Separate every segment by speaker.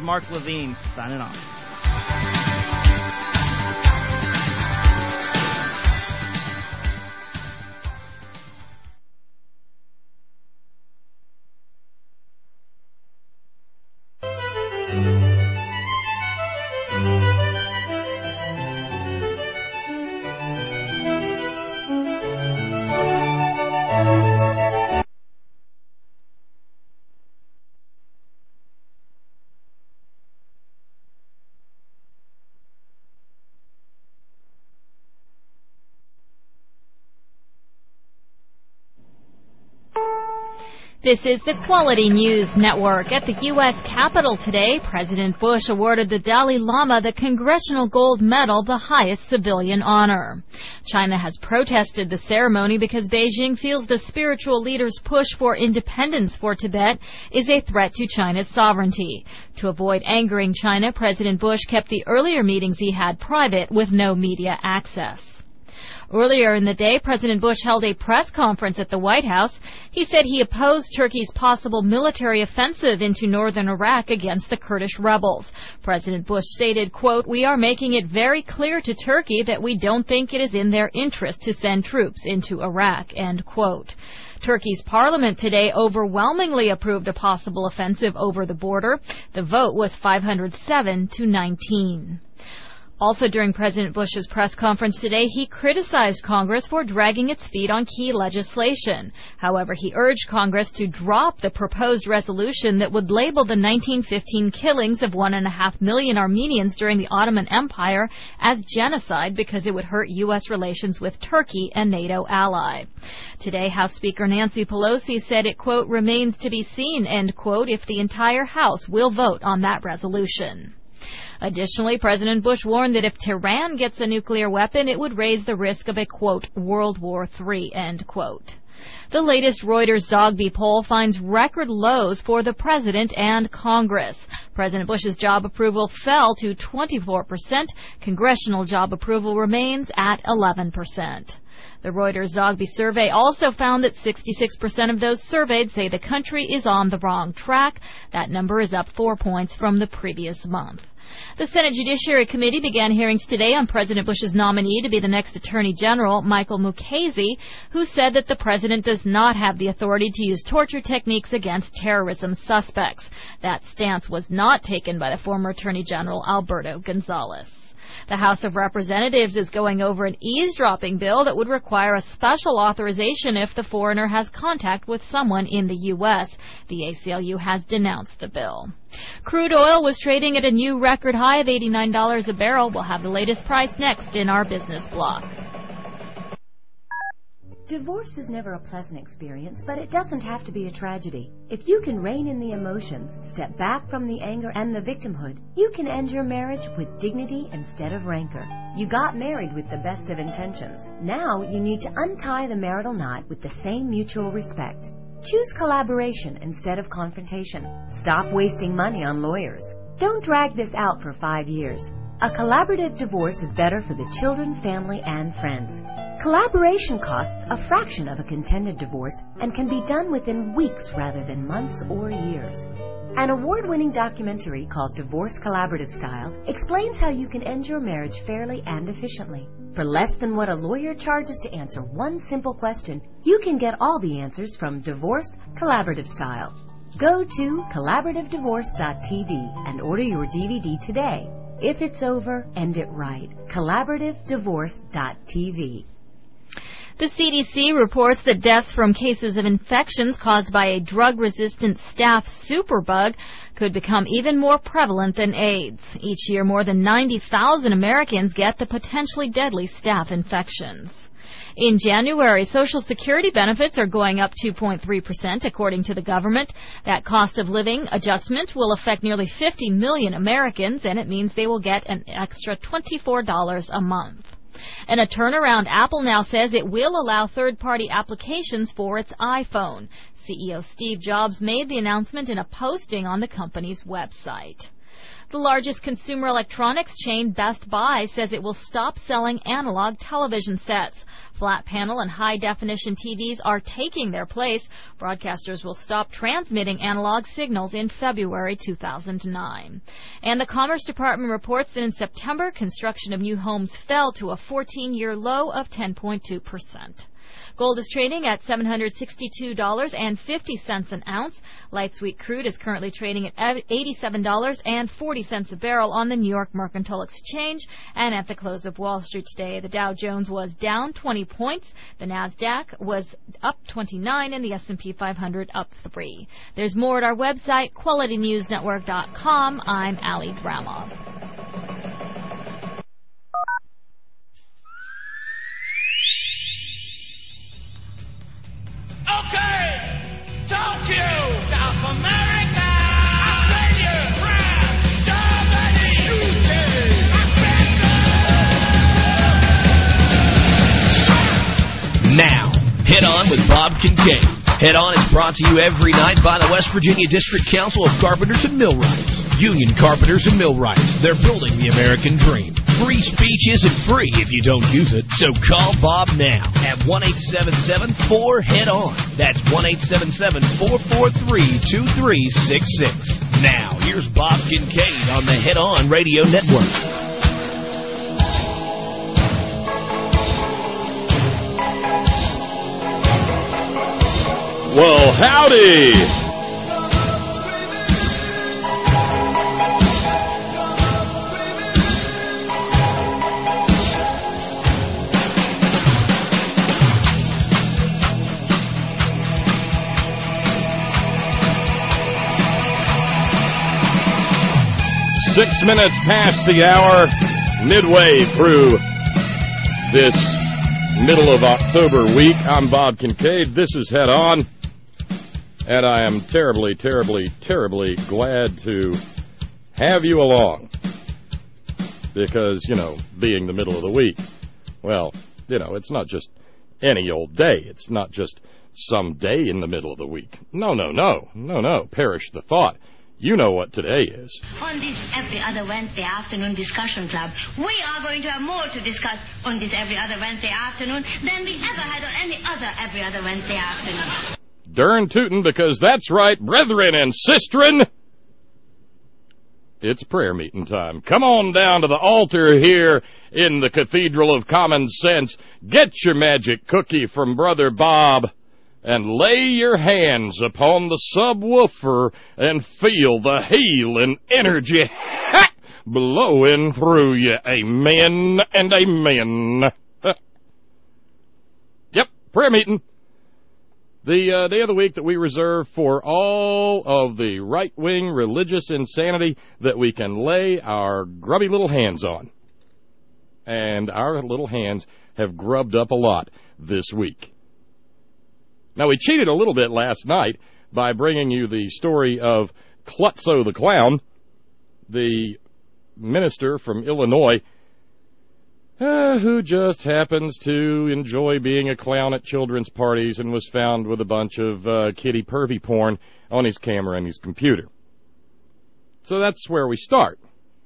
Speaker 1: Mark Levine, signing off.
Speaker 2: This is the Quality News Network. At the U.S. Capitol today, President Bush awarded the Dalai Lama the Congressional Gold Medal, the highest civilian honor. China has protested the ceremony because Beijing feels the spiritual leader's push for independence for Tibet is a threat to China's sovereignty. To avoid angering China, President Bush kept the earlier meetings he had private with no media access. Earlier in the day, President Bush held a press conference at the White House. He said he opposed Turkey's possible military offensive into northern Iraq against the Kurdish rebels. President Bush stated, quote, "We are making it very clear to Turkey that we don't think it is in their interest to send troops into Iraq," end quote. Turkey's parliament today overwhelmingly approved a possible offensive over the border. The vote was 507 to 19. Also during President Bush's press conference today, he criticized Congress for dragging its feet on key legislation. However, he urged Congress to drop the proposed resolution that would label the 1915 killings of 1.5 million Armenians during the Ottoman Empire as genocide because it would hurt U.S. relations with Turkey, a NATO ally. Today, House Speaker Nancy Pelosi said it, quote, "remains to be seen," end quote, if the entire House will vote on that resolution. Additionally, President Bush warned that if Tehran gets a nuclear weapon, it would raise the risk of a, quote, World War III, end quote. The latest Reuters Zogby poll finds record lows for the president and Congress. President Bush's job approval fell to 24%. Congressional job approval remains at 11%. The Reuters Zogby survey also found that 66% of those surveyed say the country is on the wrong track. That number is up 4 points from the previous month. The Senate Judiciary Committee began hearings today on President Bush's nominee to be the next Attorney General, Michael Mukasey, who said that the president does not have the authority to use torture techniques against terrorism suspects. That stance was not taken by the former Attorney General, Alberto Gonzales. The House of Representatives is going over an eavesdropping bill that would require a special authorization if the foreigner has contact with someone in the U.S. The ACLU has denounced the bill. Crude oil was trading at a new record high of $89 a barrel. We'll have the latest price next in our business block.
Speaker 3: Divorce is never a pleasant experience, but it doesn't have to be a tragedy. If you can rein in the emotions, step back from the anger and the victimhood, you can end your marriage with dignity instead of rancor. You got married with the best of intentions. Now you need to untie the marital knot with the same mutual respect. Choose collaboration instead of confrontation. Stop wasting money on lawyers. Don't drag this out for 5 years. A collaborative divorce is better for the children, family, and friends. Collaboration costs a fraction of a contended divorce and can be done within weeks rather than months or years. An award-winning documentary called Divorce Collaborative Style explains how you can end your marriage fairly and efficiently. For less than what a lawyer charges to answer one simple question, you can get all the answers from Divorce Collaborative Style. Go to collaborativedivorce.tv and order your DVD today. If it's over, end it right. collaborativedivorce.tv.
Speaker 2: The CDC reports that deaths from cases of infections caused by a drug-resistant staph superbug could become even more prevalent than AIDS. Each year, more than 90,000 Americans get the potentially deadly staph infections. In January, Social Security benefits are going up 2.3%, according to the government. That cost of living adjustment will affect nearly 50 million Americans, and it means they will get an extra $24 a month. In a turnaround, Apple now says it will allow third-party applications for its iPhone. CEO Steve Jobs made the announcement in a posting on the company's website. The largest consumer electronics chain, Best Buy, says it will stop selling analog television sets. Flat panel and high-definition TVs are taking their place. Broadcasters will stop transmitting analog signals in February 2009. And the Commerce Department reports that in September, construction of new homes fell to a 14-year low of 10.2%. Gold is trading at $762.50 an ounce. Light sweet crude is currently trading at $87.40 a barrel on the New York Mercantile Exchange. And at the close of Wall Street today, the Dow Jones was down 20 points. The Nasdaq was up 29, and the S&P 500 up 3. There's more at our website, QualityNewsNetwork.com. I'm Ali Dramov.
Speaker 1: Okay, Tokyo, South America, Australia, France, Germany, UK,
Speaker 4: Now, Head On with Bob Kincaid. Head On is brought to you every night by the West Virginia District Council of Carpenters and Millwrights. Union Carpenters and Millwrights. They're building the American dream. Free speech isn't free if you don't use it. So call Bob now at 1-877-4-HEAD-ON. That's 1-877-443-2366. Now, here's Bob Kincaid on the Head On Radio Network.
Speaker 5: Well, howdy! 6 minutes past the hour, midway through this middle of October week. I'm Bob Kincaid. This is Head On. And I am terribly, terribly, terribly glad to have you along. Because, being the middle of the week, well, it's not just any old day. It's not just some day in the middle of the week. No. Perish the thought. You know what today is.
Speaker 6: On this Every Other Wednesday Afternoon Discussion Club, we are going to have more to discuss on this Every Other Wednesday Afternoon than we ever had on any other Every Other Wednesday Afternoon.
Speaker 5: Darn tootin', because that's right, brethren and sistren. It's prayer meeting time. Come on down to the altar here in the Cathedral of Common Sense. Get your magic cookie from Brother Bob and lay your hands upon the subwoofer and feel the healing energy blowing through you. Amen and amen. Yep, prayer meeting. The day of the week that we reserve for all of the right-wing religious insanity that we can lay our grubby little hands on. And our little hands have grubbed up a lot this week. Now, we cheated a little bit last night by bringing you the story of Klutzo the Clown, the minister from Illinois, who just happens to enjoy being a clown at children's parties and was found with a bunch of kitty pervy porn on his camera and his computer. So that's where we start,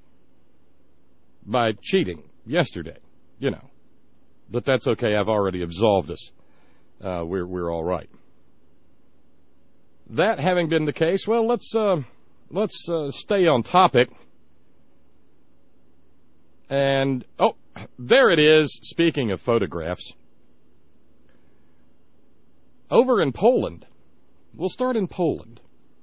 Speaker 5: by cheating yesterday, But that's okay, I've already absolved us. We're all right. That having been the case, well, let's stay on topic. And there it is. Speaking of photographs, over in Poland, we'll start in Poland.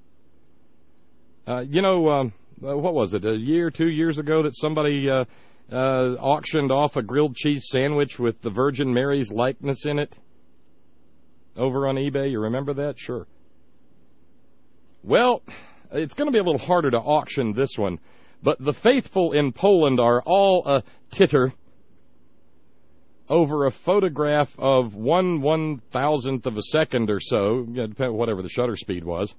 Speaker 5: What was it? 2 years ago that somebody auctioned off a grilled cheese sandwich with the Virgin Mary's likeness in it. Over on eBay, you remember that? Sure. Well, it's going to be a little harder to auction this one, but the faithful in Poland are all a titter over a photograph of 1/1000th of a second or so, whatever the shutter speed was,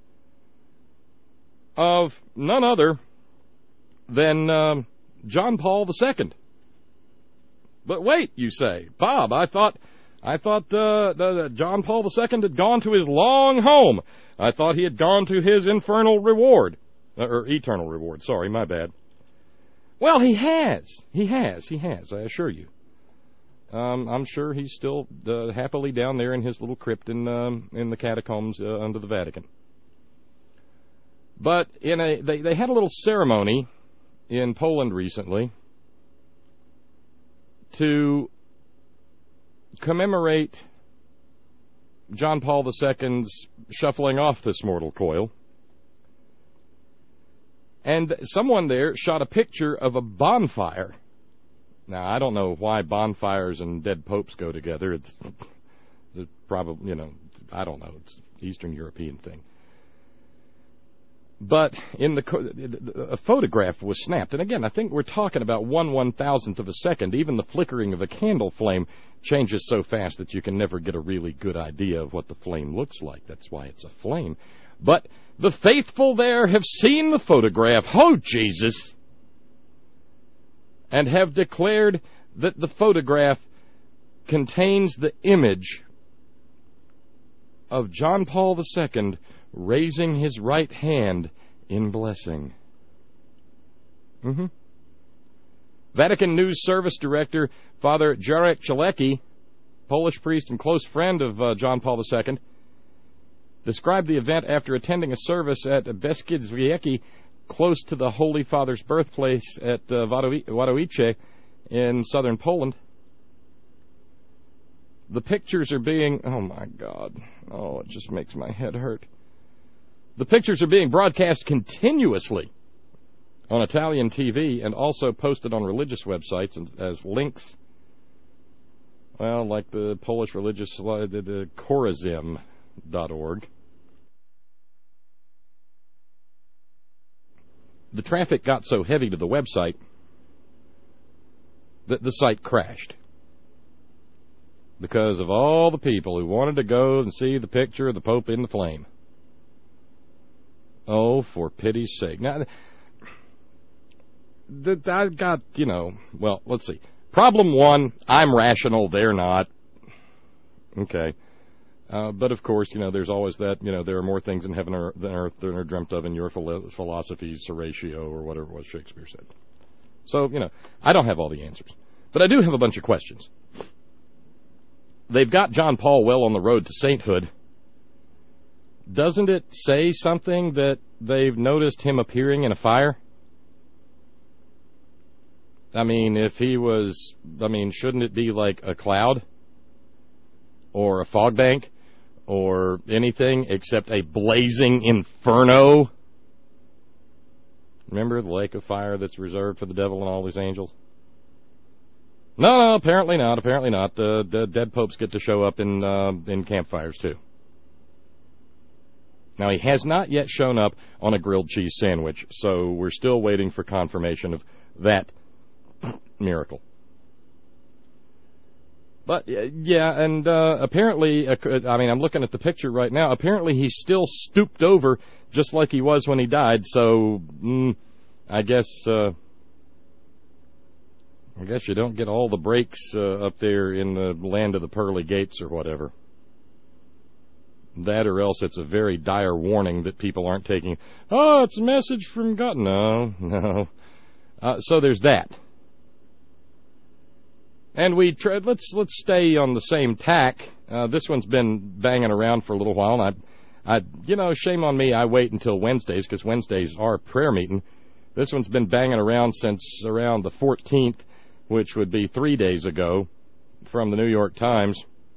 Speaker 5: of none other than John Paul II. But wait, you say, Bob, I thought I thought John Paul II had gone to his long home. I thought he had gone to his infernal reward. Or eternal reward. Sorry, my bad. Well, he has. He has, I assure you. I'm sure he's still happily down there in his little crypt in the catacombs under the Vatican. But they had a little ceremony in Poland recently to commemorate John Paul II's shuffling off this mortal coil. And someone there shot a picture of a bonfire. Now, I don't know why bonfires and dead popes go together. It's probably, I don't know. It's an Eastern European thing. But a photograph was snapped. And again, I think we're talking about 1/1000th of a second. Even the flickering of a candle flame changes so fast that you can never get a really good idea of what the flame looks like. That's why it's a flame. But the faithful there have seen the photograph, oh Jesus, and have declared that the photograph contains the image of John Paul II raising his right hand in blessing. Vatican News Service Director Father Jarek Chalecki, Polish priest and close friend of John Paul II, described the event after attending a service at Beskidzwiecki, close to the Holy Father's birthplace at Wadowice in southern Poland. The pictures are being... Oh, my God. Oh, it just makes my head hurt. The pictures are being broadcast continuously on Italian TV and also posted on religious websites as links. Well, like the Polish religious... the Chorazim.org. The traffic got so heavy to the website that the site crashed because of all the people who wanted to go and see the picture of the Pope in the flame. Oh, for pity's sake. Now, I got, well, let's see. Problem one, I'm rational, they're not. Okay. But, of course, there's always that, there are more things in heaven than earth than are dreamt of in your philosophies, Horatio, or whatever it was Shakespeare said. So, I don't have all the answers. But I do have a bunch of questions. They've got John Paul well on the road to sainthood. Doesn't it say something that they've noticed him appearing in a fire? I mean, if he was, shouldn't it be like a cloud? Or a fog bank? Or anything except a blazing inferno? Remember the lake of fire that's reserved for the devil and all his angels? No, apparently not. Apparently not. The dead popes get to show up in campfires too. Now, he has not yet shown up on a grilled cheese sandwich, so we're still waiting for confirmation of that miracle. But, yeah, and apparently, I'm looking at the picture right now. Apparently, he's still stooped over just like he was when he died, so I guess you don't get all the breaks up there in the land of the pearly gates or whatever. That or else it's a very dire warning that people aren't taking. Oh, it's a message from God. No. So there's that. And let's stay on the same tack. This one's been banging around for a little while, and shame on me. I wait until Wednesdays because Wednesdays are prayer meeting. This one's been banging around since around the 14th, which would be 3 days ago, from the New York Times.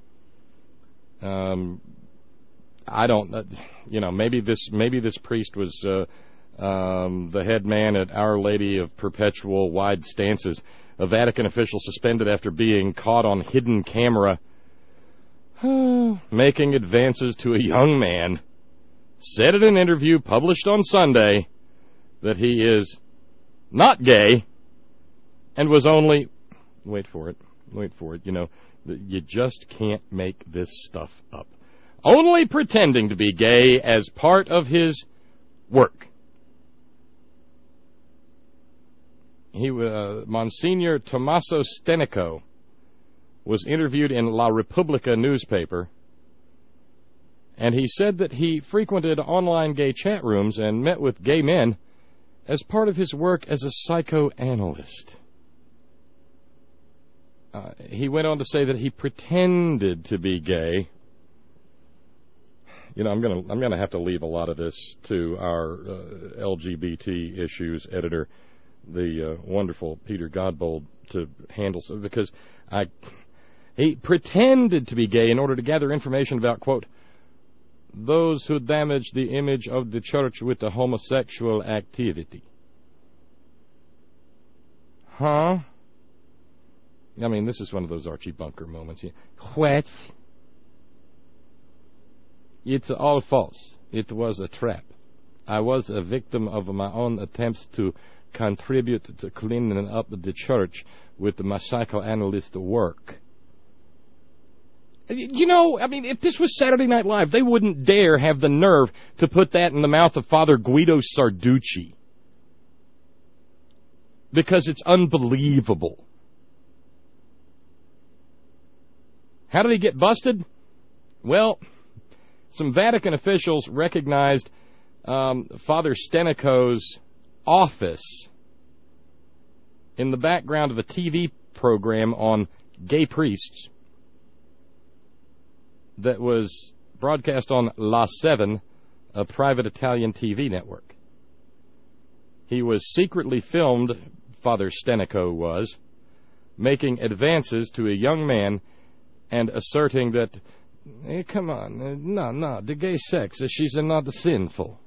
Speaker 5: I don't, maybe this priest was the head man at Our Lady of Perpetual Wide Stances. A Vatican official suspended after being caught on hidden camera making advances to a young man, said in an interview published on Sunday that he is not gay and was only, wait for it, you just can't make this stuff up. Only pretending to be gay as part of his work. Monsignor Tommaso Stenico was interviewed in La Repubblica newspaper, and he said that he frequented online gay chat rooms and met with gay men as part of his work as a psychoanalyst. He went on to say that he pretended to be gay. You know, I'm gonna have to leave a lot of this to our LGBT issues editor, the wonderful Peter Godbold, to handle, because he pretended to be gay in order to gather information about, quote, those who damage the image of the church with the homosexual activity. Huh? I mean, this is one of those Archie Bunker moments. What? It's all false. It was a trap. I was a victim of my own attempts to contribute to cleaning up the church with my psychoanalyst work. You know, I mean, if this was Saturday Night Live, they wouldn't dare have the nerve to put that in the mouth of Father Guido Sarducci. Because it's unbelievable. How did he get busted? Well, some Vatican officials recognized Father Stenico's office in the background of a TV program on gay priests that was broadcast on La 7, a private Italian TV network. He was secretly filmed, Father Stenico was, making advances to a young man and asserting that, hey, come on, no, the gay sex, she's not sinful.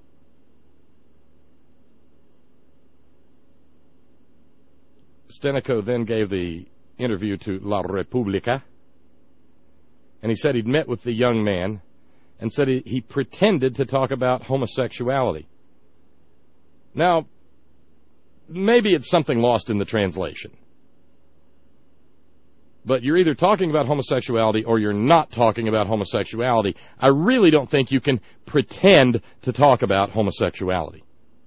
Speaker 5: Stenico then gave the interview to La Repubblica, and he said he'd met with the young man and said he pretended to talk about homosexuality. Now, maybe it's something lost in the translation. But you're either talking about homosexuality or you're not talking about homosexuality. I really don't think you can pretend to talk about homosexuality.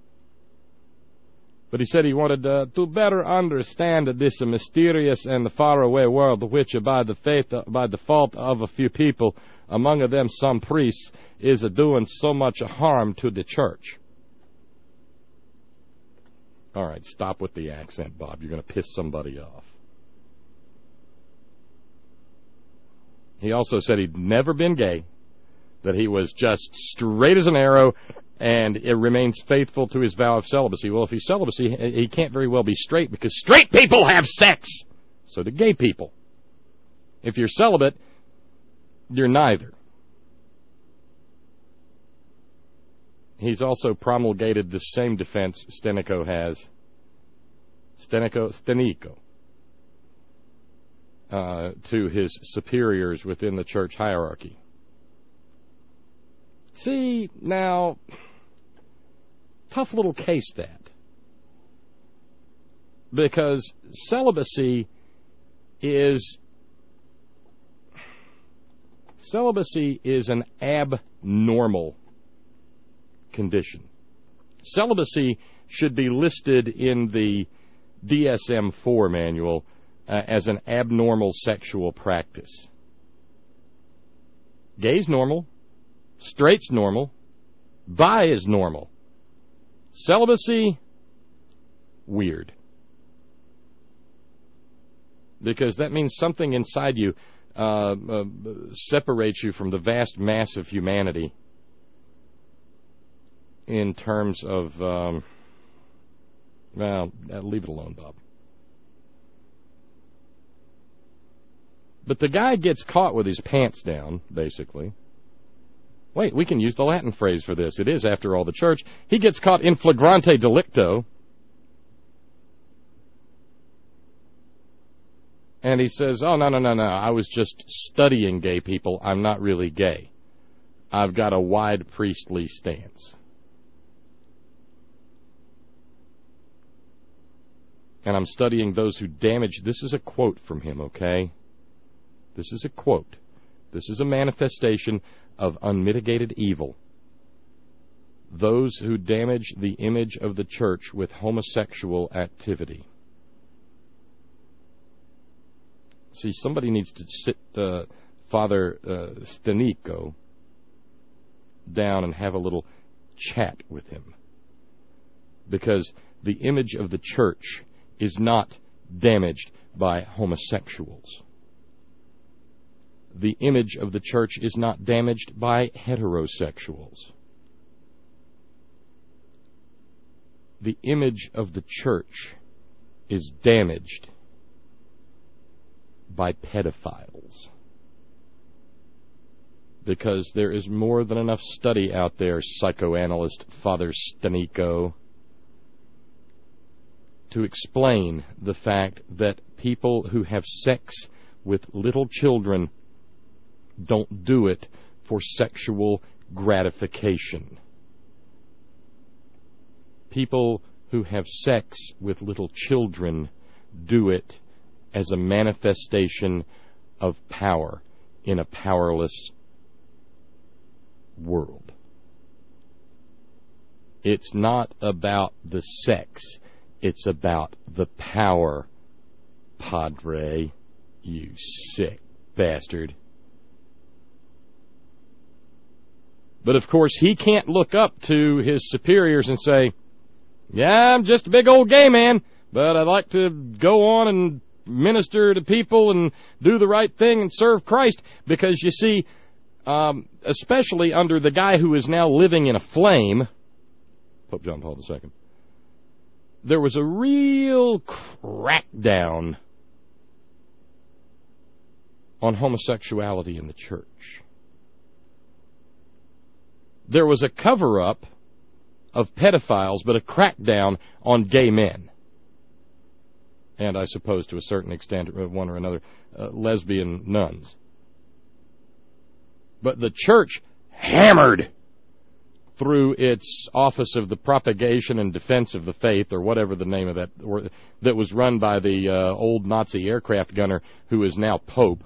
Speaker 5: But he said he wanted to better understand this mysterious and faraway world which, by the fault of a few people, among them some priests, is doing so much harm to the church. All right, stop with the accent, Bob. You're going to piss somebody off. He also said he'd never been gay, that he was just straight as an arrow, and it remains faithful to his vow of celibacy. Well, if he's celibacy, he can't very well be straight, because straight people have sex! So do gay people. If you're celibate, you're neither. He's also promulgated the same defense Stenico has. Stenico. To his superiors within the church hierarchy. See, now, tough little case that. Because celibacy is an abnormal condition. Celibacy should be listed in the DSM-4 manual as an abnormal sexual practice. Gay's normal. Straight's normal. Bi is normal. Celibacy, weird. Because that means something inside you separates you from the vast mass of humanity in terms of, leave it alone, Bob. But the guy gets caught with his pants down, basically. Wait, we can use the Latin phrase for this. It is, after all, the church. He gets caught in flagrante delicto. And he says, oh, no, I was just studying gay people. I'm not really gay. I've got a wide priestly stance. And I'm studying those who damage. This is a quote from him, okay? This is a quote. This is a manifestation of unmitigated evil. Those who damage the image of the church with homosexual activity. See, somebody needs to sit Father Stanico down and have a little chat with him. Because the image of the church is not damaged by homosexuals. The image of the church is not damaged by heterosexuals. The image of the church is damaged by pedophiles. Because there is more than enough study out there, psychoanalyst Father Stanico, to explain the fact that people who have sex with little children don't do it for sexual gratification. People who have sex with little children do it as a manifestation of power in a powerless world. It's not about the sex. It's about the power, Padre, you sick bastard. But of course, he can't look up to his superiors and say, yeah, I'm just a big old gay man, but I'd like to go on and minister to people and do the right thing and serve Christ. Because you see, especially under the guy who is now living in a flame, Pope John Paul II, there was a real crackdown on homosexuality in the church. There was a cover-up of pedophiles, but a crackdown on gay men. And I suppose to a certain extent, one or another, lesbian nuns. But the church hammered through its Office of the Propagation and Defense of the Faith, or whatever the name of that, that was run by the old Nazi aircraft gunner who is now Pope.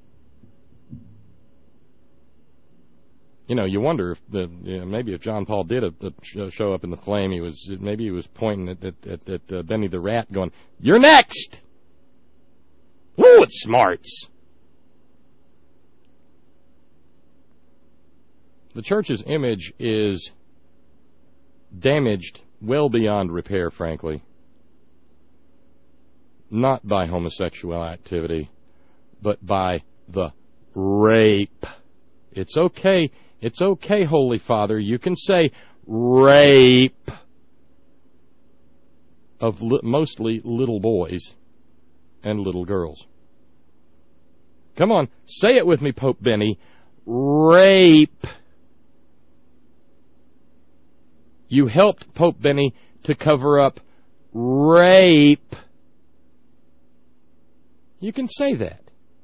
Speaker 5: You know, you wonder if maybe if John Paul did show up in the flame, he was pointing at Benny the Rat, going, "You're next." Woo, it smarts. The church's image is damaged well beyond repair, frankly. Not by homosexual activity, but by the rape. It's okay. It's okay, Holy Father. You can say rape of mostly little boys and little girls. Come on, say it with me, Pope Benny. Rape. You helped Pope Benny to cover up rape. You can say that.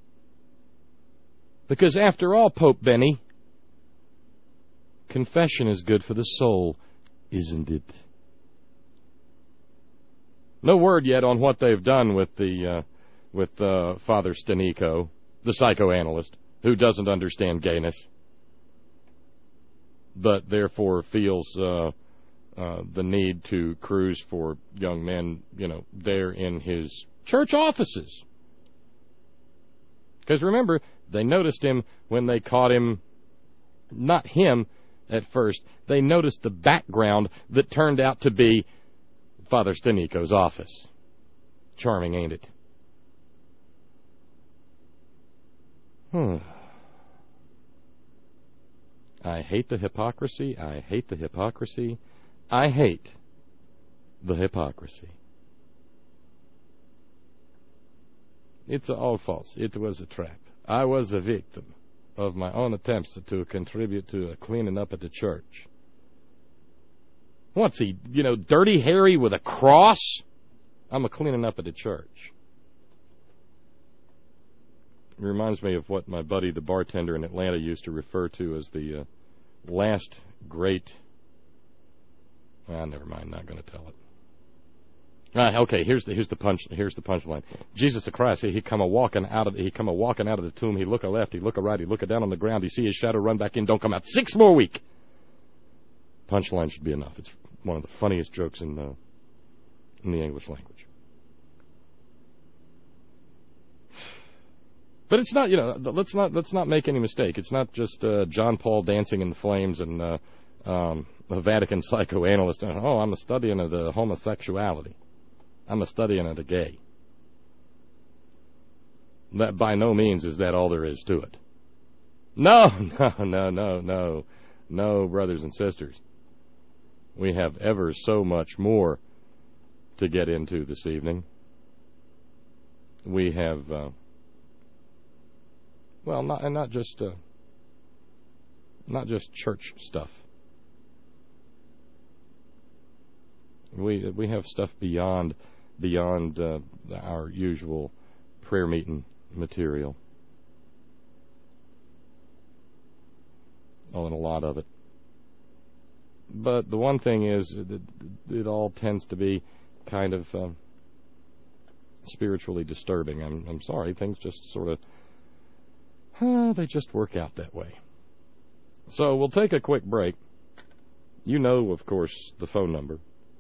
Speaker 5: Because after all, Pope Benny, confession is good for the soul, isn't it? No word yet on what they've done with Father Stanico, the psychoanalyst, who doesn't understand gayness, but therefore feels the need to cruise for young men, there in his church offices. Because remember, they noticed him when they caught him, not him at first, they noticed the background that turned out to be Father Stanico's office. Charming, ain't it? I hate the hypocrisy. I hate the hypocrisy. I hate the hypocrisy. It's all false. It was a trap. I was a victim of my own attempts to contribute to a cleaning up of the church. What's he, Dirty Harry with a cross? I'm a cleaning up of the church. It reminds me of what my buddy, the bartender in Atlanta, used to refer to as the last great... never mind, not going to tell it. Okay, here's the punchline. Jesus Christ, he come a walking out of the tomb. He look a left, he look a right, he look a down on the ground. He see his shadow run back in. Don't come out 6 more week. Punchline should be enough. It's one of the funniest jokes in the English language. But it's not, let's not make any mistake. It's not just John Paul dancing in the flames and a Vatican psychoanalyst. Oh, I'm a studying of the homosexuality. I'm a studying of the gay. That by no means is that all there is to it. No, brothers and sisters. We have ever so much more to get into this evening. We have, not just church stuff. We have stuff beyond our usual prayer meeting material. And a lot of it. But the one thing is, it all tends to be kind of spiritually disturbing. I'm sorry, things just sort of, they just work out that way. So we'll take a quick break. You know, of course, the phone number.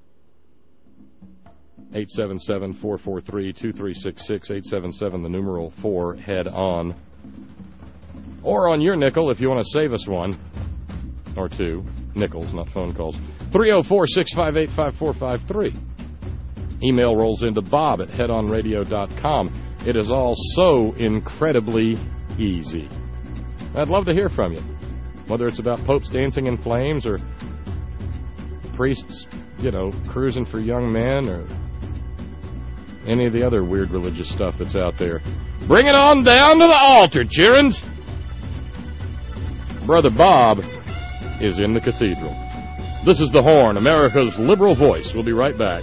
Speaker 5: 877-443-2366, 877, the numeral 4, head on. Or on your nickel, if you want to save us one or two. Nickels, not phone calls. 304-658-5453. Email rolls into Bob at headonradio.com. It is all so incredibly easy. I'd love to hear from you. Whether it's about popes dancing in flames or priests, cruising for young men or any of the other weird religious stuff that's out there. Bring it on down to the altar, cheerins'. Brother Bob is in the cathedral. This is The Horn, America's liberal voice. We'll be right back.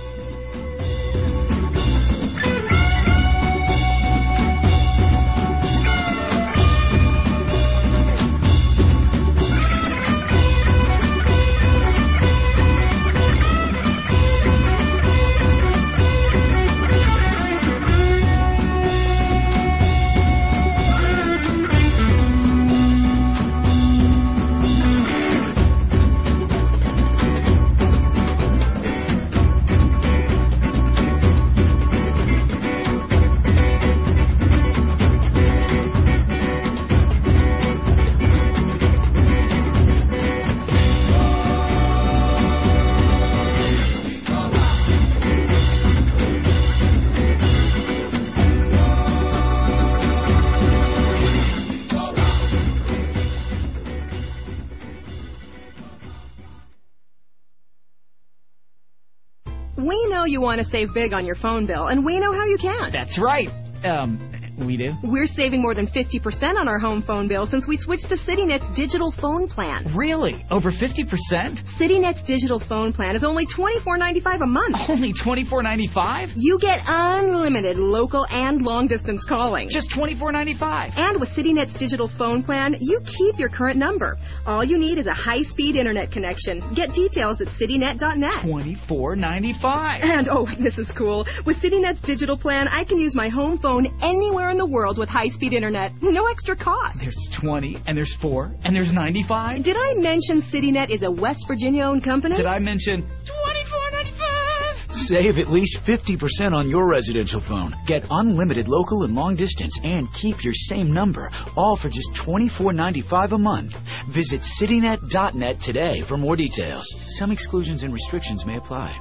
Speaker 7: You want to save big on your phone bill, and we know how you can.
Speaker 8: That's right. We do?
Speaker 7: We're saving more than 50% on our home phone bill since we switched to CityNet's digital phone plan.
Speaker 8: Really? Over 50%?
Speaker 7: CityNet's digital phone plan is only $24.95 a month.
Speaker 8: Only $24.95?
Speaker 7: You get unlimited local and long-distance calling.
Speaker 8: Just $24.95?
Speaker 7: And with CityNet's digital phone plan, you keep your current number. All you need is a high-speed internet connection. Get details at citynet.net.
Speaker 8: $24.95?
Speaker 7: And, this is cool. With CityNet's digital plan, I can use my home phone anywhere in the world with high-speed internet. No extra cost.
Speaker 8: There's 20, and there's 4, and there's 95.
Speaker 7: Did I mention CityNet is a West Virginia-owned company?
Speaker 8: Did I mention $24.95?
Speaker 9: Save at least 50% on your residential phone. Get unlimited local and long distance and keep your same number, all for just $24.95 a month. Visit citynet.net today for more details. Some exclusions and restrictions may apply.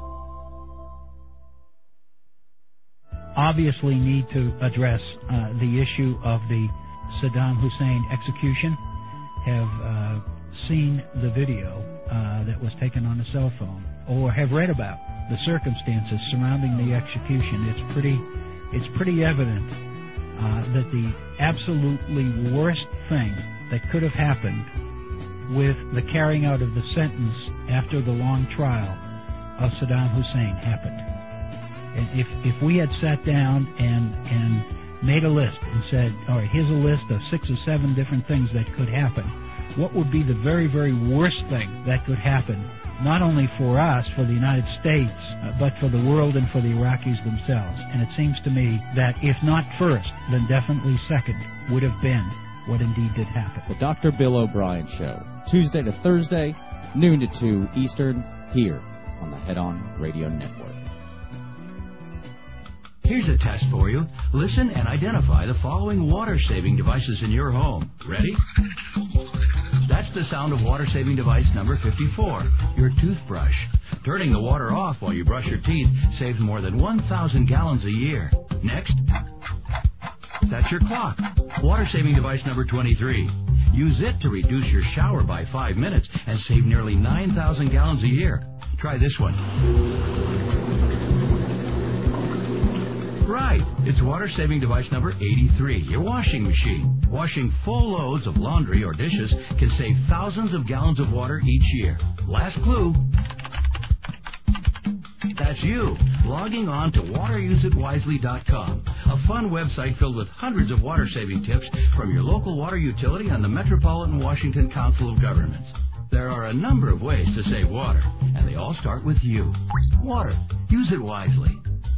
Speaker 10: Obviously need to address the issue of the Saddam Hussein execution. Have seen the video that was taken on a cell phone, or have read about the circumstances surrounding the execution. It's pretty evident that the absolutely worst thing that could have happened with the carrying out of the sentence after the long trial of Saddam Hussein happened. If we had sat down and made a list and said, all right, here's a list of 6 or 7 different things that could happen, what would be the very, very worst thing that could happen, not only for us, for the United States, but for the world and for the Iraqis themselves? And it seems to me that if not first, then definitely second would have been what indeed did happen.
Speaker 11: The Dr. Bill O'Brien Show, Tuesday to Thursday, noon to 2 Eastern, here on the Head On Radio Network.
Speaker 12: Here's a test for you. Listen and identify the following water-saving devices in your home. Ready? That's the sound of water-saving device number 54, your toothbrush. Turning the water off while you brush your teeth saves more than 1,000 gallons a year. Next, that's your clock. Water-saving device number 23. Use it to reduce your shower by 5 minutes and save nearly 9,000 gallons a year. Try this one. Right, it's water-saving device number 83, your washing machine. Washing full loads of laundry or dishes can save thousands of gallons of water each year. Last clue. That's you, logging on to wateruseit.wisely.com, a fun website filled with hundreds of water-saving tips from your local water utility and the Metropolitan Washington Council of Governments. There are a number of ways to save water, and they all start with you. Water. Use it wisely.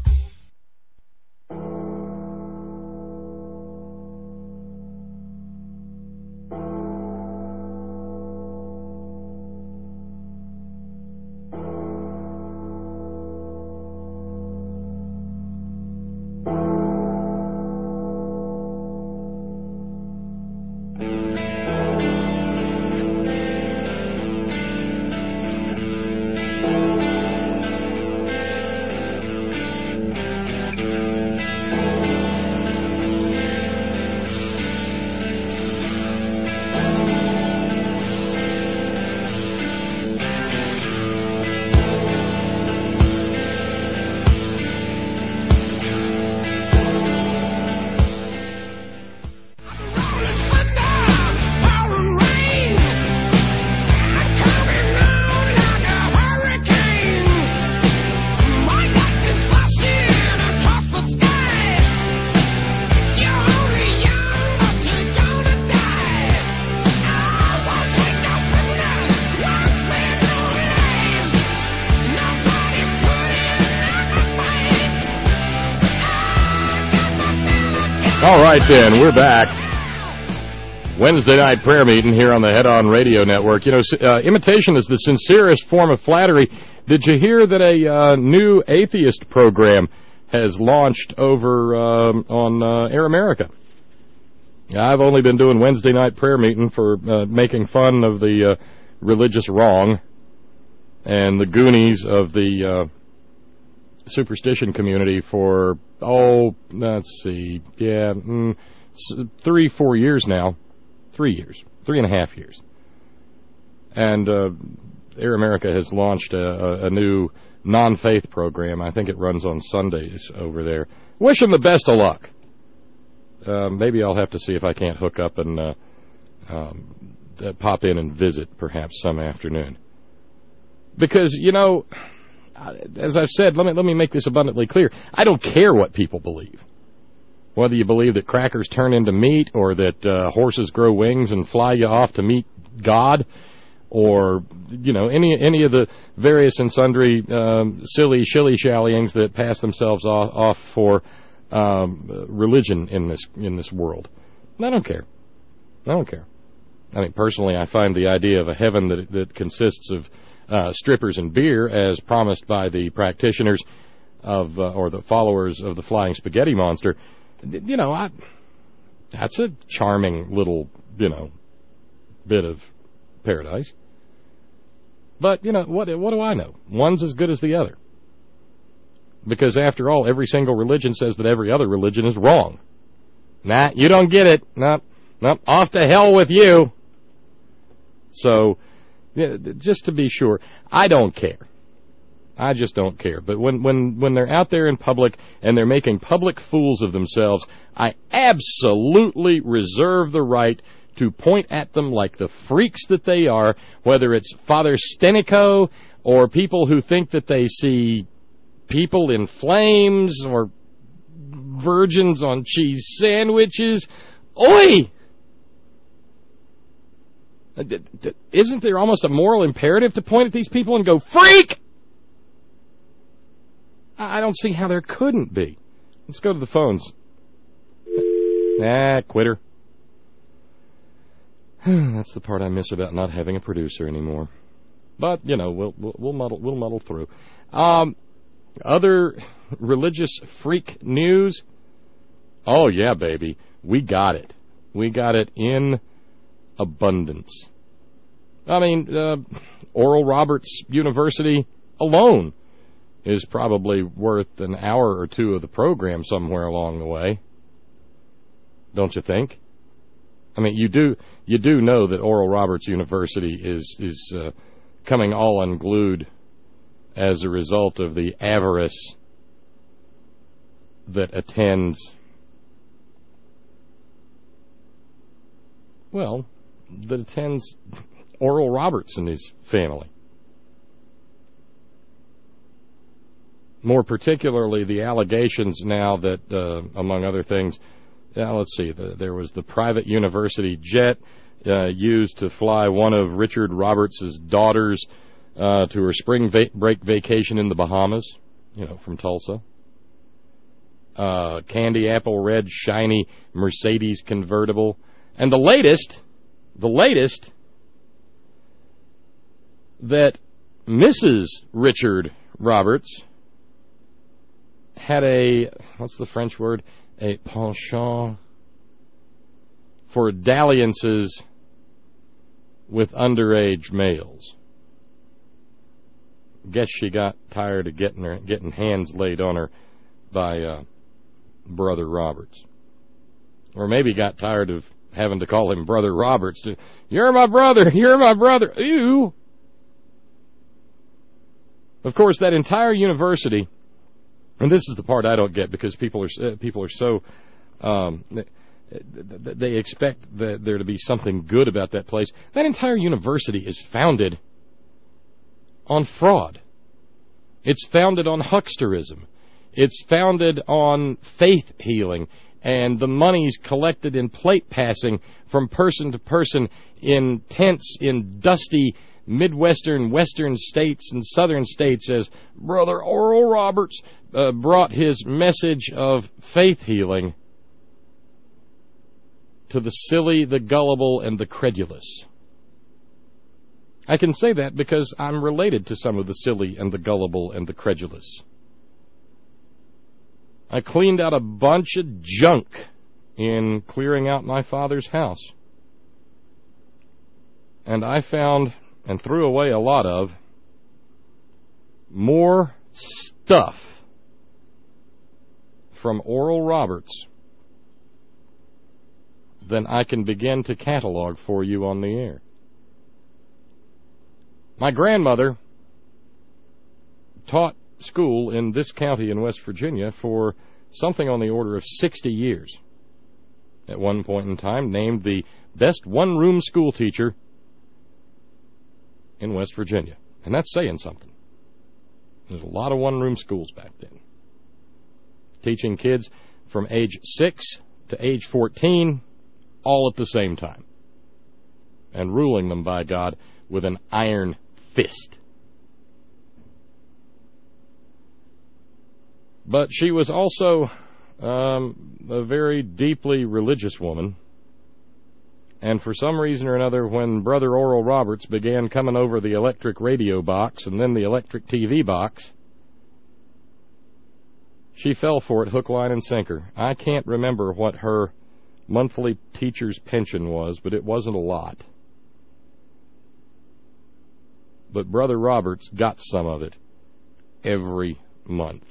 Speaker 5: All right, then, we're back. Wednesday night prayer meeting here on the Head On Radio Network. You know, imitation is the sincerest form of flattery. Did you hear that a new atheist program has launched over on Air America? I've only been doing Wednesday night prayer meeting for making fun of the religious wrong and the Goonies of the superstition community for, let's see, 3-4 years now. 3 years, 3.5 years. And Air America has launched a new non-faith program. I think it runs on Sundays over there. Wish them the best of luck. Maybe I'll have to see if I can't hook up and pop in and visit perhaps some afternoon. Because, you know, as I've said, let me make this abundantly clear. I don't care what people believe. Whether you believe that crackers turn into meat or that horses grow wings and fly you off to meet God, or, you know, any of the various and sundry silly shilly-shallyings that pass themselves off for religion in this world. I don't care. I don't care. I mean, personally, I find the idea of a heaven that consists of strippers and beer, as promised by the practitioners of or the followers of the Flying Spaghetti Monster, you know, that's a charming little, you know, bit of paradise. But, you know, what do I know? One's as good as the other. Because, after all, every single religion says that every other religion is wrong. Nah, you don't get it. Nope, off to hell with you. So, yeah, just to be sure, I don't care. I just don't care. But when they're out there in public and they're making public fools of themselves, I absolutely reserve the right to point at them like the freaks that they are, whether it's Father Stenico or people who think that they see people in flames or virgins on cheese sandwiches. Oi! Isn't there almost a moral imperative to point at these people and go, freak? I don't see how there couldn't be. Let's go to the phones. Quitter. That's the part I miss about not having a producer anymore. But, you know, we'll muddle through. Other religious freak news? Oh, yeah, baby. We got it. We got it in abundance. I mean, Oral Roberts University alone is probably worth an hour or two of the program somewhere along the way. Don't you think? I mean, you do know that Oral Roberts University is coming all unglued as a result of the avarice that attends, Oral Roberts and his family. More particularly, the allegations now that, among other things, let's see, there was the private university jet used to fly one of Richard Roberts' daughters to her spring break vacation in the Bahamas, from Tulsa. Candy apple red, shiny Mercedes convertible. And the latest, that Mrs. Richard Roberts had a penchant for dalliances with underage males. Guess she got tired of getting hands laid on her by Brother Roberts. Or maybe got tired of having to call him Brother Roberts. You're my brother! You're my brother! Ew! Of course, that entire university, and this is the part I don't get because people are so they expect that there to be something good about that place. That entire university is founded on fraud. It's founded on hucksterism. It's founded on faith healing and the monies collected in plate passing from person to person in tents in dusty Midwestern, Western states and Southern states as Brother Oral Roberts brought his message of faith healing to the silly, the gullible, and the credulous. I can say that because I'm related to some of the silly and the gullible and the credulous. I cleaned out a bunch of junk in clearing out my father's house. And I found and threw away a lot of more stuff from Oral Roberts than I can begin to catalog for you on the air. My grandmother taught school in this county in West Virginia for something on the order of 60 years. At one point in time, named the best one-room school teacher in West Virginia. And that's saying something. There's a lot of one-room schools back then. Teaching kids from age 6 to age 14 all at the same time. And ruling them, by God, with an iron fist. But she was also a very deeply religious woman. And for some reason or another, when Brother Oral Roberts began coming over the electric radio box and then the electric TV box, she fell for it hook, line, and sinker. I can't remember what her monthly teacher's pension was, but it wasn't a lot. But Brother Roberts got some of it every month.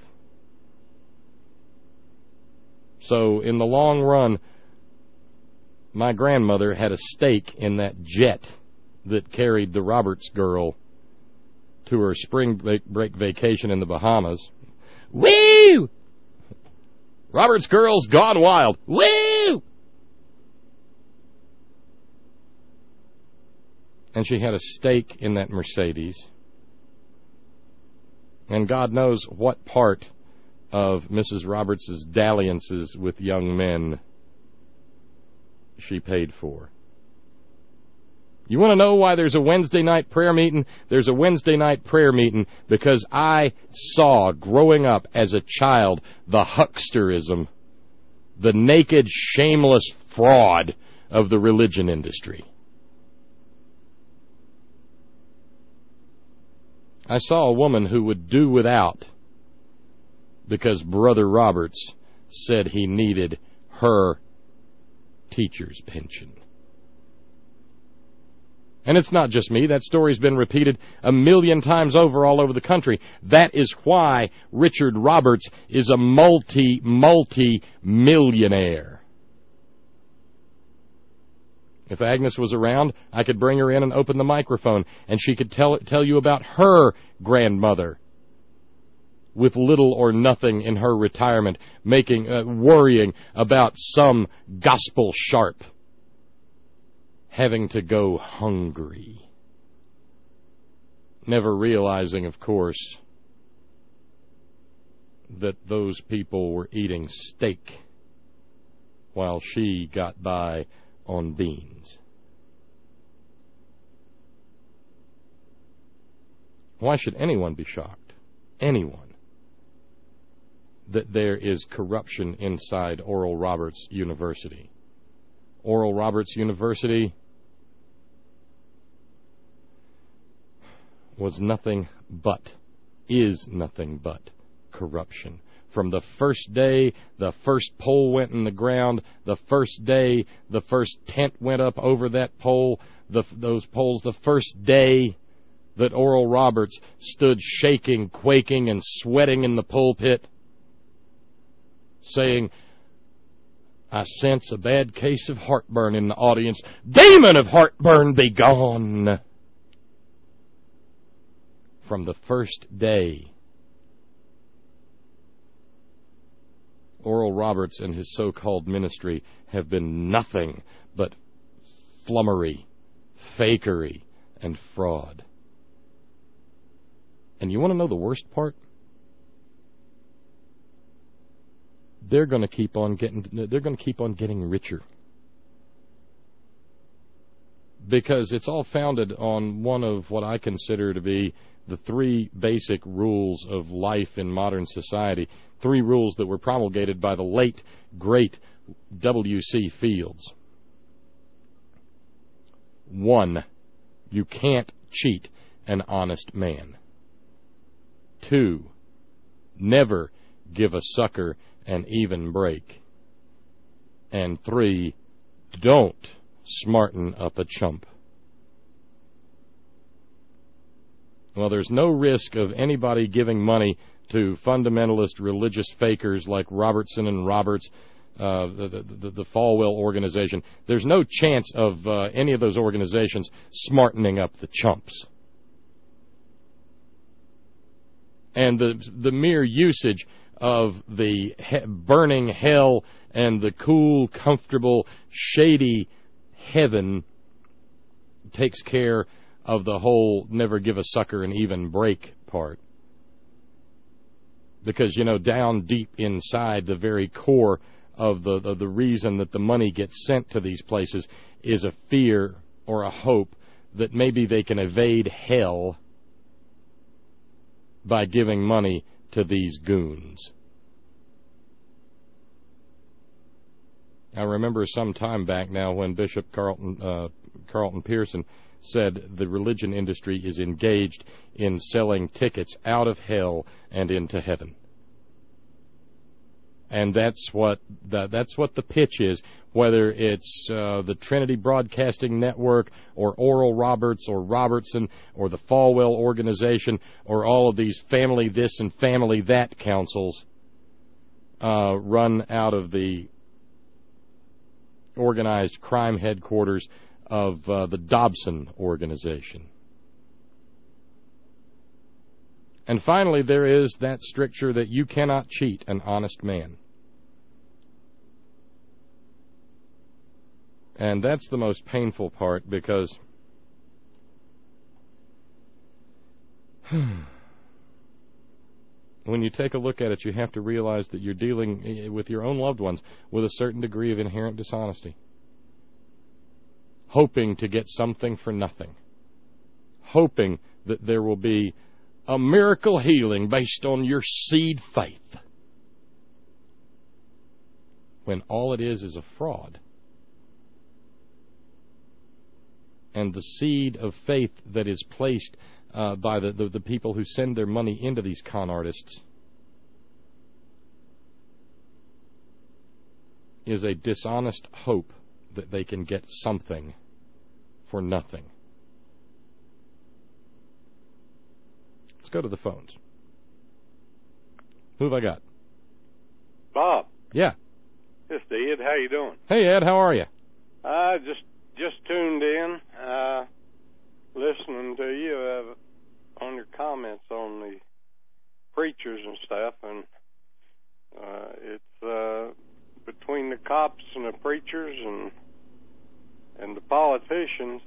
Speaker 5: So in the long run, my grandmother had a stake in that jet that carried the Roberts girl to her spring break vacation in the Bahamas. Woo! Roberts girl's gone wild. Woo! And she had a stake in that Mercedes. And God knows what part of Mrs. Roberts' dalliances with young men she paid for. You want to know why there's a Wednesday night prayer meeting? There's a Wednesday night prayer meeting because I saw, growing up as a child, the hucksterism, the naked, shameless fraud of the religion industry. I saw a woman who would do without because Brother Roberts said he needed her teacher's pension. And it's not just me. That story's been repeated 1 million times over all over the country. That is why Richard Roberts is a multi-millionaire. If Agnes was around, I could bring her in and open the microphone, and she could tell you about her grandmother with little or nothing in her retirement, worrying about some gospel sharp having to go hungry. Never realizing, of course, that those people were eating steak while she got by on beans. Why should anyone be shocked? Anyone. That there is corruption inside Oral Roberts University. Oral Roberts University is nothing but corruption. From the first day the first pole went in the ground, the first day the first tent went up over that pole, those poles, the first day that Oral Roberts stood shaking, quaking, and sweating in the pulpit, saying, "I sense a bad case of heartburn in the audience. Demon of heartburn, be gone!" From the first day, Oral Roberts and his so-called ministry have been nothing but flummery, fakery, and fraud. And you want to know the worst part? They're going to keep on getting richer. Because it's all founded on one of what I consider to be the 3 basic rules of life in modern society. 3 rules that were promulgated by the late, great W.C. Fields. 1, you can't cheat an honest man. 2, never give a sucker an even break. And 3, don't smarten up a chump. Well, there's no risk of anybody giving money to fundamentalist religious fakers like Robertson and Roberts, the Falwell organization. There's no chance of any of those organizations smartening up the chumps. And the mere usage of the burning hell and the cool, comfortable, shady heaven takes care of the whole never give a sucker an even break part. Because, down deep inside the very core of the reason that the money gets sent to these places is a fear or a hope that maybe they can evade hell by giving money to these goons. I remember some time back now when Bishop Carlton Pearson said the religion industry is engaged in selling tickets out of hell and into heaven. And that's what the pitch is, whether it's the Trinity Broadcasting Network or Oral Roberts or Robertson or the Falwell organization or all of these family this and family that councils run out of the organized crime headquarters of the Dobson organization. And finally, there is that stricture that you cannot cheat an honest man. And that's the most painful part, because when you take a look at it, you have to realize that you're dealing with your own loved ones with a certain degree of inherent dishonesty, hoping to get something for nothing, hoping that there will be a miracle healing based on your seed faith, when all it is a fraud. And the seed of faith that is placed by the people who send their money into these con artists is a dishonest hope that they can get something for nothing. Let's go to the phones. Who have I got?
Speaker 13: Bob.
Speaker 5: Yeah.
Speaker 13: It's Ed. How you doing?
Speaker 5: Hey, Ed. How are you?
Speaker 13: I just tuned in, listening to you on your comments on the preachers and stuff, and it's between the cops and the preachers and the politicians.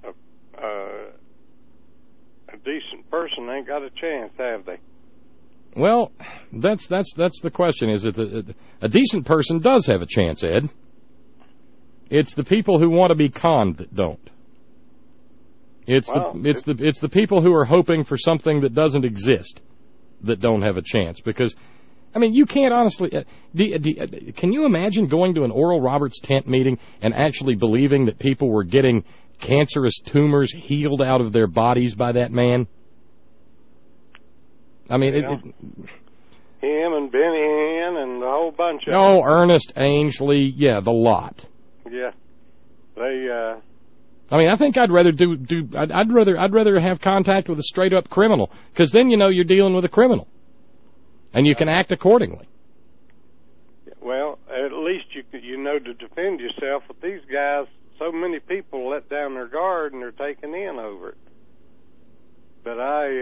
Speaker 13: A decent person ain't got a chance, have they?
Speaker 5: Well, that's the question. Is it a decent person does have a chance, Ed? It's the people who want to be conned that don't. It's the people who are hoping for something that doesn't exist that don't have a chance. Because, I mean, you can't honestly. Can you imagine going to an Oral Roberts tent meeting and actually believing that people were getting cancerous tumors healed out of their bodies by that man? I mean,
Speaker 13: him and Benny Hinn and the whole bunch of
Speaker 5: them. Ernest Ainsley, yeah, the lot.
Speaker 13: Yeah, they.
Speaker 5: I mean, I think I'd rather I'd rather have contact with a straight up criminal, because then you know you're dealing with a criminal, and you can act accordingly.
Speaker 13: Well, at least you know to defend yourself. With these guys, so many people let down their guard and they're taken in over it. But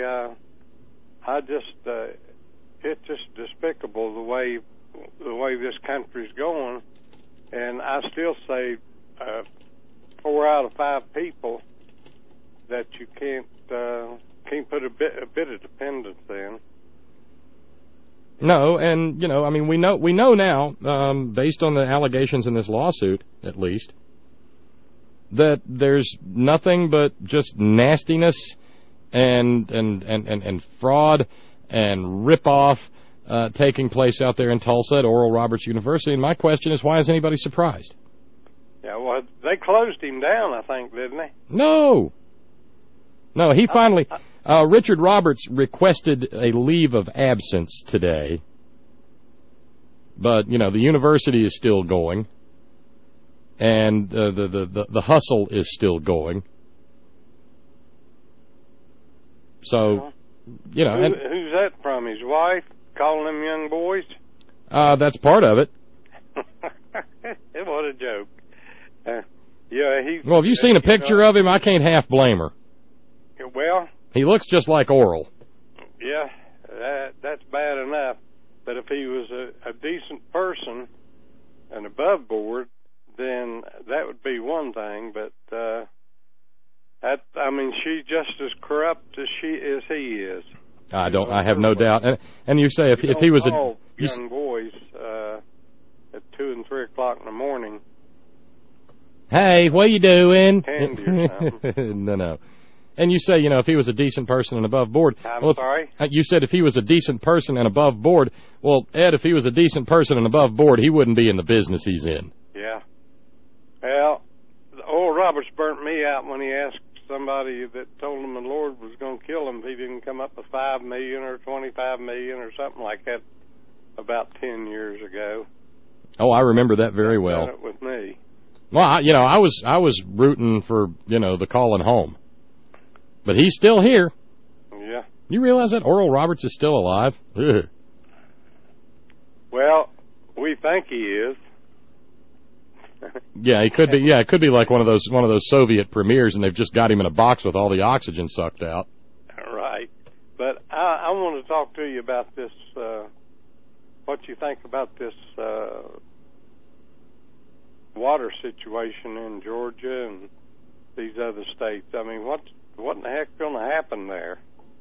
Speaker 13: it's just despicable the way this country's going, and I still say 4 out of 5 people that you can't put a bit of dependence in.
Speaker 5: No, and you know, I mean, we know now, based on the allegations in this lawsuit, at least, that there's nothing but just nastiness and fraud and rip-off taking place out there in Tulsa at Oral Roberts University. And my question is, why is anybody surprised?
Speaker 13: Yeah, well, they closed him down, I think, didn't they?
Speaker 5: No, he finally... Richard Roberts requested a leave of absence today. But, you know, the university is still going. And the hustle is still going. So, you know...
Speaker 13: Who's that from? His wife? Calling them young boys?
Speaker 5: That's part of it.
Speaker 13: What a joke. Yeah,
Speaker 5: well, have you seen a picture of him? I can't half blame her.
Speaker 13: Well...
Speaker 5: He looks just like Oral.
Speaker 13: Yeah, that's bad enough. But if he was a decent person and above board, then that would be one thing. But she's just as corrupt as he is.
Speaker 5: I have no doubt. And you say if he was
Speaker 13: young boys at 2 and 3 o'clock in the morning.
Speaker 5: Hey, what you doing?
Speaker 13: Candy or something.
Speaker 5: No. And you say, you know, if he was a decent person and above board...
Speaker 13: Sorry?
Speaker 5: You said if he was a decent person and above board. Well, Ed, if he was a decent person and above board, he wouldn't be in the business he's in.
Speaker 13: Yeah. Well, Oral Roberts burnt me out when he asked somebody that told him the Lord was going to kill him if he didn't come up with $5 million or $25 million or something like that about 10 years ago.
Speaker 5: Oh, I remember that very well.
Speaker 13: Done it with me.
Speaker 5: Well, I was rooting for, you know, the calling home. But he's still here.
Speaker 13: Yeah.
Speaker 5: You realize that Oral Roberts is still alive? Ugh.
Speaker 13: Well, we think he is.
Speaker 5: Yeah, he could be. Yeah, it could be like one of those Soviet premiers, and they've just got him in a box with all the oxygen sucked out.
Speaker 13: Right. But I want to talk to you about this. What you think about this water situation in Georgia and these other states? I mean, what in the heck's going to happen there?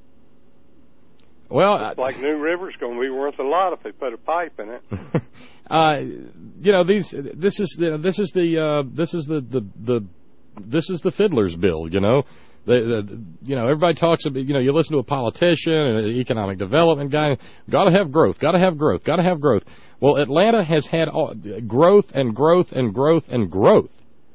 Speaker 5: Well,
Speaker 13: it's like New River's going to be worth a lot if they put a pipe in it.
Speaker 5: You know, this is the fiddler's bill. You know, you know, everybody talks about. You know, you listen to a politician and an economic development guy. Got to have growth. Got to have growth. Got to have growth. Well, Atlanta has had growth and growth and growth and growth.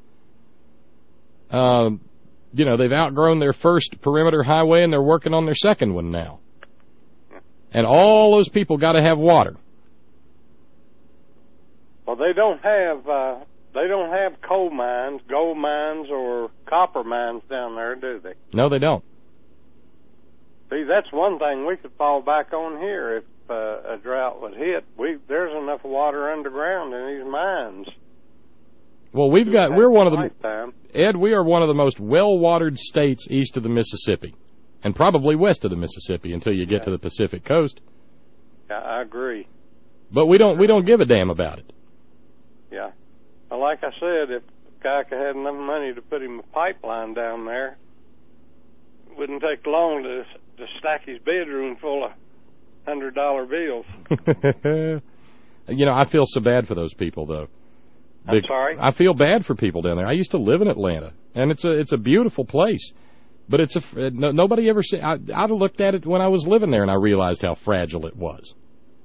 Speaker 5: You know, they've outgrown their first perimeter highway, and they're working on their second one now. And all those people got to have water.
Speaker 13: Well, they don't have coal mines, gold mines, or copper mines down there, do they?
Speaker 5: No, they don't.
Speaker 13: See, that's one thing we could fall back on here if a drought would hit. There's enough water underground in these mines.
Speaker 5: Well, we are one of the most well-watered states east of the Mississippi, and probably west of the Mississippi until you get to the Pacific coast.
Speaker 13: Yeah, I agree.
Speaker 5: But we don't give a damn about it.
Speaker 13: Yeah. Well, like I said, if Geico had enough money to put him a pipeline down there, it wouldn't take long to stack his bedroom full of $100 bills.
Speaker 5: You know, I feel so bad for those people, though.
Speaker 13: I'm sorry?
Speaker 5: I feel bad for people down there. I used to live in Atlanta, and it's a beautiful place. But nobody ever said. I'd looked at it when I was living there, and I realized how fragile it was.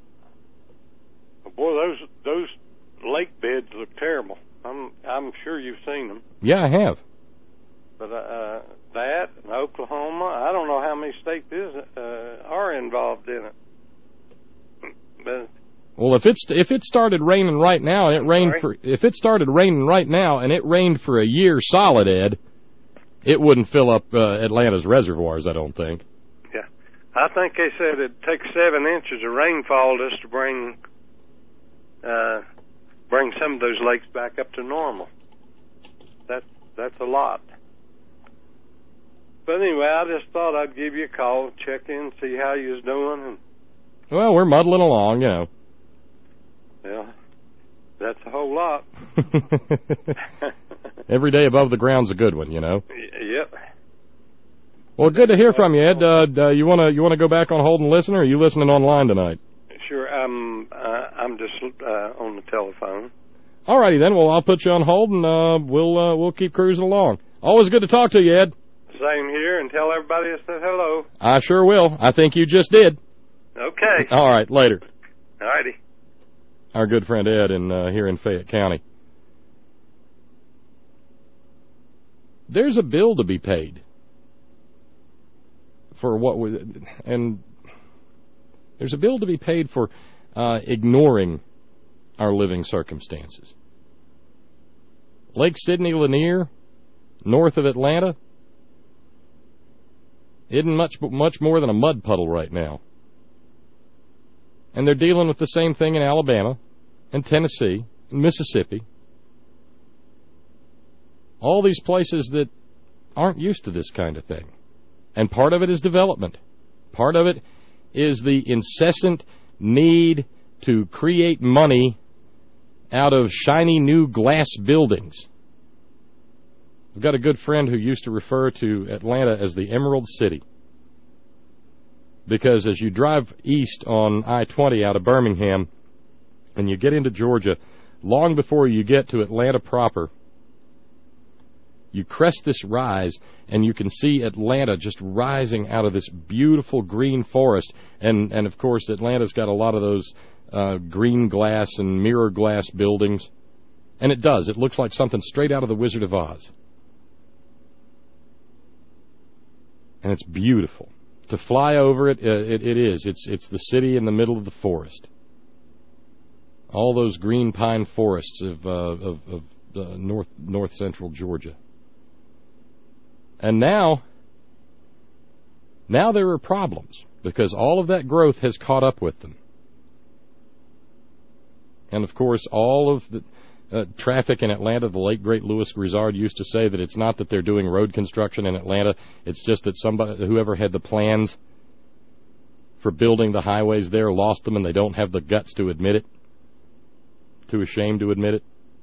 Speaker 13: Boy, those lake beds look terrible. I'm sure you've seen them.
Speaker 5: Yeah, I have.
Speaker 13: But that and Oklahoma, I don't know how many states are involved in it. But
Speaker 5: well, if it started raining right now, and if it started raining right now and it rained for a year solid, Ed, it wouldn't fill up Atlanta's reservoirs, I don't think.
Speaker 13: Yeah, I think they said it takes 7 inches of rainfall just to bring some of those lakes back up to normal. That's a lot. But anyway, I just thought I'd give you a call, check in, see how you was doing. And
Speaker 5: well, we're muddling along, you know.
Speaker 13: Yeah, that's a whole lot.
Speaker 5: Every day above the ground's a good one, you know.
Speaker 13: Yep.
Speaker 5: Well, good to hear from you, Ed. You wanna go back on hold and listen, or are you listening online tonight?
Speaker 13: Sure, I'm just on the telephone.
Speaker 5: All righty then. Well, I'll put you on hold, and we'll keep cruising along. Always good to talk to you, Ed.
Speaker 13: Same here, and tell everybody I said hello.
Speaker 5: I sure will. I think you just did.
Speaker 13: Okay.
Speaker 5: All right, later.
Speaker 13: All righty.
Speaker 5: Our good friend Ed here in Fayette County. There's a bill to be paid for there's a bill to be paid for ignoring our living circumstances. Lake Sidney Lanier, north of Atlanta, isn't much more than a mud puddle right now. And they're dealing with the same thing in Alabama and Tennessee and Mississippi. All these places that aren't used to this kind of thing. And part of it is development. Part of it is the incessant need to create money out of shiny new glass buildings. I've got a good friend who used to refer to Atlanta as the Emerald City. Because as you drive east on I-20 out of Birmingham and you get into Georgia, long before you get to Atlanta proper, you crest this rise and you can see Atlanta just rising out of this beautiful green forest. And of course, Atlanta's got a lot of those green glass and mirror glass buildings. And it does. It looks like something straight out of The Wizard of Oz. And it's beautiful. To fly over it, it is. It's the city in the middle of the forest. All those green pine forests of north central Georgia. And now there are problems because all of that growth has caught up with them. And of course, all of the traffic in Atlanta, the late great Louis Grizzard used to say that it's not that they're doing road construction in Atlanta, it's just that whoever had the plans for building the highways there lost them and they don't have the guts to admit it, too ashamed to admit it.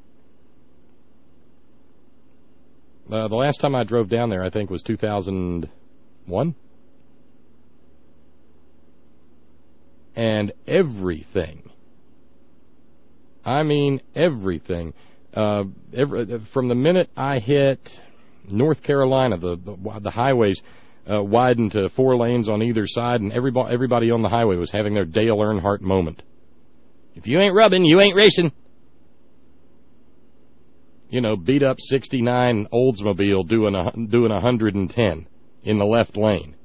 Speaker 5: The last time I drove down there, I think, was 2001. And everything, I mean everything, from the minute I hit North Carolina, the highways widened to 4 lanes on either side, and everybody on the highway was having their Dale Earnhardt moment. If you ain't rubbing, you ain't racing. You know, beat up 69 Oldsmobile doing 110 in the left lane.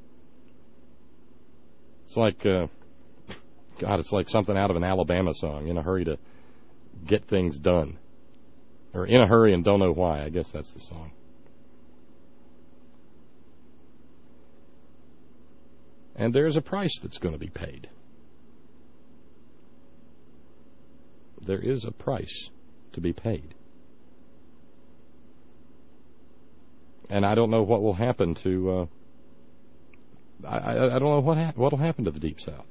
Speaker 5: It's like, God, it's like something out of an Alabama song. In a hurry to get things done. Or in a hurry and don't know why. I guess that's the song. And there's a price that's going to be paid. There is a price to be paid. And I don't know what will happen to... I don't know what will happen to the Deep South.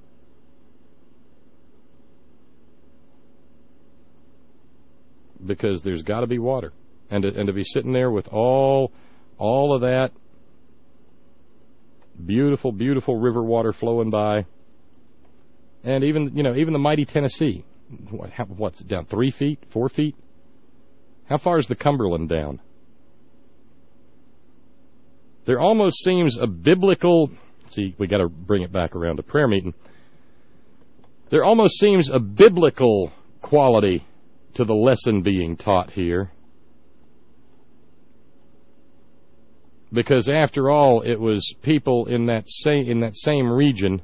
Speaker 5: Because there's got to be water. And to be sitting there with all of that beautiful, beautiful river water flowing by. And even the mighty Tennessee. What's it down? 3 feet? 4 feet? How far is the Cumberland down? There almost seems a biblical... See, we got to bring it back around to prayer meeting. There almost seems a biblical quality to the lesson being taught here. Because after all, it was people in that same region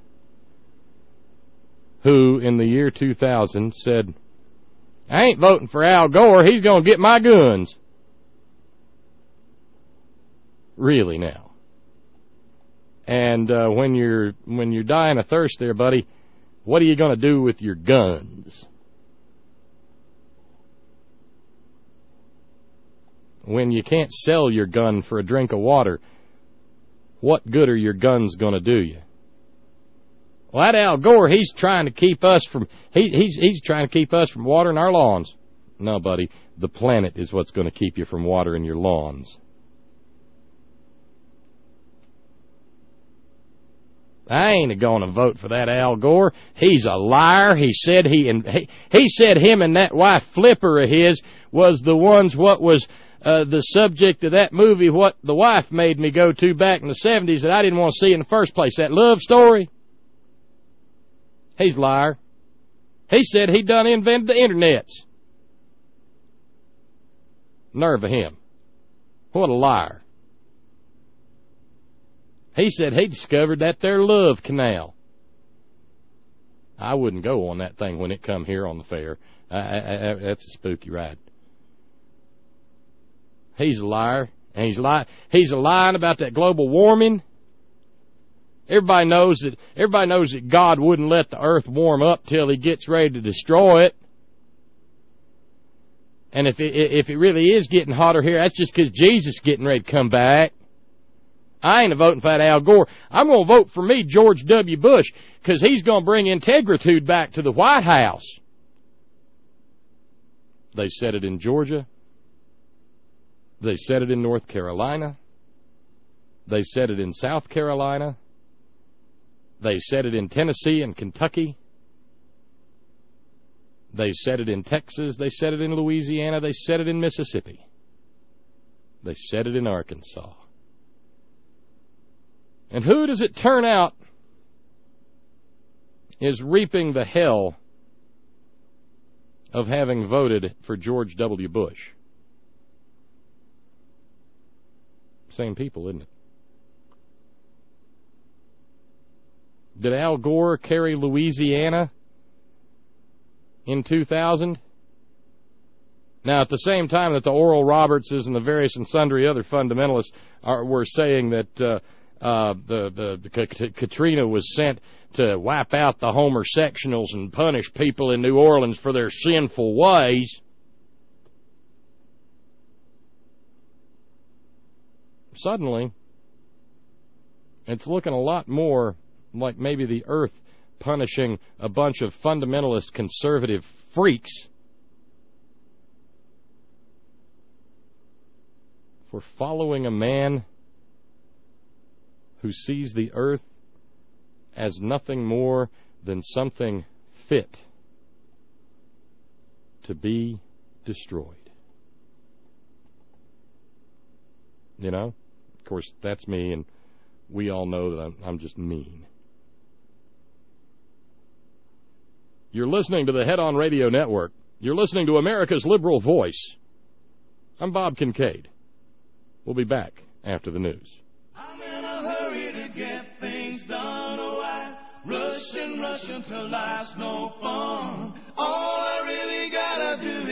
Speaker 5: who, in the year 2000, said, I ain't voting for Al Gore, he's going to get my guns. Really now. And when you're dying of thirst there, buddy, what are you going to do with your guns? When you can't sell your gun for a drink of water, what good are your guns going to do you? Well, that Al Gore, he's trying to keep us from he's trying to keep us from watering our lawns. No, buddy, the planet is what's going to keep you from watering your lawns. I ain't going to vote for that Al Gore. He's a liar. He said he said him and that wife Flipper of his was the ones what was the subject of that movie what the wife made me go to back in the 70s that I didn't want to see in the first place. That love story. He's a liar. He said he done invented the internets. Nerve of him. What a liar. He said he discovered that there love canal. I wouldn't go on that thing when it come here on the fair. That's a spooky ride. He's a liar. And he's a lying about that global warming. Everybody knows that God wouldn't let the earth warm up till he gets ready to destroy it. And if it really is getting hotter here, that's just because Jesus is getting ready to come back. I ain't voting for that Al Gore. I'm going to vote for me, George W. Bush, because he's going to bring integritude back to the White House. They said it in Georgia. They said it in North Carolina. They said it in South Carolina. They said it in Tennessee and Kentucky. They said it in Texas. They said it in Louisiana. They said it in Mississippi. They said it in Arkansas. And who does it turn out is reaping the hell of having voted for George W. Bush? Same people, isn't it? Did Al Gore carry Louisiana in 2000? Now, at the same time that the Oral Robertses and the various and sundry other fundamentalists were saying that the Katrina was sent to wipe out the homosexuals and punish people in New Orleans for their sinful ways, suddenly it's looking a lot more like maybe the earth punishing a bunch of fundamentalist conservative freaks for following a man who sees the earth as nothing more than something fit to be destroyed. You know? Of course, that's me, and we all know that I'm just mean. You're listening to the Head On Radio Network. You're listening to America's Liberal Voice. I'm Bob Kincaid. We'll be back after the news.
Speaker 1: I'm in a hurry to get things done. Oh, I rush until life's no fun. All I really gotta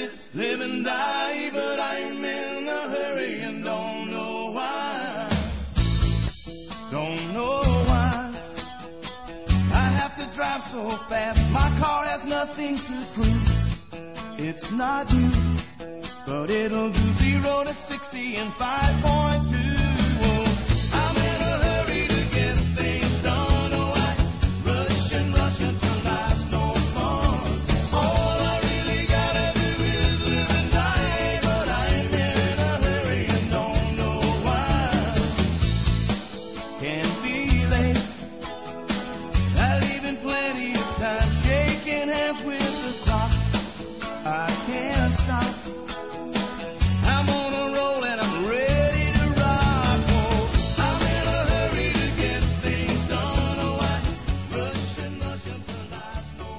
Speaker 1: this, live and die, but I'm in a hurry and don't know why. Don't know why I have to drive so fast. My car has nothing to prove. It's not new, but it'll do 0 to 60 in 5.2. I'm in a hurry to get things done. Oh, I rush until life's no fun. All I really gotta do is live and die, but I'm in a hurry and don't know why. Can't be late. I leave in plenty of time, shaking hands with the clock. I can't stop. I'm on a roll and I'm ready to rock. Oh, I'm in a hurry to get things done. Oh, I rush until life's no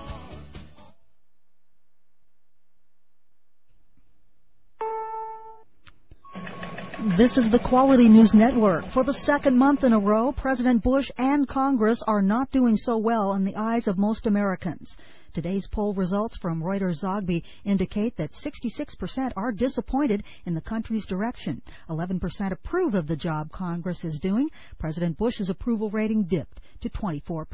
Speaker 1: fun.
Speaker 14: This is the Quality News Network. For the second month in a row, President Bush and Congress are not doing so well in the eyes of most Americans. Today's poll results from Reuters-Zogby indicate that 66% are disappointed in the country's direction. 11% approve of the job Congress is doing. President Bush's approval rating dipped to 24%.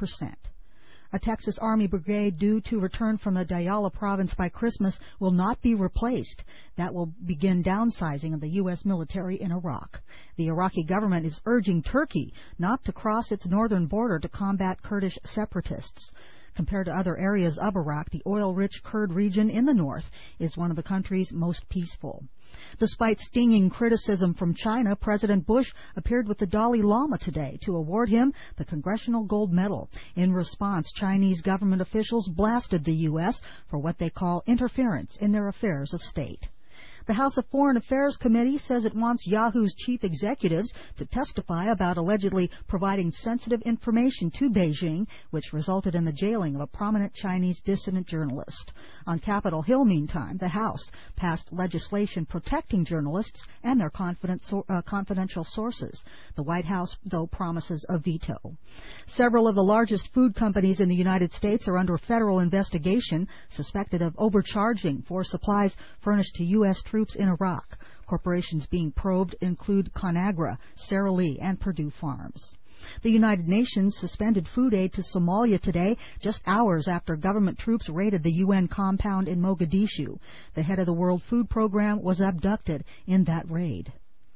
Speaker 14: A Texas Army brigade due to return from the Diyala province by Christmas will not be replaced. That will begin downsizing of the U.S. military in Iraq. The Iraqi government is urging Turkey not to cross its northern border to combat Kurdish separatists. Compared to other areas of Iraq, the oil-rich Kurd region in the north is one of the country's most peaceful. Despite stinging criticism from China, President Bush appeared with the Dalai Lama today to award him the Congressional Gold Medal. In response, Chinese government officials blasted the U.S. for what they call interference in their affairs of state. The House of Foreign Affairs Committee says it wants Yahoo's chief executives to testify about allegedly providing sensitive information to Beijing, which resulted in the jailing of a prominent Chinese dissident journalist. On Capitol Hill, meantime, the House passed legislation protecting journalists and their confidential sources. The White House, though, promises a veto. Several of the largest food companies in the United States are under federal investigation, suspected of overcharging for supplies furnished to U.S. troops in Iraq. Corporations being probed include ConAgra, Sara Lee, and Purdue Farms. The United Nations suspended food aid to Somalia today, just hours after government troops raided the UN compound in Mogadishu. The head of the World Food Program was abducted in that raid.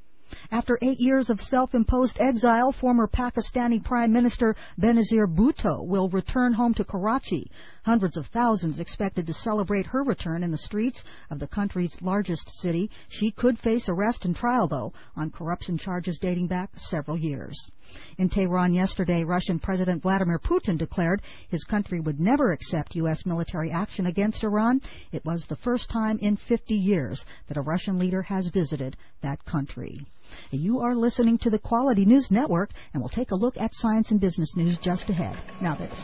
Speaker 14: After 8 years of self-imposed exile, former Pakistani Prime Minister Benazir Bhutto will return home to Karachi. Hundreds of thousands expected to celebrate her return in the streets of the country's largest city. She could face arrest and trial, though, on corruption charges dating back several years. In Tehran yesterday, Russian President Vladimir Putin declared his country would never accept U.S. military action against Iran. It was the first time in 50 years that a Russian leader has visited that country. You are listening to the Quality News Network, and we'll take a look at science and business news just ahead. Now this.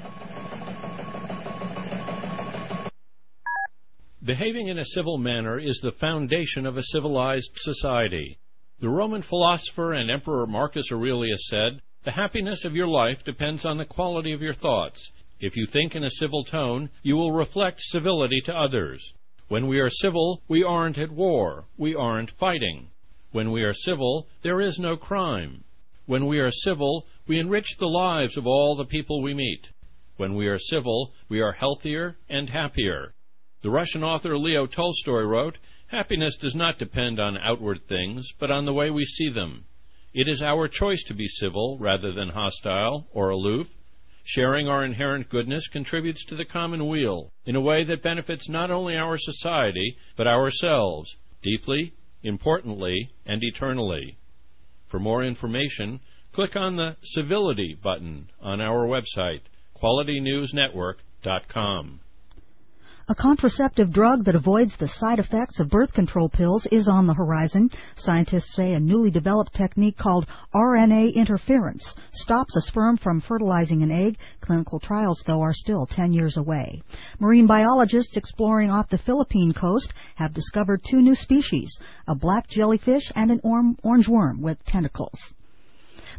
Speaker 15: Behaving in a civil manner is the foundation of a civilized society. The Roman philosopher and Emperor Marcus Aurelius said, "The happiness of your life depends on the quality of your thoughts. If you think in a civil tone, you will reflect civility to others. When we are civil, we aren't at war. We aren't fighting. When we are civil, there is no crime. When we are civil, we enrich the lives of all the people we meet. When we are civil, we are healthier and happier." The Russian author Leo Tolstoy wrote, "Happiness does not depend on outward things, but on the way we see them. It is our choice to be civil rather than hostile or aloof. Sharing our inherent goodness contributes to the common weal in a way that benefits not only our society, but ourselves, deeply, importantly, and eternally." For more information, click on the Civility button on our website, QualityNewsNetwork.com.
Speaker 14: A contraceptive drug that avoids the side effects of birth control pills is on the horizon. Scientists say a newly developed technique called RNA interference stops a sperm from fertilizing an egg. Clinical trials, though, are still 10 years away. Marine biologists exploring off the Philippine coast have discovered 2 new species, a black jellyfish and an orange worm with tentacles.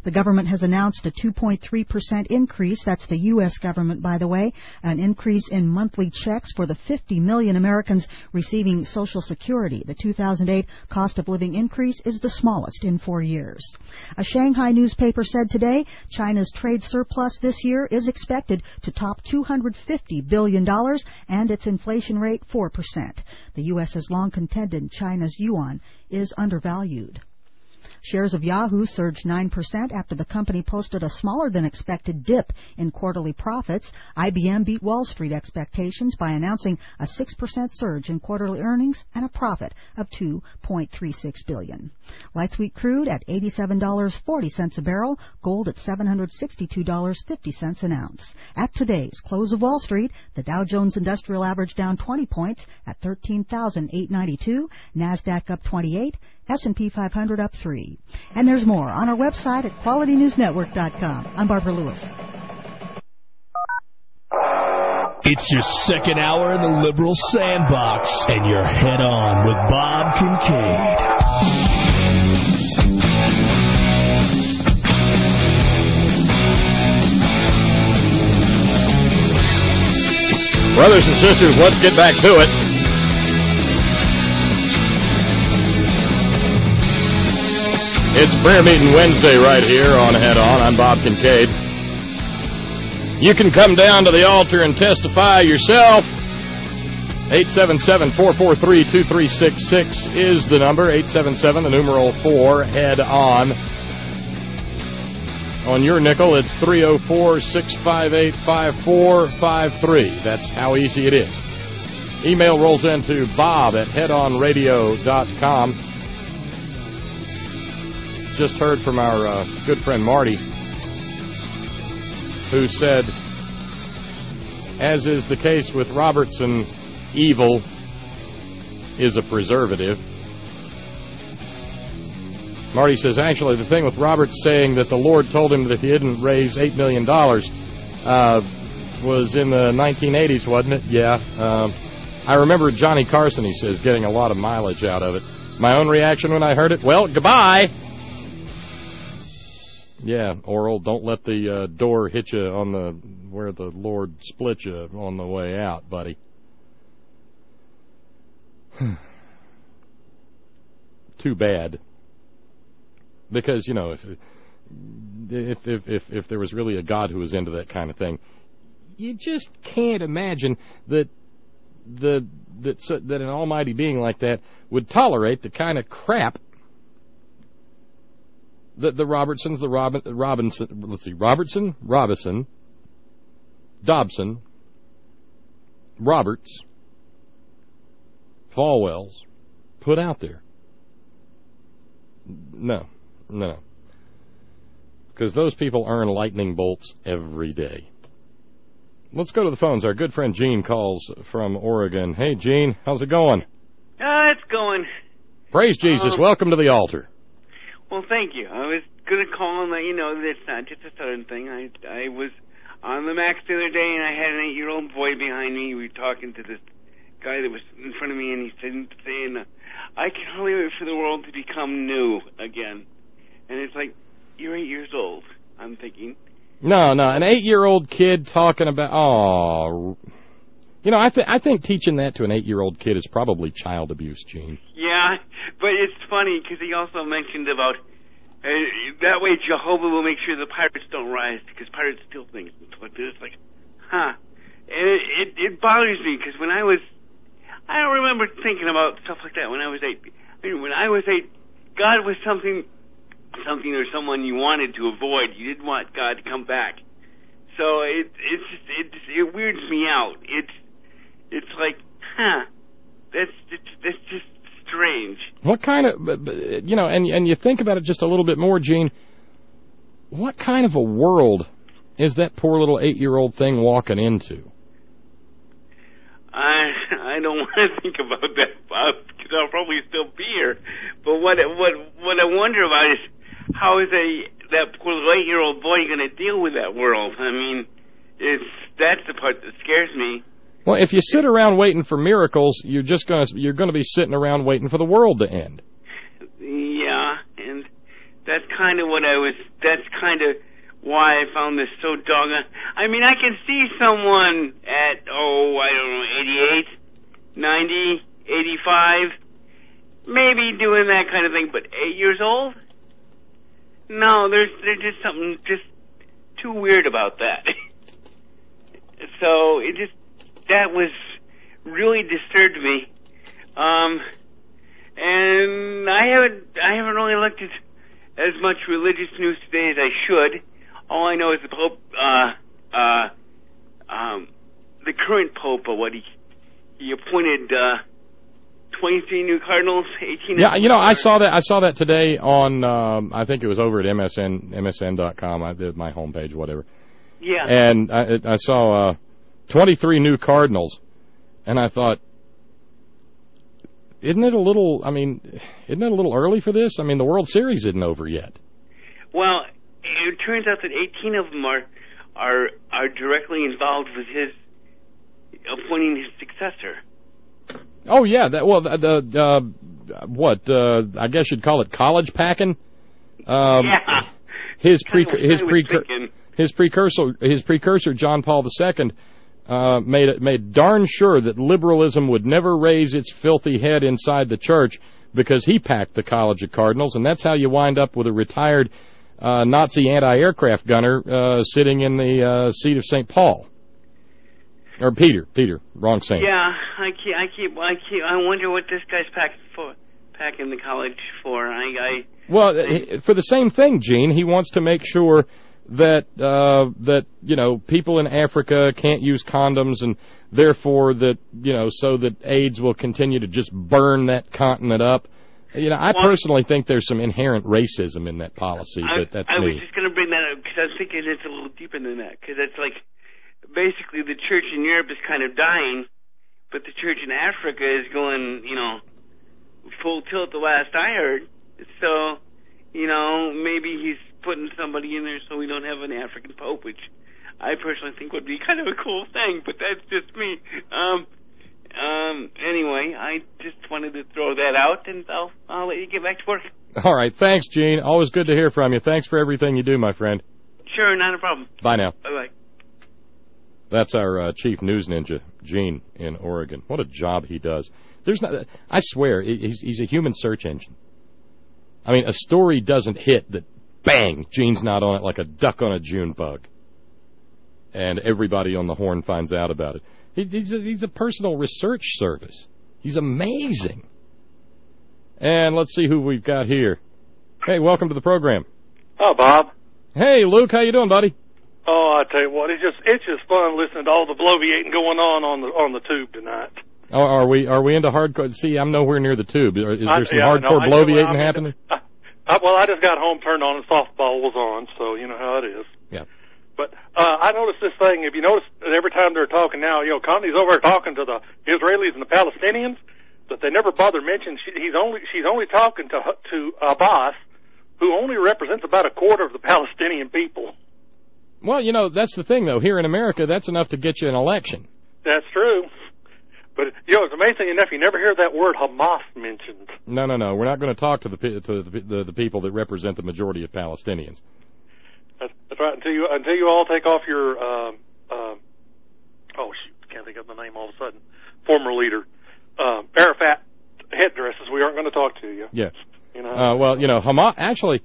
Speaker 14: The government has announced a 2.3% increase. That's the U.S. government, by the way, an increase in monthly checks for the 50 million Americans receiving Social Security. The 2008 cost of living increase is the smallest in 4 years. A Shanghai newspaper said today China's trade surplus this year is expected to top $250 billion and its inflation rate 4%. The U.S. has long contended China's yuan is undervalued. Shares of Yahoo surged 9% after the company posted a smaller-than-expected dip in quarterly profits. IBM beat Wall Street expectations by announcing a 6% surge in quarterly earnings and a profit of $2.36 billion. Light sweet crude at $87.40 a barrel, gold at $762.50 an ounce. At today's close of Wall Street, the Dow Jones Industrial Average down 20 points at 13,892, NASDAQ up 28, S&P 500 up 3. And there's more on our website at QualityNewsNetwork.com. I'm Barbara Lewis.
Speaker 4: It's your second hour in the liberal sandbox, and you're head on with Bob Kincaid.
Speaker 5: Brothers and sisters, let's get back to it. It's Prayer Meeting Wednesday right here on Head On. I'm Bob Kincaid. You can come down to the altar and testify yourself. 877-443-2366 is the number. 877, the numeral 4, Head On. On your nickel, it's 304-658-5453. That's how easy it is. Email rolls into bob@headonradio.com. Just heard from our good friend Marty, who said, as is the case with Robertson, evil is a preservative. Marty says, actually, the thing with Roberts saying that the Lord told him that if he didn't raise $8 million was in the 1980s, wasn't it? Yeah. I remember Johnny Carson, he says, getting a lot of mileage out of it. My own reaction when I heard it, well, goodbye. Yeah, Oral, don't let the door hit you on the where the Lord split you on the way out, buddy. Too bad. Because, you know, if there was really a God who was into that kind of thing, you just can't imagine that an almighty being like that would tolerate the kind of crap that the Robertsons, Robertson, Dobson, Roberts, Falwells put out there. No. Because those people earn lightning bolts every day. Let's go to the phones. Our good friend Gene calls from Oregon. Hey, Gene, how's it going?
Speaker 16: It's going.
Speaker 5: Praise Jesus. Welcome to the altar.
Speaker 16: Well, thank you. I was going to call and let you know that it's not just a Southern thing. I was on the Max the other day, and I had an 8-year-old boy behind me. We were talking to this guy that was in front of me, and he said, saying, I can hardly wait for the world to become new again. And it's like, you're 8 years old, I'm thinking.
Speaker 5: No, an 8-year-old kid talking about, You know, I think teaching that to an 8-year-old kid is probably child abuse, Gene.
Speaker 16: Yeah, but it's funny because he also mentioned about that way Jehovah will make sure the pirates don't rise because pirates steal things. It's like, huh. And it bothers me because when I don't remember thinking about stuff like that when I was 8. I mean, when I was 8, God was something or someone you wanted to avoid. You didn't want God to come back. So it weirds me out. It's like, that's just strange.
Speaker 5: What kind of, you know, and you think about it just a little bit more, Gene, what kind of a world is that poor little 8-year-old thing walking into?
Speaker 16: I don't want to think about that, Bob, because I'll probably still be here. But what I wonder about is how is that poor little 8-year-old boy going to deal with that world? I mean, that's the part that scares me.
Speaker 5: Well, if you sit around waiting for miracles, you're going to be sitting around waiting for the world to end.
Speaker 16: Yeah, and That's kind of why I found this so doggone. I mean, I can see someone at, 88, 90, 85, maybe doing that kind of thing, but 8 years old? No, there's just something just too weird about that. So that was really disturbed me. And I haven't really looked at as much religious news today as I should. All I know is the Pope, the current Pope, he appointed 23 new cardinals, 18.
Speaker 5: Yeah, I saw that today on I think it was over at MSN.com. I did my homepage, whatever.
Speaker 16: Yeah.
Speaker 5: And I saw 23 new cardinals, and I thought, isn't it a little early for this? I mean, the World Series isn't over yet.
Speaker 16: Well, it turns out that 18 of them are directly involved with his appointing his successor.
Speaker 5: Oh yeah, I guess you'd call it college packing.
Speaker 16: Yeah.
Speaker 5: His precursor, John Paul II, made darn sure that liberalism would never raise its filthy head inside the church, because he packed the College of Cardinals, and that's how you wind up with a retired Nazi anti-aircraft gunner sitting in the seat of St. Paul. Or Peter, wrong saint.
Speaker 16: Yeah, I wonder what this guy's packing the college for.
Speaker 5: For the same thing, Gene. He wants to make sure that people in Africa can't use condoms, and therefore so that AIDS will continue to just burn that continent up. I personally think there's some inherent racism in that policy, but that's me.
Speaker 16: I was just going to bring that up because I was thinking it's a little deeper than that, because it's like basically the church in Europe is kind of dying, but the church in Africa is going, full tilt the last I heard. So, maybe he's putting somebody in there so we don't have an African pope, which I personally think would be kind of a cool thing, but that's just me. Anyway, I just wanted to throw that out, and I'll let you get back to work.
Speaker 5: All right. Thanks, Gene. Always good to hear from you. Thanks for everything you do, my friend.
Speaker 16: Sure, not a problem.
Speaker 5: Bye now.
Speaker 16: Bye-bye.
Speaker 5: That's our chief news ninja, Gene, in Oregon. What a job he does. I swear, he's a human search engine. I mean, a story doesn't hit that, bang, Gene's not on it like a duck on a June bug. And everybody on the horn finds out about it. He's a personal research service. He's amazing. And let's see who we've got here. Hey, welcome to the program.
Speaker 17: Oh, Bob.
Speaker 5: Hey, Luke, how you doing, buddy?
Speaker 17: Oh, I tell you what, it's just fun listening to all the bloviating going on the tube tonight.
Speaker 5: Oh, are we into hardcore? See, I'm nowhere near the tube. Is there some hardcore bloviating happening?
Speaker 17: I just got home, turned on, and softball was on, so you know how it is.
Speaker 5: Yeah.
Speaker 17: But I noticed this thing. If you notice that every time they're talking now, Connie's over there talking to the Israelis and the Palestinians, that they never bother mentioning she's only talking to Abbas, who only represents about a quarter of the Palestinian people.
Speaker 5: Well, that's the thing, though. Here in America, that's enough to get you an election.
Speaker 17: That's true. But, it's amazing enough, you never hear that word Hamas mentioned.
Speaker 5: No. We're not going to talk to the people that represent the majority of Palestinians.
Speaker 17: That's right. Until you all take off your, can't think of the name all of a sudden. Former leader, Arafat headdresses, we aren't going to talk to you.
Speaker 5: Yeah. Hamas, actually,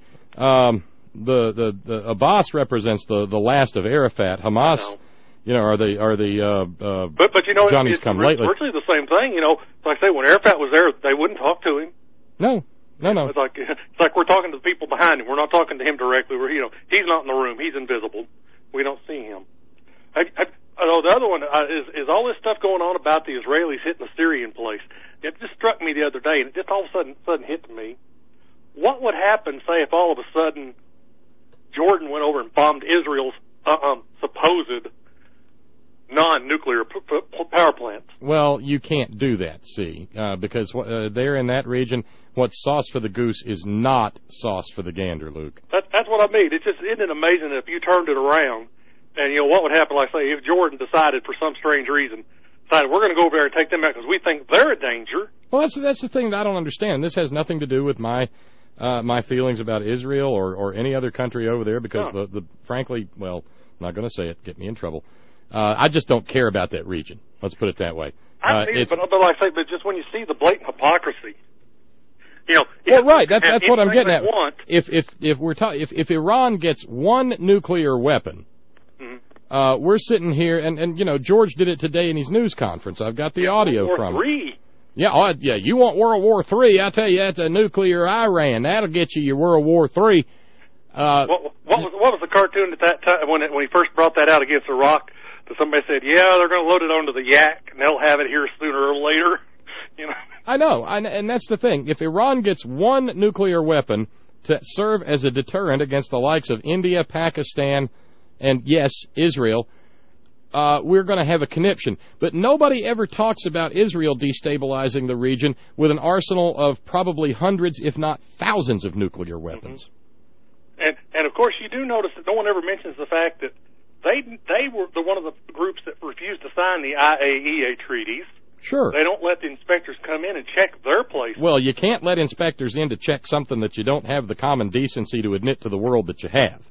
Speaker 5: the Abbas represents the last of Arafat. Hamas, are the
Speaker 17: but
Speaker 5: Johnny's come lately.
Speaker 17: It's virtually the same thing. Like I say, when Arafat was there, they wouldn't talk to him.
Speaker 5: No.
Speaker 17: It's like we're talking to the people behind him. We're not talking to him directly. He's not in the room. He's invisible. We don't see him. The other one is all this stuff going on about the Israelis hitting the Syrian place. It just struck me the other day, and it just all of a sudden hit me. What would happen, say, if all of a sudden Jordan went over and bombed Israel's supposed non-nuclear power plants?
Speaker 5: Well, you can't do that, because there in that region, what's sauce for the goose is not sauce for the gander, Luke.
Speaker 17: That's what I mean. Isn't it amazing if you turned it around, and what would happen, like say, if Jordan decided for some strange reason, decided we're going to go over there and take them out because we think they're a danger.
Speaker 5: Well, that's the thing that I don't understand. This has nothing to do with my my feelings about Israel or any other country over there because frankly, well, I'm not going to say it, get me in trouble. I just don't care about that region. Let's put it that way.
Speaker 17: But like I say, but just when you see the blatant hypocrisy, you know.
Speaker 5: Well, right. That's what I'm getting at. If Iran gets one nuclear weapon, we're sitting here, and you know, George did it today in his news conference. I've got the audio from it. Yeah, you want World War III? I tell you, that's a nuclear Iran. That'll get you your World War III.
Speaker 17: What was the cartoon at that time when he first brought that out against Iraq? That somebody said, yeah, they're going to load it onto the yak, and they'll have it here sooner or later. You know.
Speaker 5: I know, and that's the thing. If Iran gets one nuclear weapon to serve as a deterrent against the likes of India, Pakistan, and, yes, Israel, we're going to have a conniption. But nobody ever talks about Israel destabilizing the region with an arsenal of probably hundreds, if not thousands, of nuclear weapons.
Speaker 17: And of course, you do notice that no one ever mentions the fact that they were one of the groups that refused to sign the IAEA treaties.
Speaker 5: Sure.
Speaker 17: They don't let the inspectors come in and check their place.
Speaker 5: Well, you can't let inspectors in to check something that you don't have the common decency to admit to the world that you have.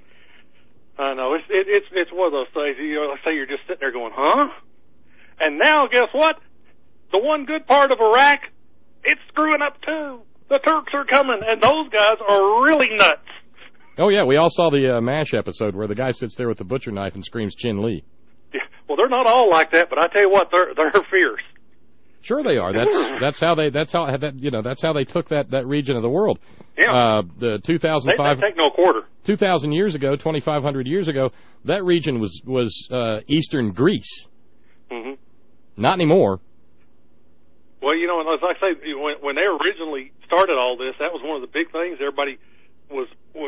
Speaker 17: I know. It's one of those things. You know, say you're just sitting there going, huh? And now, guess what? The one good part of Iraq, it's screwing up too. The Turks are coming, and those guys are really nuts.
Speaker 5: Oh, yeah, we all saw the MASH episode where the guy sits there with the butcher knife and screams Chin Lee.
Speaker 17: Yeah, well, they're not all like that, but I tell you what, they're fierce.
Speaker 5: Sure they are. That's how they took that region of the world.
Speaker 17: Yeah.
Speaker 5: The 2005
Speaker 17: they take no quarter.
Speaker 5: 2,000 years ago, 2,500 years ago, that region was eastern Greece.
Speaker 17: Mm-hmm.
Speaker 5: Not anymore.
Speaker 17: Well, you know, as I say, when they originally started all this, that was one of the big things everybody was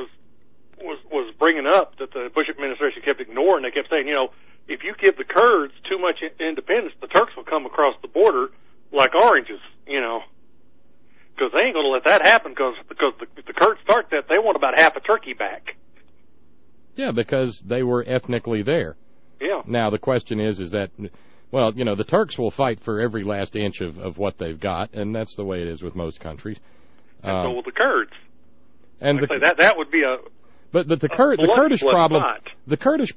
Speaker 17: bringing up that the Bush administration kept ignoring. They kept saying, you know, if you give the Kurds too much independence, the Turks will come across the border like oranges, you know, because they ain't going to let that happen because the Kurds start that, they want about half of Turkey back.
Speaker 5: Yeah, because they were ethnically there.
Speaker 17: Yeah.
Speaker 5: Now, the question is that, well, you know, the Turks will fight for every last inch of what they've got, and that's the way it is with most countries.
Speaker 17: And so will the Kurds.
Speaker 5: And
Speaker 17: that would be a...
Speaker 5: But the Kurdish problem... The Kurdish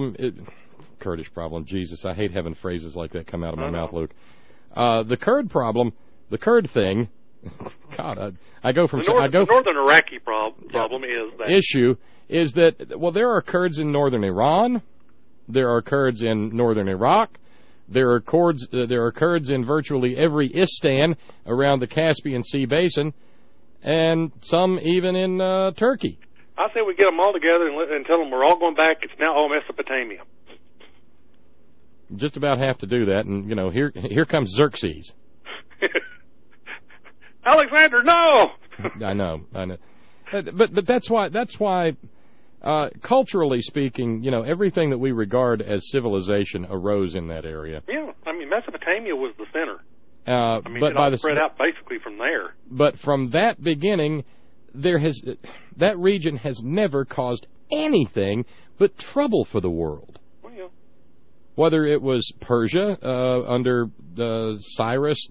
Speaker 5: problem, Jesus, I hate having phrases like that come out of my mouth, Luke. The Kurd problem, the Kurd thing, God, I go from...
Speaker 17: The northern Iraqi problem is that...
Speaker 5: Issue is that, well, there are Kurds in northern Iran, there are Kurds in northern Iraq, there are Kurds in virtually every Istan around the Caspian Sea basin, and some even in Turkey.
Speaker 17: I say we get them all together and tell them we're all going back. It's now all Mesopotamia.
Speaker 5: Just about have to do that, and you know, here comes Xerxes.
Speaker 17: Alexander, no.
Speaker 5: I know, but that's why, culturally speaking, you know, everything that we regard as civilization arose in that area.
Speaker 17: Yeah, I mean, Mesopotamia was the center.
Speaker 5: But
Speaker 17: it all spread out basically from there.
Speaker 5: But from that beginning, that region has never caused anything but trouble for the world.
Speaker 17: Well, yeah.
Speaker 5: Whether it was Persia under Cyrus,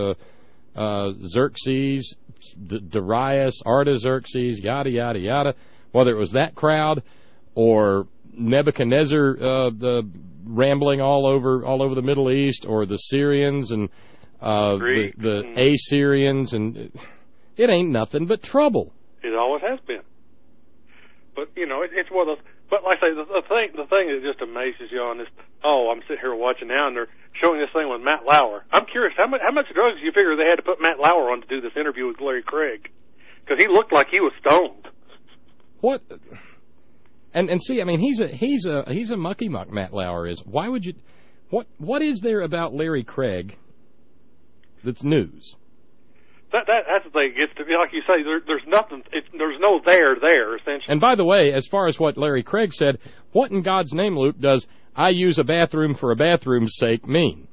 Speaker 5: Xerxes, Darius, Artaxerxes, yada yada yada. Whether it was that crowd or Nebuchadnezzar rambling all over the Middle East, or the Syrians and the Assyrians, and it ain't nothing but trouble.
Speaker 17: It always has been. But you know, it's one of those. But like I say, the thing that just amazes you on this. Oh, I'm sitting here watching now, and they're showing this thing with Matt Lauer. I'm curious, how much drugs do you figure they had to put Matt Lauer on to do this interview with Larry Craig? Because he looked like he was stoned.
Speaker 5: What? And see, I mean, he's a mucky muck. Matt Lauer is. Why would you? What is there about Larry Craig that's news?
Speaker 17: That's the thing. It's to be like you say. There's nothing. There's no there essentially.
Speaker 5: And by the way, as far as what Larry Craig said, what in God's name, Luke, does "I use a bathroom for a bathroom's sake" mean?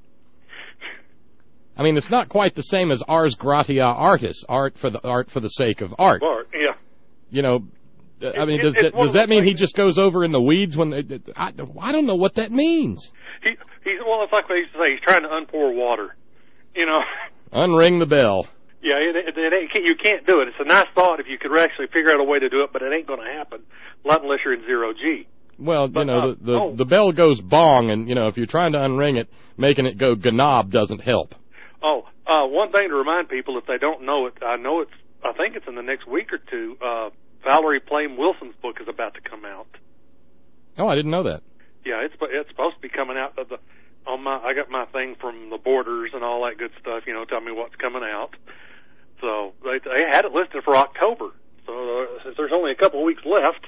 Speaker 5: I mean, it's not quite the same as ars gratia artis, art for the sake of art.
Speaker 17: Art, yeah.
Speaker 5: You know, I mean, does that mean he just goes over in the weeds when I don't know what that means.
Speaker 17: Well, it's like they used to say. He's trying to unpour water. You know.
Speaker 5: Unring the bell.
Speaker 17: Yeah, you can't do it. It's a nice thought if you could actually figure out a way to do it, but it ain't going to happen, not unless you're in zero G.
Speaker 5: Well, the bell goes bong, and, if you're trying to unring it, making it go ganob doesn't help.
Speaker 17: One thing to remind people, if they don't know it, I think it's in the next week or two, Valerie Plame Wilson's book is about to come out.
Speaker 5: Oh, I didn't know that.
Speaker 17: Yeah, it's supposed to be coming out I got my thing from the Borders and all that good stuff, tell me what's coming out. So they had it listed for October. So since there's only a couple of weeks left.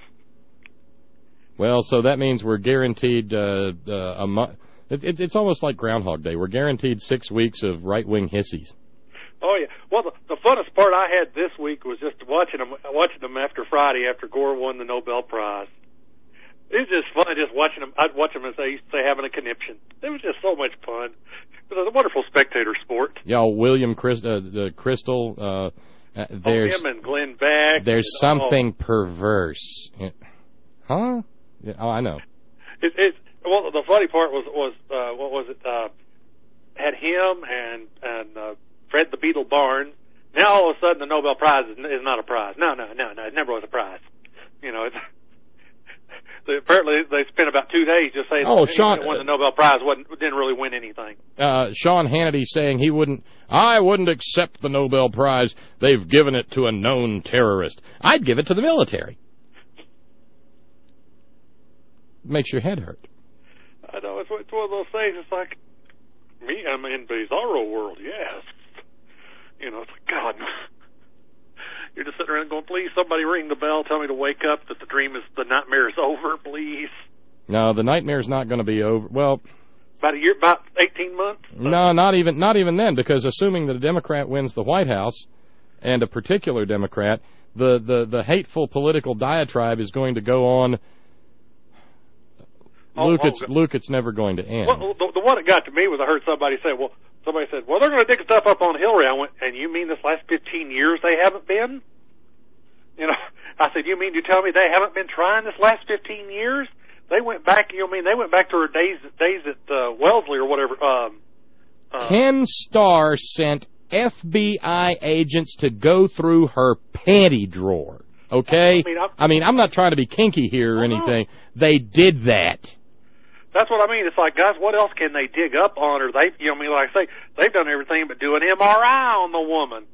Speaker 5: Well, so that means we're guaranteed a month. It's almost like Groundhog Day. We're guaranteed 6 weeks of right-wing hissies.
Speaker 17: Oh yeah. Well, the funnest part I had this week was just watching them after Friday, after Gore won the Nobel Prize. It was just fun just watching them. I'd watch them as they used to say, having a conniption. It was just so much fun. It was a wonderful spectator sport.
Speaker 5: Yeah, William Crystal. There's
Speaker 17: him and Glenn Beck.
Speaker 5: There's something perverse. Huh? Yeah, I know.
Speaker 17: Well, the funny part was what was it? Had him and Fred the Beetle Barnes. Now all of a sudden the Nobel Prize is not a prize. No, it never was a prize. Apparently they spent about 2 days just saying Sean won the Nobel Prize didn't really win anything.
Speaker 5: Sean Hannity saying I wouldn't accept the Nobel Prize. They've given it to a known terrorist. I'd give it to the military. Makes your head hurt.
Speaker 17: I know, it's one of those things. It's like me. I'm in Bizarro World. Yes. It's like, God. You're just sitting around going, please, somebody ring the bell, tell me to wake up, that the nightmare is over, please.
Speaker 5: No, the nightmare's not going to be over. Well,
Speaker 17: about 18 months?
Speaker 5: No, not even then, because assuming that a Democrat wins the White House, and a particular Democrat, the hateful political diatribe is going to go on. Luke, it's never going to end.
Speaker 17: Well, the one that got to me was I heard somebody said, they're going to dig stuff up on Hillary. I went, and you mean this last 15 years they haven't been? I said, you mean to tell me they haven't been trying this last 15 years? They went back, they went back to her days at Wellesley or whatever.
Speaker 5: Ken Starr sent FBI agents to go through her panty drawer. Okay? I'm not trying to be kinky here or anything. They did that.
Speaker 17: That's what I mean. It's like, guys, what else can they dig up on her? Like I say, they've done everything but do an MRI on the woman.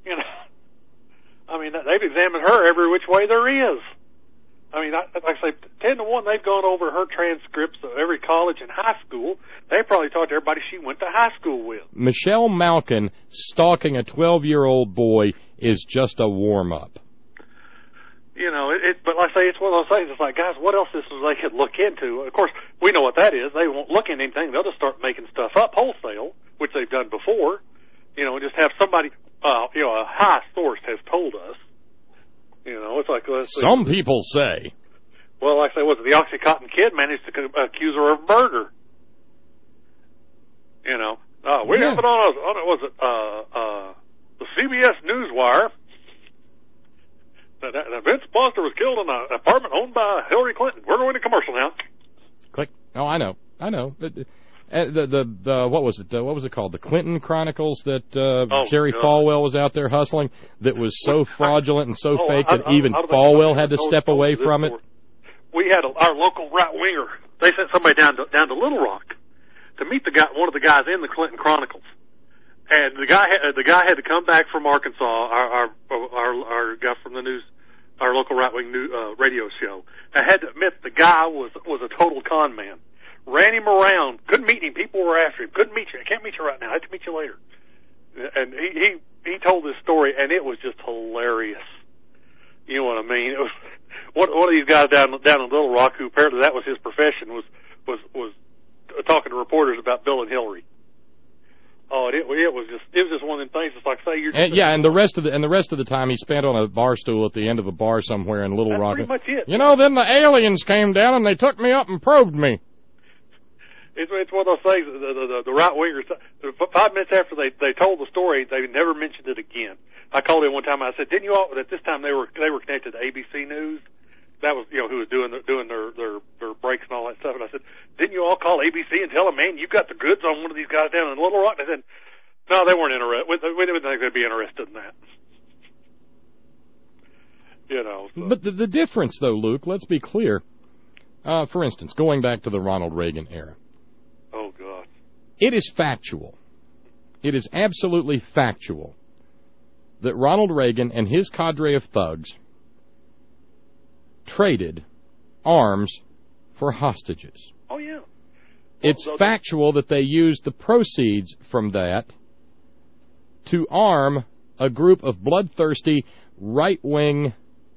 Speaker 17: They've examined her every which way there is. Like I say, 10 to 1, they've gone over her transcripts of every college and high school. They probably talked to everybody she went to high school with.
Speaker 5: Michelle Malkin stalking a 12-year-old boy is just a warm-up.
Speaker 17: But like I say, it's one of those things. It's like, guys, what else is they could look into? Of course, we know what that is. They won't look into anything. They'll just start making stuff up wholesale, which they've done before. Just have somebody, a high source has told us. It's like
Speaker 5: some people say.
Speaker 17: Well, like I say, was it the OxyContin kid managed to accuse her of murder? We have it on the CBS Newswire. That Vince Foster was killed in an apartment owned by Hillary Clinton. We're going to commercial now.
Speaker 5: Click. Oh, I know. What was it? What was it called? The Clinton Chronicles that Jerry Falwell was out there hustling. That was so fraudulent and so fake that even Falwell had to step away from it.
Speaker 17: We had our local right winger. They sent somebody down to Little Rock to meet one of the guys in the Clinton Chronicles. And the guy had to come back from Arkansas. Our guy from the news, our local right wing radio show. I had to admit the guy was a total con man. Ran him around, couldn't meet him. People were after him. Couldn't meet you. I can't meet you right now. I have to meet you later. And he told this story, and it was just hilarious. You know what I mean? It was one of these guys down in Little Rock, who apparently that was his profession, was talking to reporters about Bill and Hillary. Oh, it was just one of them things. It's like, say you're just
Speaker 5: and the rest of the time he spent on a bar stool at the end of a bar somewhere in Little Rock.
Speaker 17: That's pretty much it.
Speaker 5: Then the aliens came down and they took me up and probed me.
Speaker 17: It's one of those things. The right wingers. 5 minutes after they told the story, they never mentioned it again. I called in one time. I said, "Didn't you all?" At this time, they were connected to ABC News. That was who was doing their breaks and all that stuff. And I said, "Didn't you all call ABC and tell them, man, you got the goods on one of these guys down in Little Rock?" And they said, No, they weren't interested. We didn't think they'd be interested in that. You know. So.
Speaker 5: But the difference, though, Luke, let's be clear. For instance, going back to the Ronald Reagan era.
Speaker 17: Oh, God.
Speaker 5: It is factual. It is absolutely factual that Ronald Reagan and his cadre of thugs traded arms for hostages.
Speaker 17: Oh, yeah.
Speaker 5: It's factual that they used the proceeds from that to arm a group of bloodthirsty right-wing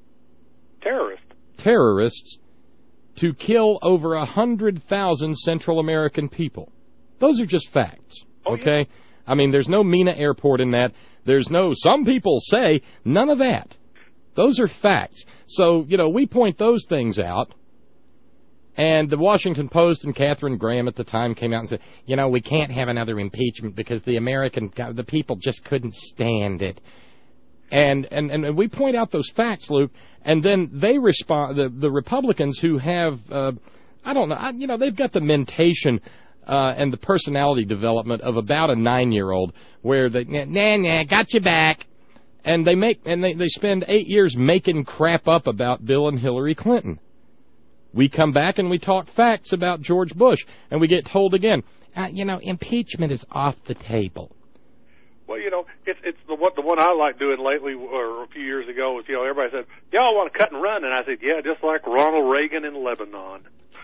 Speaker 5: terrorists to kill over 100,000 Central American people. Those are just facts, okay?
Speaker 17: Yeah.
Speaker 5: I mean, there's no Mina Airport in that. There's no, some people say, none of that. Those are facts. So, you know, we point those things out. And the Washington Post and Katharine Graham at the time came out and said, you know, we can't have another impeachment because the people just couldn't stand it. And we point out those facts, Luke, and then they respond, the Republicans who have, I don't know, you know, they've got the mentation and the personality development of about a 9-year-old where they, got you back. And they spend 8 years making crap up about Bill and Hillary Clinton. We come back and we talk facts about George Bush, and we get told again, you know, impeachment is off the table.
Speaker 17: Well, you know, it's the one I like doing lately, or a few years ago, was, you know, everybody said, y'all want to cut and run, and I said, yeah, just like Ronald Reagan in Lebanon.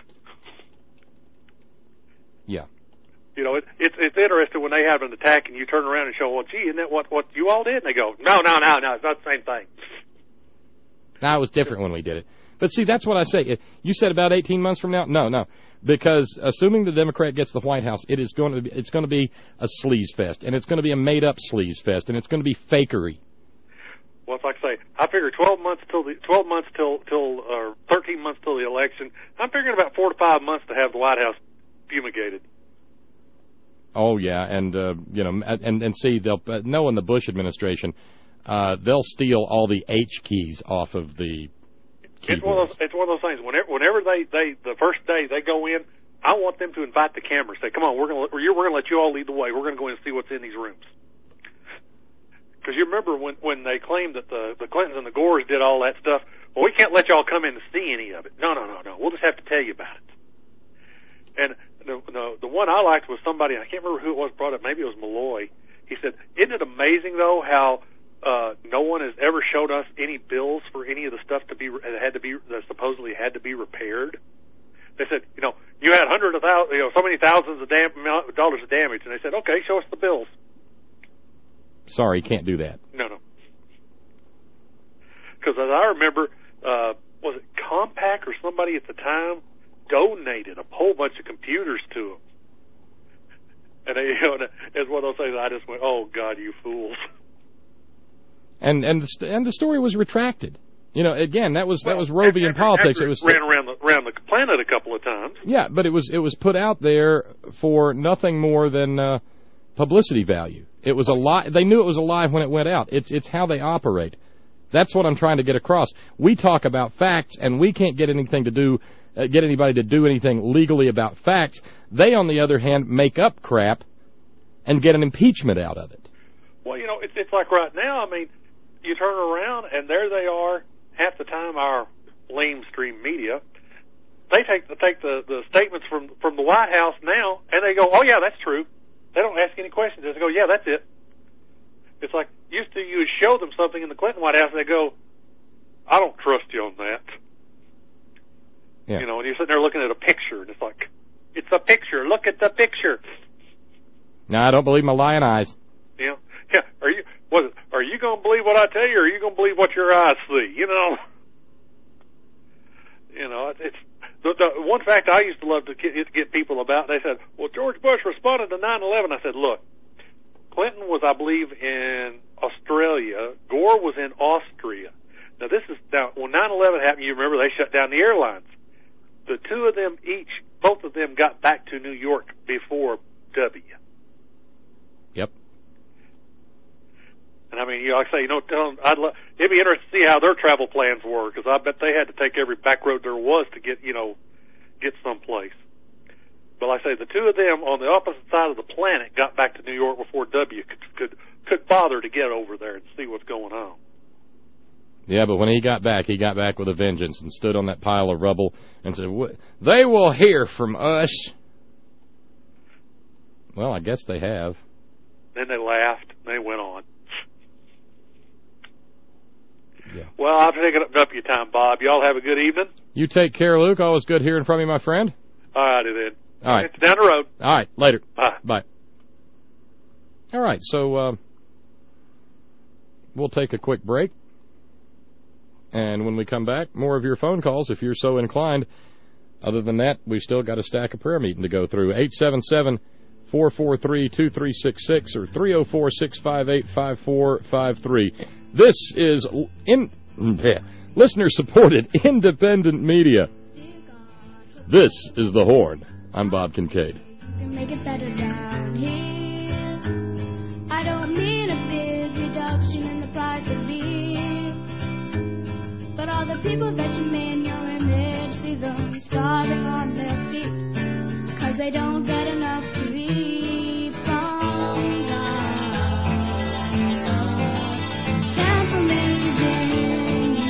Speaker 5: Yeah.
Speaker 17: You know, it's interesting when they have an attack and you turn around and show, well, gee, isn't that what you all did? And they go, no, it's not the same thing.
Speaker 5: No, it was different when we did it. But see, that's what I say. You said about 18 months from now? No. Because assuming the Democrat gets the White House, it's going to be a sleaze fest, and it's going to be a made-up sleaze fest, and it's going to be fakery.
Speaker 17: Well, it's like I say, I figure 13 months till the election. I'm figuring about 4 to 5 months to have the White House fumigated.
Speaker 5: Oh yeah, and you know, and see, they'll knowing the Bush administration, they'll steal all the H keys off of the keyboards.
Speaker 17: It's one of those things. Whenever they the first day they go in, I want them to invite the cameras. Say, come on, we're gonna let you all lead the way. We're gonna go in and see what's in these rooms. Because you remember when they claimed that the Clintons and the Gores did all that stuff. Well, we can't let y'all come in to see any of it. No. We'll just have to tell you about it. And the one I liked was somebody, I can't remember who it was, brought up, maybe it was Malloy. He said, isn't it amazing, though, how no one has ever showed us any bills for any of the stuff that supposedly had to be repaired? They said, you know, you had hundreds of thousands, you know, so many thousands of dollars of damage. And they said, okay, show us the bills.
Speaker 5: Sorry, can't do that.
Speaker 17: No. Because as I remember, was it Compaq or somebody at the time donated a whole bunch of computers to them. And they, you know, it's one of those things I just went, oh, God, you fools.
Speaker 5: And the story was retracted. You know, again, that was Rovian politics. It was
Speaker 17: ran around the planet a couple of times.
Speaker 5: Yeah, but it was put out there for nothing more than publicity value. It was a lie. They knew it was a lie when it went out. It's how they operate. That's what I'm trying to get across. We talk about facts, and we can't get anybody to do anything legally about facts. They, on the other hand, make up crap and get an impeachment out of it.
Speaker 17: Well, you know, it's like right now. I mean, you turn around and there they are. Half the time, our lamestream media, they take the statements from the White House now, and they go, oh yeah, that's true. They don't ask any questions. They go, yeah, that's it. It's like used to you would show them something in the Clinton White House, and they go, I don't trust you on that.
Speaker 5: Yeah.
Speaker 17: You know, and you're sitting there looking at a picture, and it's like, it's a picture. Look at the picture.
Speaker 5: No, I don't believe my lying eyes.
Speaker 17: Yeah. Are you going to believe what I tell you, or are you going to believe what your eyes see? You know. It's the one fact I used to love to get people about. They said, "Well, George Bush responded to 9/11." I said, "Look, Clinton was, I believe, in Australia. Gore was in Austria. Now, when 9/11 happened, you remember they shut down the airlines. The two of them both of them got back to New York before W.
Speaker 5: Yep.
Speaker 17: And I mean, like I say, it'd be interesting to see how their travel plans were, because I bet they had to take every back road there was to get someplace. But like I say, the two of them on the opposite side of the planet got back to New York before W could bother to get over there and see what's going on.
Speaker 5: Yeah, but when he got back with a vengeance and stood on that pile of rubble and said, "They will hear from us." Well, I guess they have.
Speaker 17: Then they laughed and they went on.
Speaker 5: Yeah.
Speaker 17: Well, I'm taking up your time, Bob. Y'all have a good evening.
Speaker 5: You take care, Luke. Always good hearing from you, my friend.
Speaker 17: All righty then.
Speaker 5: All right.
Speaker 17: It's down the road.
Speaker 5: All right. Later.
Speaker 17: Bye.
Speaker 5: Bye. All right. So we'll take a quick break. And when we come back, more of your phone calls if you're so inclined. Other than that, we've still got a stack of prayer meeting to go through. 877-443-2366 or 304-658-5453. This is listener-supported independent media. This is The Horn. I'm Bob Kincaid.
Speaker 18: Make it better down here. I don't mean a big reduction in the price of beer, but all the people that you made in your image, see them starving on their feet, because they don't get enough to eat from God. Can't believe in you.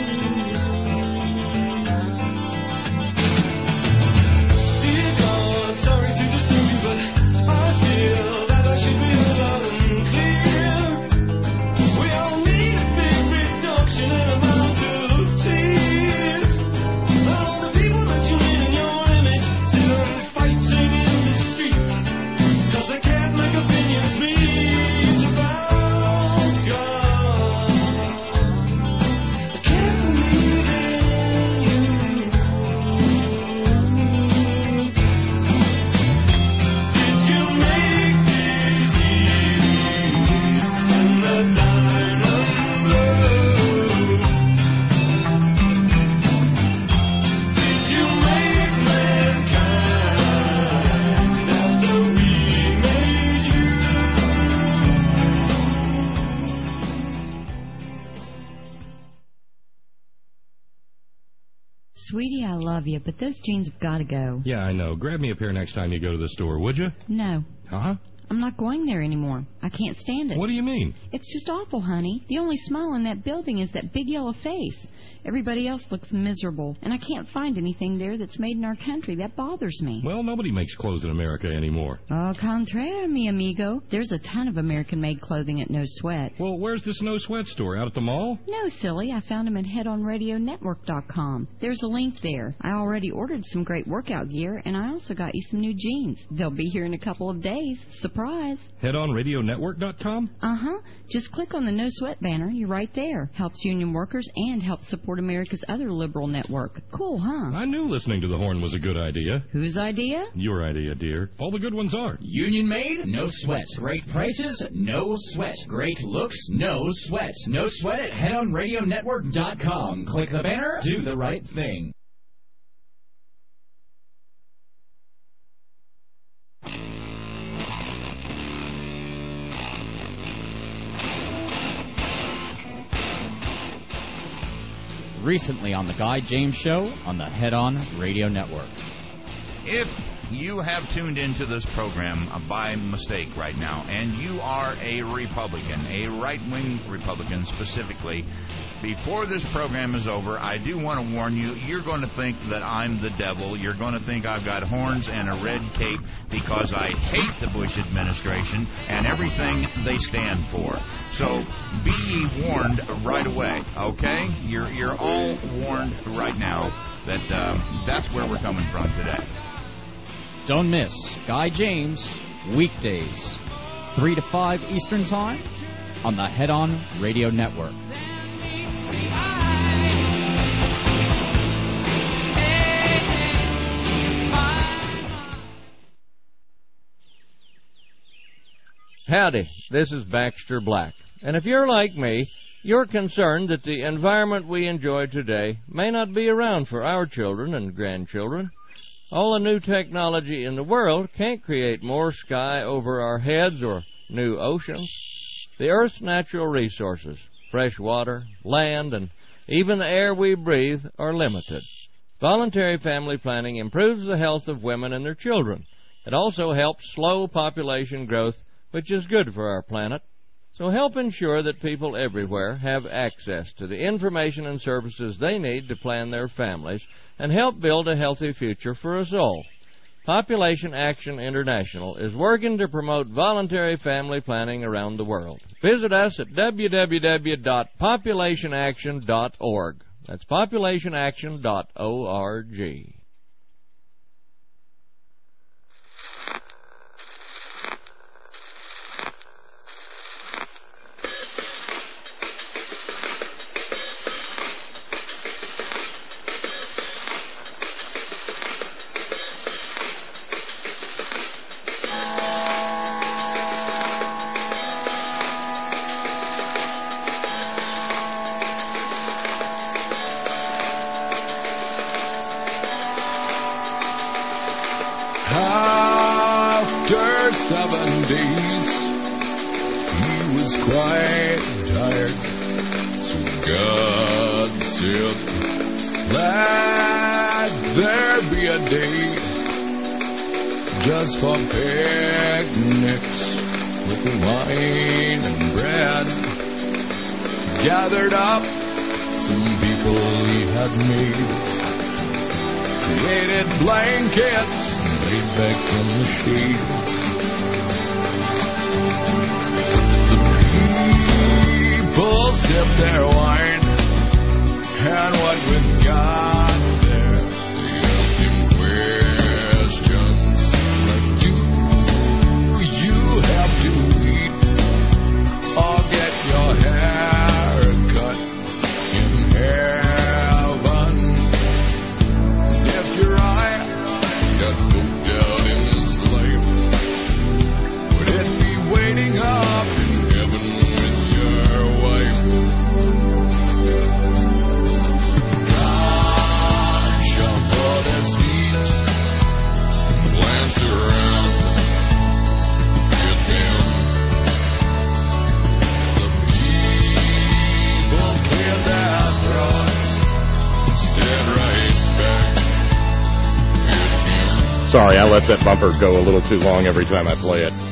Speaker 18: Dear God, sorry to disturb you, but I feel that I should be loud and clear. We all need a big reduction in amount of tears. All the people that you made in your image, see them fighting in the street, 'cause they can't make opinions meet about God. I can't believe in you. Did you make these ears and the diamond blue? Did you make mankind after we made you?
Speaker 19: Sweetie, I love you, but those jeans have got to go.
Speaker 20: Yeah, I know. Grab me a pair next time you go to the store, would you?
Speaker 19: No,
Speaker 20: Huh?
Speaker 19: I'm not going there anymore. I can't stand it.
Speaker 20: What do you mean?
Speaker 19: It's just awful, honey. The only smile in that building is that big yellow face. Everybody else looks miserable, and I can't find anything there that's made in our country. That bothers me.
Speaker 20: Well, nobody makes clothes in America anymore.
Speaker 19: Au contraire, mi amigo. There's a ton of American-made clothing at No Sweat.
Speaker 20: Well, where's this No Sweat store? Out at the mall?
Speaker 19: No, silly. I found them at headonradionetwork.com. There's a link there. I already ordered some great workout gear, and I also got you some new jeans. They'll be here in a couple of days. Surprise.
Speaker 20: Headonradionetwork.com?
Speaker 19: Uh-huh. Just click on the No Sweat banner. You're right there. Helps union workers and helps support America's other liberal network. Cool, huh?
Speaker 20: I knew listening to the Horn was a good idea.
Speaker 19: Whose idea?
Speaker 20: Your idea, dear. All the good ones are.
Speaker 21: Union made? No sweat. Great prices? No sweat. Great looks? No sweat. No sweat at headonradionetwork.com. Click the banner. Do the right thing.
Speaker 11: Recently on the Guy James Show on the Head On Radio Network.
Speaker 22: If you have tuned into this program by mistake right now, and you are a Republican, a right-wing Republican specifically, before this program is over, I do want to warn you, you're going to think that I'm the devil. You're going to think I've got horns and a red cape because I hate the Bush administration and everything they stand for. So be ye warned right away, okay? You're all warned right now that that's where we're coming from today.
Speaker 11: Don't miss Guy James, weekdays, 3 to 5 Eastern Time on the Head On Radio Network.
Speaker 23: Howdy, this is Baxter Black. And if you're like me, you're concerned that the environment we enjoy today may not be around for our children and grandchildren. All the new technology in the world can't create more sky over our heads or new oceans. The Earth's natural resources, fresh water, land, and even the air we breathe are limited. Voluntary family planning improves the health of women and their children. It also helps slow population growth, which is good for our planet. So help ensure that people everywhere have access to the information and services they need to plan their families and help build a healthy future for us all. Population Action International is working to promote voluntary family planning around the world. Visit us at www.populationaction.org. That's populationaction.org.
Speaker 1: After 7 days, he was quite tired. So God said, let there be a day just for picnics with wine and bread. Gathered up some people he had made, created blankets and laid back in the shade. The people sipped their wine, and what with God there, they asked him questions like, do you have to eat or get your hair cut in heaven? And if your eye got poked out in this life, would it be waiting up in heaven with your wife? God shuffled his feet and glanced around at them. The people cleared their throats and stared right back at him.
Speaker 5: Sorry, I let that bumper go a little too long every time I play it.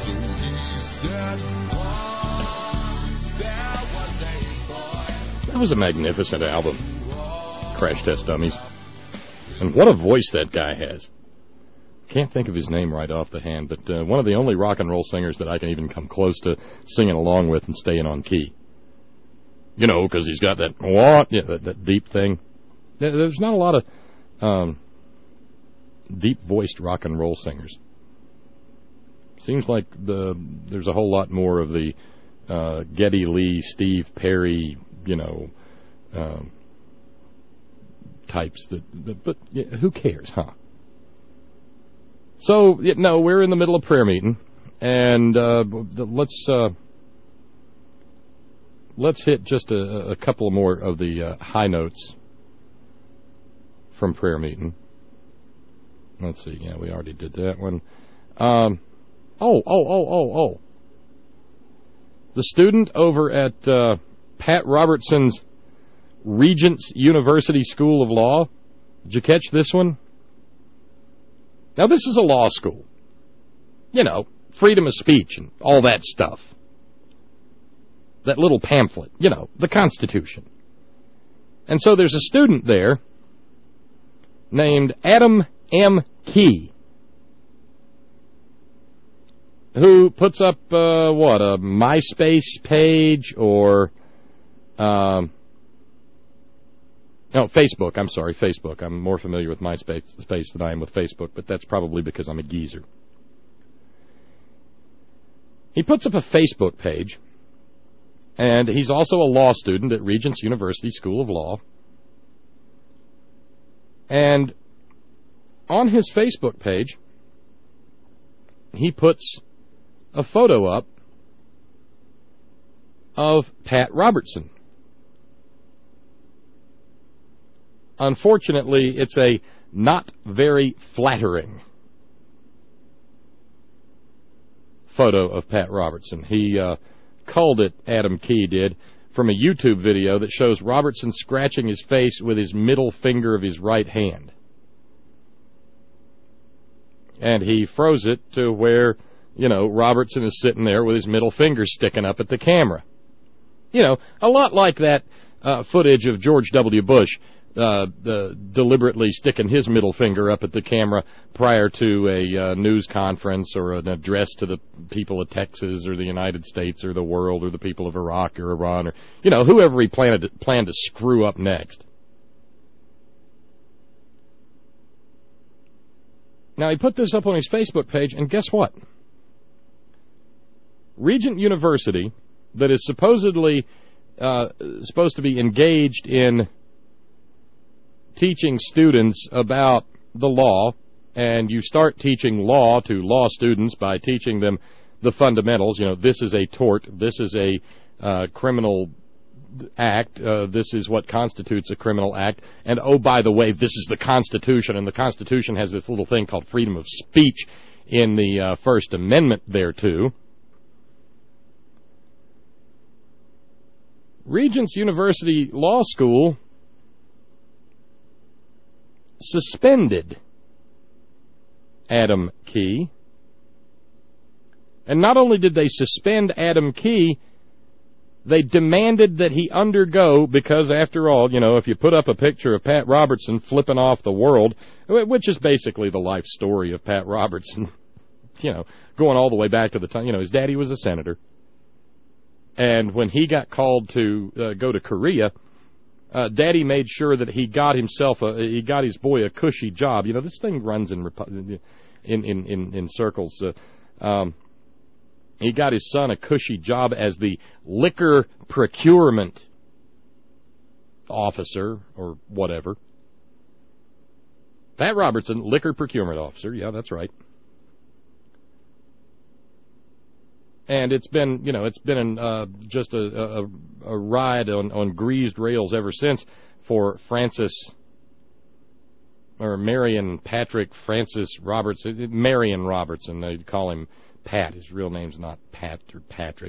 Speaker 5: That was a magnificent album, Crash Test Dummies. And what a voice that guy has. Can't think of his name right off the hand, but one of the only rock and roll singers that I can even come close to singing along with and staying on key. You know, because he's got that that deep thing. There's not a lot of deep-voiced rock and roll singers. Seems like there's a whole lot more of the Geddy Lee, Steve Perry, types but who cares, huh? So, no, we're in the middle of prayer meeting, and let's hit just a couple more of the high notes from prayer meeting. Let's see, yeah, we already did that one. The student over at Pat Robertson's Regents University School of Law. Did you catch this one? Now, this is a law school. Freedom of speech and all that stuff. That little pamphlet, the Constitution. And so there's a student there named Adam M. Key, who puts up, a MySpace page or... No, Facebook. I'm sorry, Facebook. I'm more familiar with MySpace than I am with Facebook, but that's probably because I'm a geezer. He puts up a Facebook page, and he's also a law student at Regents University School of Law. And on his Facebook page, he puts a photo up of Pat Robertson. Unfortunately, it's a not very flattering photo of Pat Robertson. He culled it, Adam Key did, from a YouTube video that shows Robertson scratching his face with his middle finger of his right hand. And he froze it to where, Robertson is sitting there with his middle finger sticking up at the camera. A lot like that footage of George W. Bush deliberately sticking his middle finger up at the camera prior to a news conference or an address to the people of Texas or the United States or the world or the people of Iraq or Iran or, whoever he planned to screw up next. Now, he put this up on his Facebook page, and guess what? Regent University, that is supposedly supposed to be engaged in teaching students about the law, and you start teaching law to law students by teaching them the fundamentals. This is a tort, this is a criminal act, this is what constitutes a criminal act, and oh, by the way, this is the Constitution, and the Constitution has this little thing called freedom of speech in the First Amendment thereto. Regents University Law School suspended Adam Key. And not only did they suspend Adam Key, they demanded that he undergo, because after all, if you put up a picture of Pat Robertson flipping off the world, which is basically the life story of Pat Robertson, going all the way back to the time, his daddy was a senator. And when he got called to go to Korea, Daddy made sure that he got his boy a cushy job. This thing runs in circles. He got his son a cushy job as the liquor procurement officer or whatever. Pat Robertson, liquor procurement officer. Yeah, that's right. And it's been, just a ride on greased rails ever since for Marion Patrick Francis Robertson. Marion Robertson, they call him Pat. His real name's not Pat or Patrick.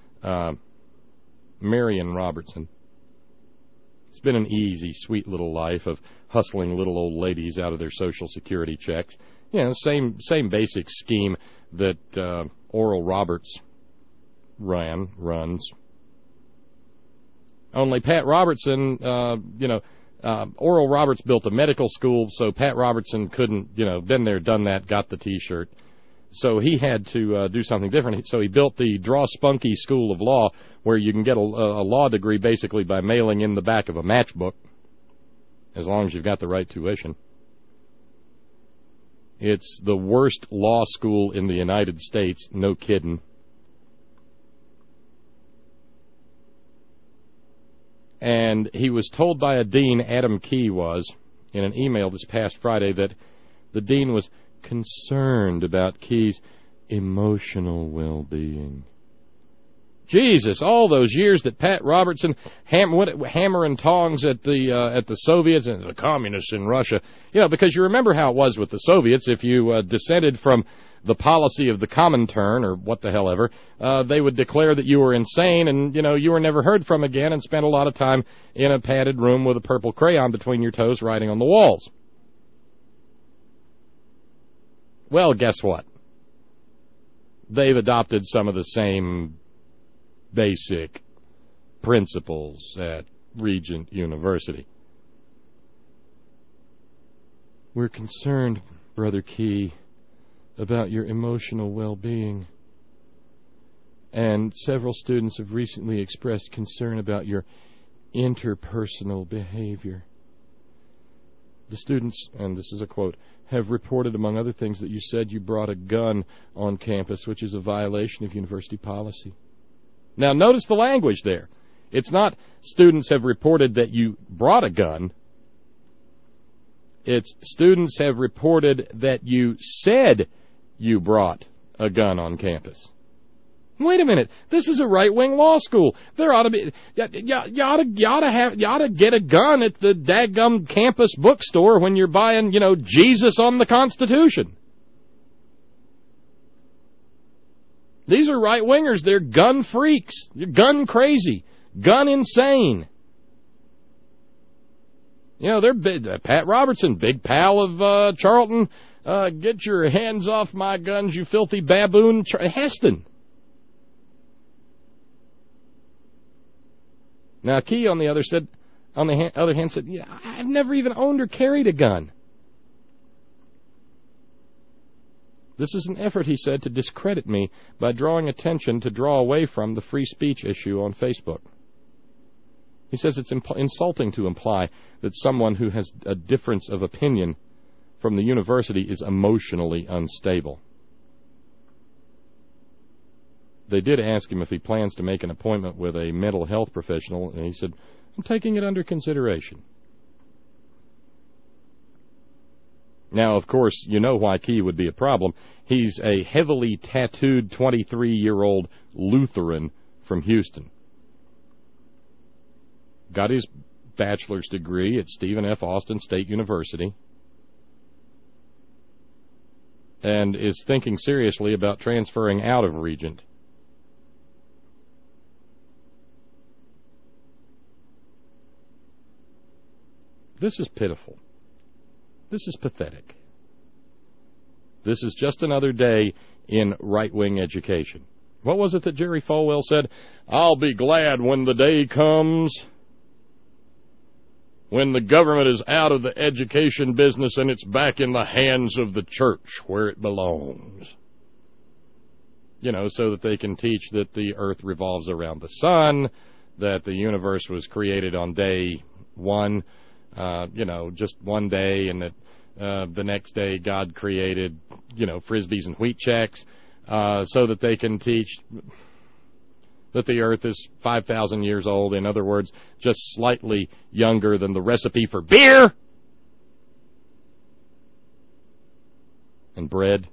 Speaker 5: Marion Robertson. It's been an easy, sweet little life of hustling little old ladies out of their Social Security checks. Same basic scheme that Oral Roberts runs. Only Pat Robertson, Oral Roberts built a medical school, so Pat Robertson couldn't, been there, done that, got the T-shirt. So he had to do something different. So he built the Draw Spunky School of Law, where you can get a law degree basically by mailing in the back of a matchbook, as long as you've got the right tuition. It's the worst law school in the United States, no kidding. And he was told by a dean, Adam Key was, in an email this past Friday, that the dean was concerned about Key's emotional well-being. Jesus, all those years that Pat Robertson hammering tongs at the Soviets and the communists in Russia, because you remember how it was with the Soviets. If you dissented from the policy of the Comintern or what the hell ever, they would declare that you were insane and you were never heard from again, and spent a lot of time in a padded room with a purple crayon between your toes writing on the walls. Well, guess what? They've adopted some of the same basic principles at Regent University. We're concerned, Brother Key, about your emotional well-being. And several students have recently expressed concern about your interpersonal behavior. The students, and this is a quote, have reported, among other things, that you said you brought a gun on campus, which is a violation of university policy. Now, notice the language there. It's not students have reported that you brought a gun. It's students have reported that you said you brought a gun on campus. Wait a minute. This is a right-wing law school. There ought to be you ought to get a gun at the daggum campus bookstore when you're buying, Jesus on the Constitution. These are right-wingers. They're gun freaks. They're gun crazy. Gun insane. They're Pat Robertson, big pal of Charlton Get your hands off my guns, you filthy baboon. Heston. Now, Key, on the other hand, said, yeah, I've never even owned or carried a gun. This is an effort, he said, to discredit me by drawing attention to draw away from the free speech issue on Facebook. He says it's insulting to imply that someone who has a difference of opinion from the university is emotionally unstable. They did ask him if he plans to make an appointment with a mental health professional, and he said, I'm taking it under consideration. Now, of course, you know why Key would be a problem. He's a heavily tattooed 23-year-old Lutheran from Houston. Got his bachelor's degree at Stephen F. Austin State University, and is thinking seriously about transferring out of Regent. This is pitiful. This is pathetic. This is just another day in right-wing education. What was it that Jerry Falwell said? I'll be glad when the day comes when the government is out of the education business and it's back in the hands of the church where it belongs. You know, so that they can teach that the earth revolves around the sun, that the universe was created on day one, just one day, and that the next day God created, Frisbees and wheat checks, so that they can teach that the earth is 5,000 years old. In other words, just slightly younger than the recipe for beer and bread.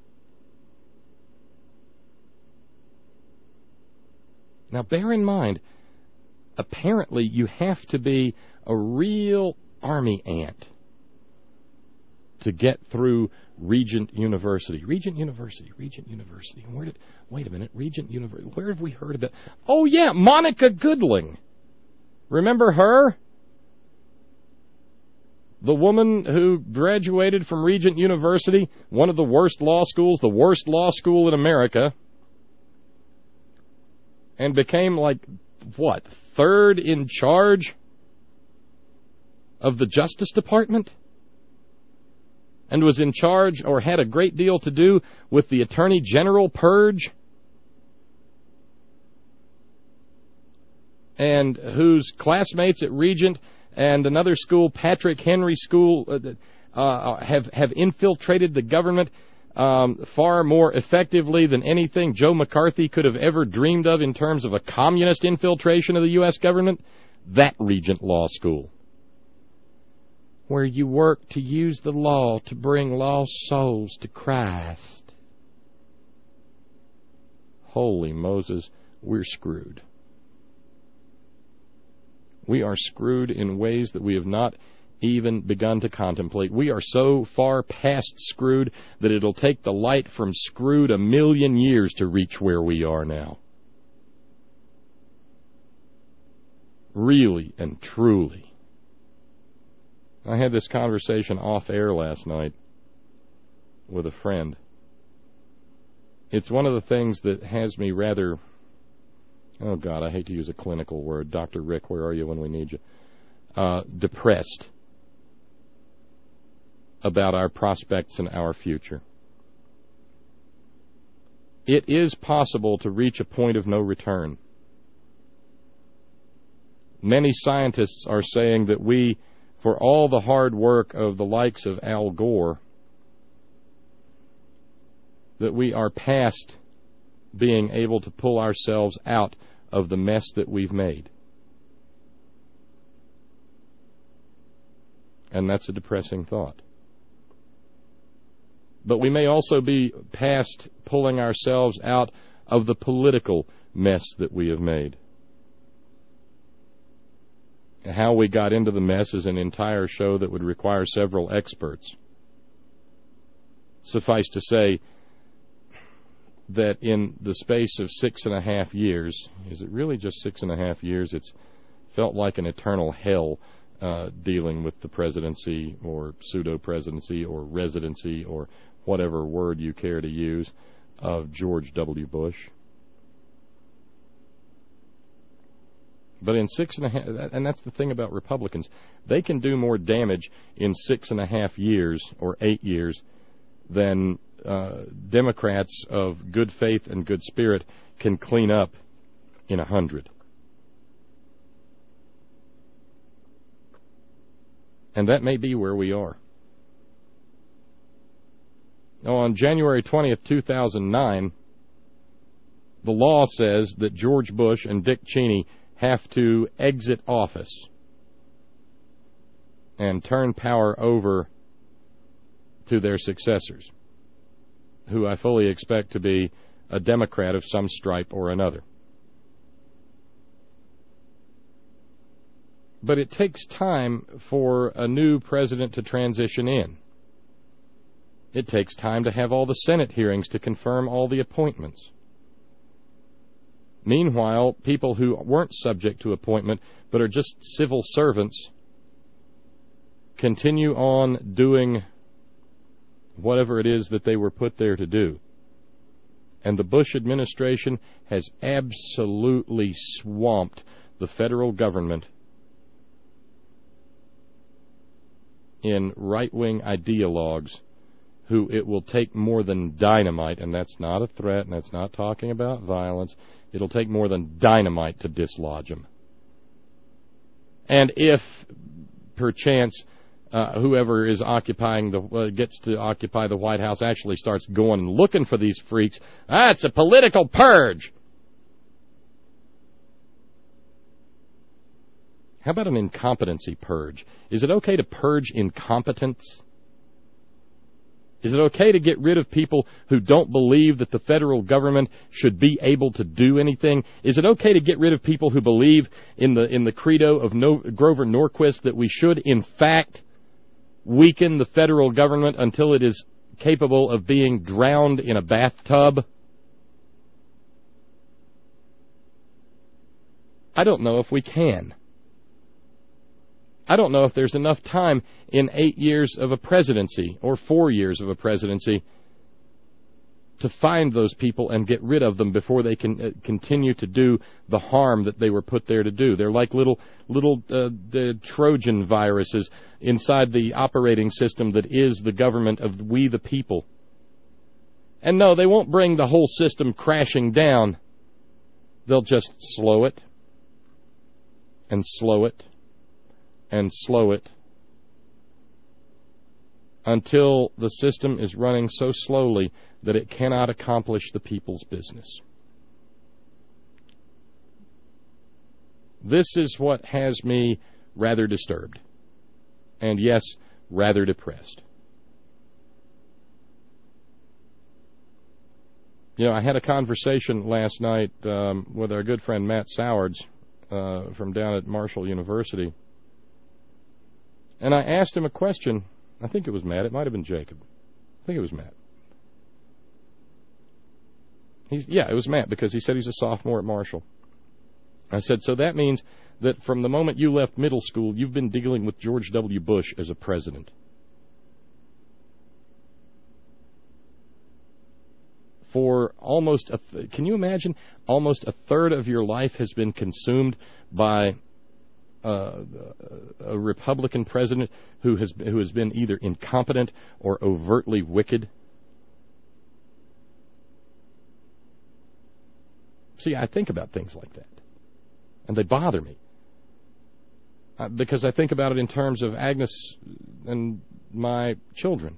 Speaker 5: Now, bear in mind, apparently you have to be a real army ant to get through Regent University. Regent University. Wait a minute, Regent University. Where have we heard of it? Oh, yeah, Monica Goodling. Remember her? The woman who graduated from Regent University, one of the worst law schools, the worst law school in America, and became, third in charge of the Justice Department? And was in charge, or had a great deal to do with the Attorney General purge, and whose classmates at Regent and another school, Patrick Henry School, have infiltrated the government far more effectively than anything Joe McCarthy could have ever dreamed of in terms of a communist infiltration of the U.S. government? That Regent Law School, where you work to use the law to bring lost souls to Christ. Holy Moses, we're screwed. We are screwed in ways that we have not even begun to contemplate. We are so far past screwed that it'll take the light from screwed 1,000,000 years to reach where we are now. Really and truly. I had this conversation off air last night with a friend. It's one of the things that has me rather, oh God, I hate to use a clinical word. Dr. Rick, where are you when we need you? Depressed about our prospects and our future. It is possible to reach a point of no return. Many scientists are saying that we, for all the hard work of the likes of Al Gore, that we are past being able to pull ourselves out of the mess that we've made. And that's a depressing thought. But we may also be past pulling ourselves out of the political mess that we have made. How we got into the mess is an entire show that would require several experts. Suffice to say that in the space of 6.5 years, is it really just 6.5 years? It's felt like an eternal hell dealing with the presidency or pseudo-presidency or residency or whatever word you care to use, of George W. Bush. But in 6.5, and that's the thing about Republicans, they can do more damage in 6.5 years or 8 years than Democrats of good faith and good spirit can clean up in 100. And that may be where we are. On January 20th, 2009, the law says that George Bush and Dick Cheney have to exit office and turn power over to their successors, who I fully expect to be a Democrat of some stripe or another. But it takes time for a new president to transition in. It takes time to have all the Senate hearings to confirm all the appointments. Meanwhile, people who weren't subject to appointment but are just civil servants continue on doing whatever it is that they were put there to do. And the Bush administration has absolutely swamped the federal government in right-wing ideologues who it will take more than dynamite, and that's not a threat, and that's not talking about violence, it'll take more than dynamite to dislodge them. And if, perchance, whoever is occupying gets to occupy the White House actually starts going and looking for these freaks, it's a political purge. How about an incompetency purge? Is it okay to purge incompetence? Is it okay to get rid of people who don't believe that the federal government should be able to do anything? Is it okay to get rid of people who believe in the credo of Grover Norquist that we should, in fact, weaken the federal government until it is capable of being drowned in a bathtub? I don't know if we can. I don't know if there's enough time in 8 years of a presidency or 4 years of a presidency to find those people and get rid of them before they can continue to do the harm that they were put there to do. They're like little Trojan viruses inside the operating system that is the government of we the people. And no, they won't bring the whole system crashing down. They'll just slow it and slow it and slow it until the system is running so slowly that it cannot accomplish the people's business. This is what has me rather disturbed, and yes, rather depressed. You know, I had a conversation last night with our good friend Matt Sowards from down at Marshall University. And I asked him a question. I think it was Matt. It might have been Jacob. I think it was Matt. It was Matt, because he said he's a sophomore at Marshall. I said, so that means that from the moment you left middle school, you've been dealing with George W. Bush as a president. For almost can you imagine? Almost a third of your life has been consumed by a Republican president who has been either incompetent or overtly wicked. See, I think about things like that, and they bother me because I think about it in terms of Agnes and my children.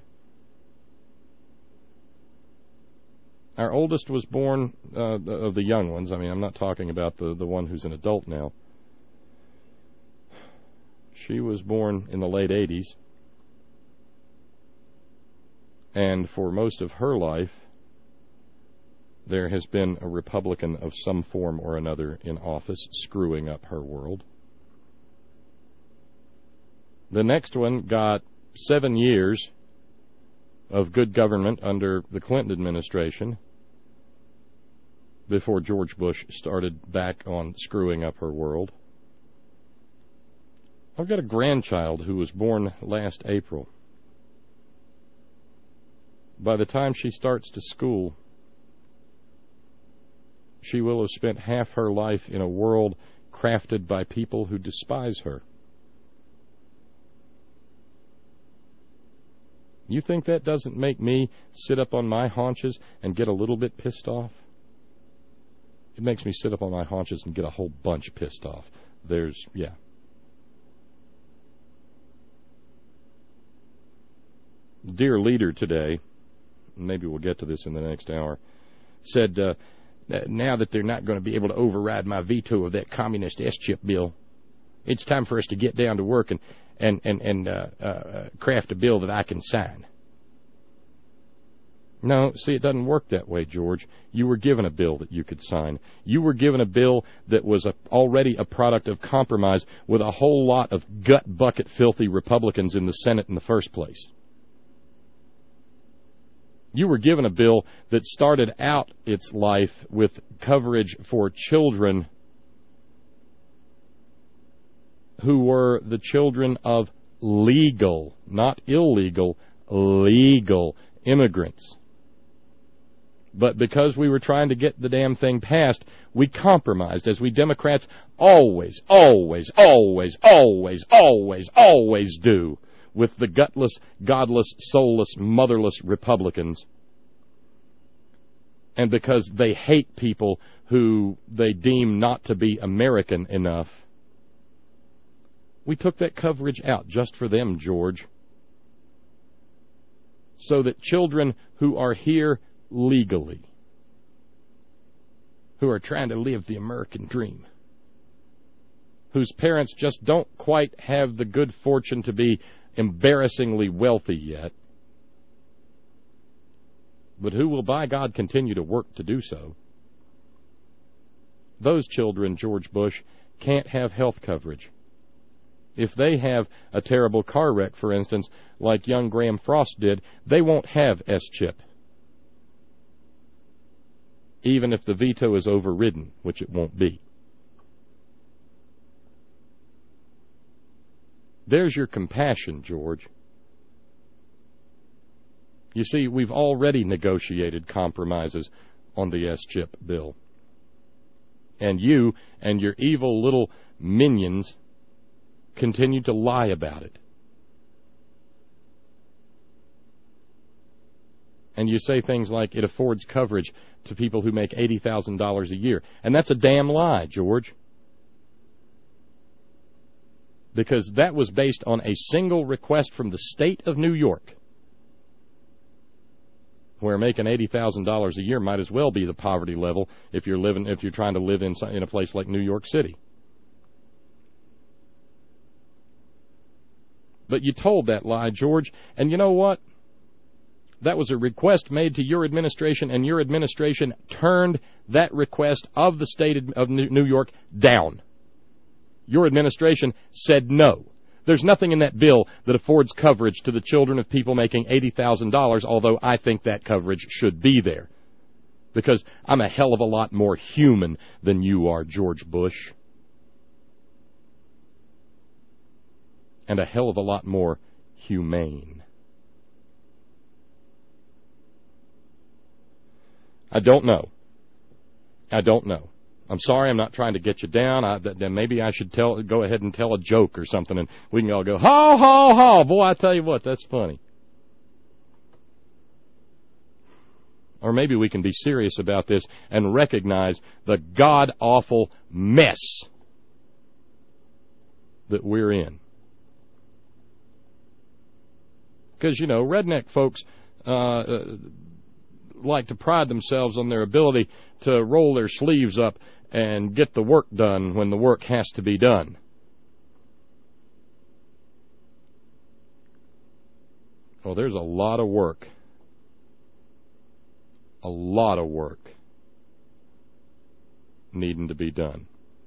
Speaker 5: Our oldest was born of the young ones. I mean, I'm not talking about the one who's an adult now. She was born in the late 80s, and for most of her life, there has been a Republican of some form or another in office screwing up her world. The next one got 7 years of good government under the Clinton administration before George Bush started back on screwing up her world. I've got a grandchild who was born last April. by the time she starts to school, she will have spent half her life in a world crafted by people who despise her. You think that doesn't make me sit up on my haunches and get a little bit pissed off? It makes me sit up on my haunches and get a whole bunch pissed off. Yeah. Dear leader today, maybe we'll get to this in the next hour, said now that they're not going to be able to override my veto of that communist S-chip bill, it's time for us to get down to work and craft a bill that I can sign. No, see, it doesn't work that way, George. You were given a bill that you could sign. You were given a bill that was already a product of compromise with a whole lot of gut-bucket filthy Republicans in the Senate in the first place. You were given a bill that started out its life with coverage for children who were the children of legal, not illegal, legal immigrants. But because we were trying to get the damn thing passed, we compromised, as we Democrats always do with the gutless, godless, soulless, motherless Republicans. And because they hate people who they deem not to be American enough, we took that coverage out just for them, George. So that children who are here legally, who are trying to live the American dream, whose parents just don't quite have the good fortune to be embarrassingly wealthy yet, but who will, by God, continue to work to do so, those children, George Bush, can't have health coverage. If they have a terrible car wreck, for instance, like young Graham Frost did, they won't have S-chip, even if the veto is overridden, which it won't be. There's your compassion, George. You see, we've already negotiated compromises on the S-chip bill. And you and your evil little minions continue to lie about it. And you say things like it affords coverage to people who make $80,000 a year. And that's a damn lie, George. Because that was based on a single request from the state of New York, where making $80,000 a year might as well be the poverty level if you're trying to live in a place like New York City. But you told that lie, George, and you know what? That was a request made to your administration, and your administration turned that request of the state of New York down. Your administration said no. There's nothing in that bill that affords coverage to the children of people making $80,000, although I think that coverage should be there. Because I'm a hell of a lot more human than you are, George Bush. And a hell of a lot more humane. I don't know. I'm sorry, I'm not trying to get you down. Then maybe I should go ahead and tell a joke or something, and we can all go, ha, ha, ha. Boy, I tell you what, that's funny. Or maybe we can be serious about this and recognize the god-awful mess that we're in. Because, you know, redneck folks like to pride themselves on their ability to roll their sleeves up and get the work done when the work has to be done. Well, there's a lot of work. A lot of work needing to be done.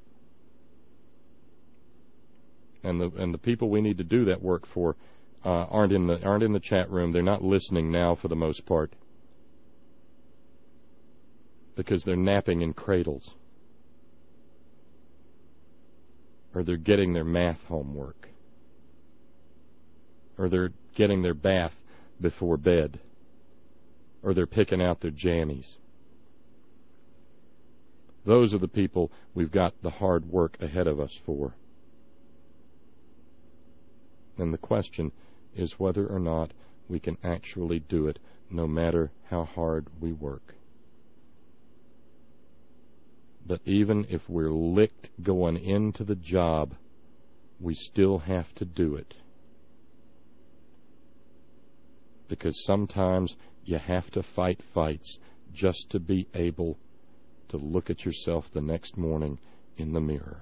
Speaker 5: And the people we need to do that work for aren't in the chat room. They're not listening now for the most part, because they're napping in cradles, or they're getting their math homework, or they're getting their bath before bed, or they're picking out their jammies. Those are the people we've got the hard work ahead of us for. And the question is whether or not we can actually do it, no matter how hard we work. But even if we're licked going into the job, we still have to do it. Because sometimes you have to fight fights just to be able to look at yourself the next morning in the mirror.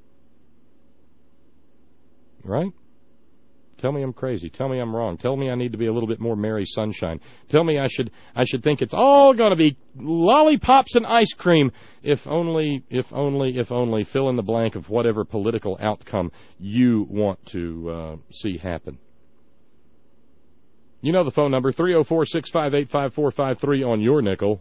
Speaker 5: Right? Tell me I'm crazy. Tell me I'm wrong. Tell me I need to be a little bit more Mary Sunshine. Tell me I should think it's all going to be lollipops and ice cream if only, fill in the blank of whatever political outcome you want to see happen. You know the phone number, 304-658-5453 on your nickel,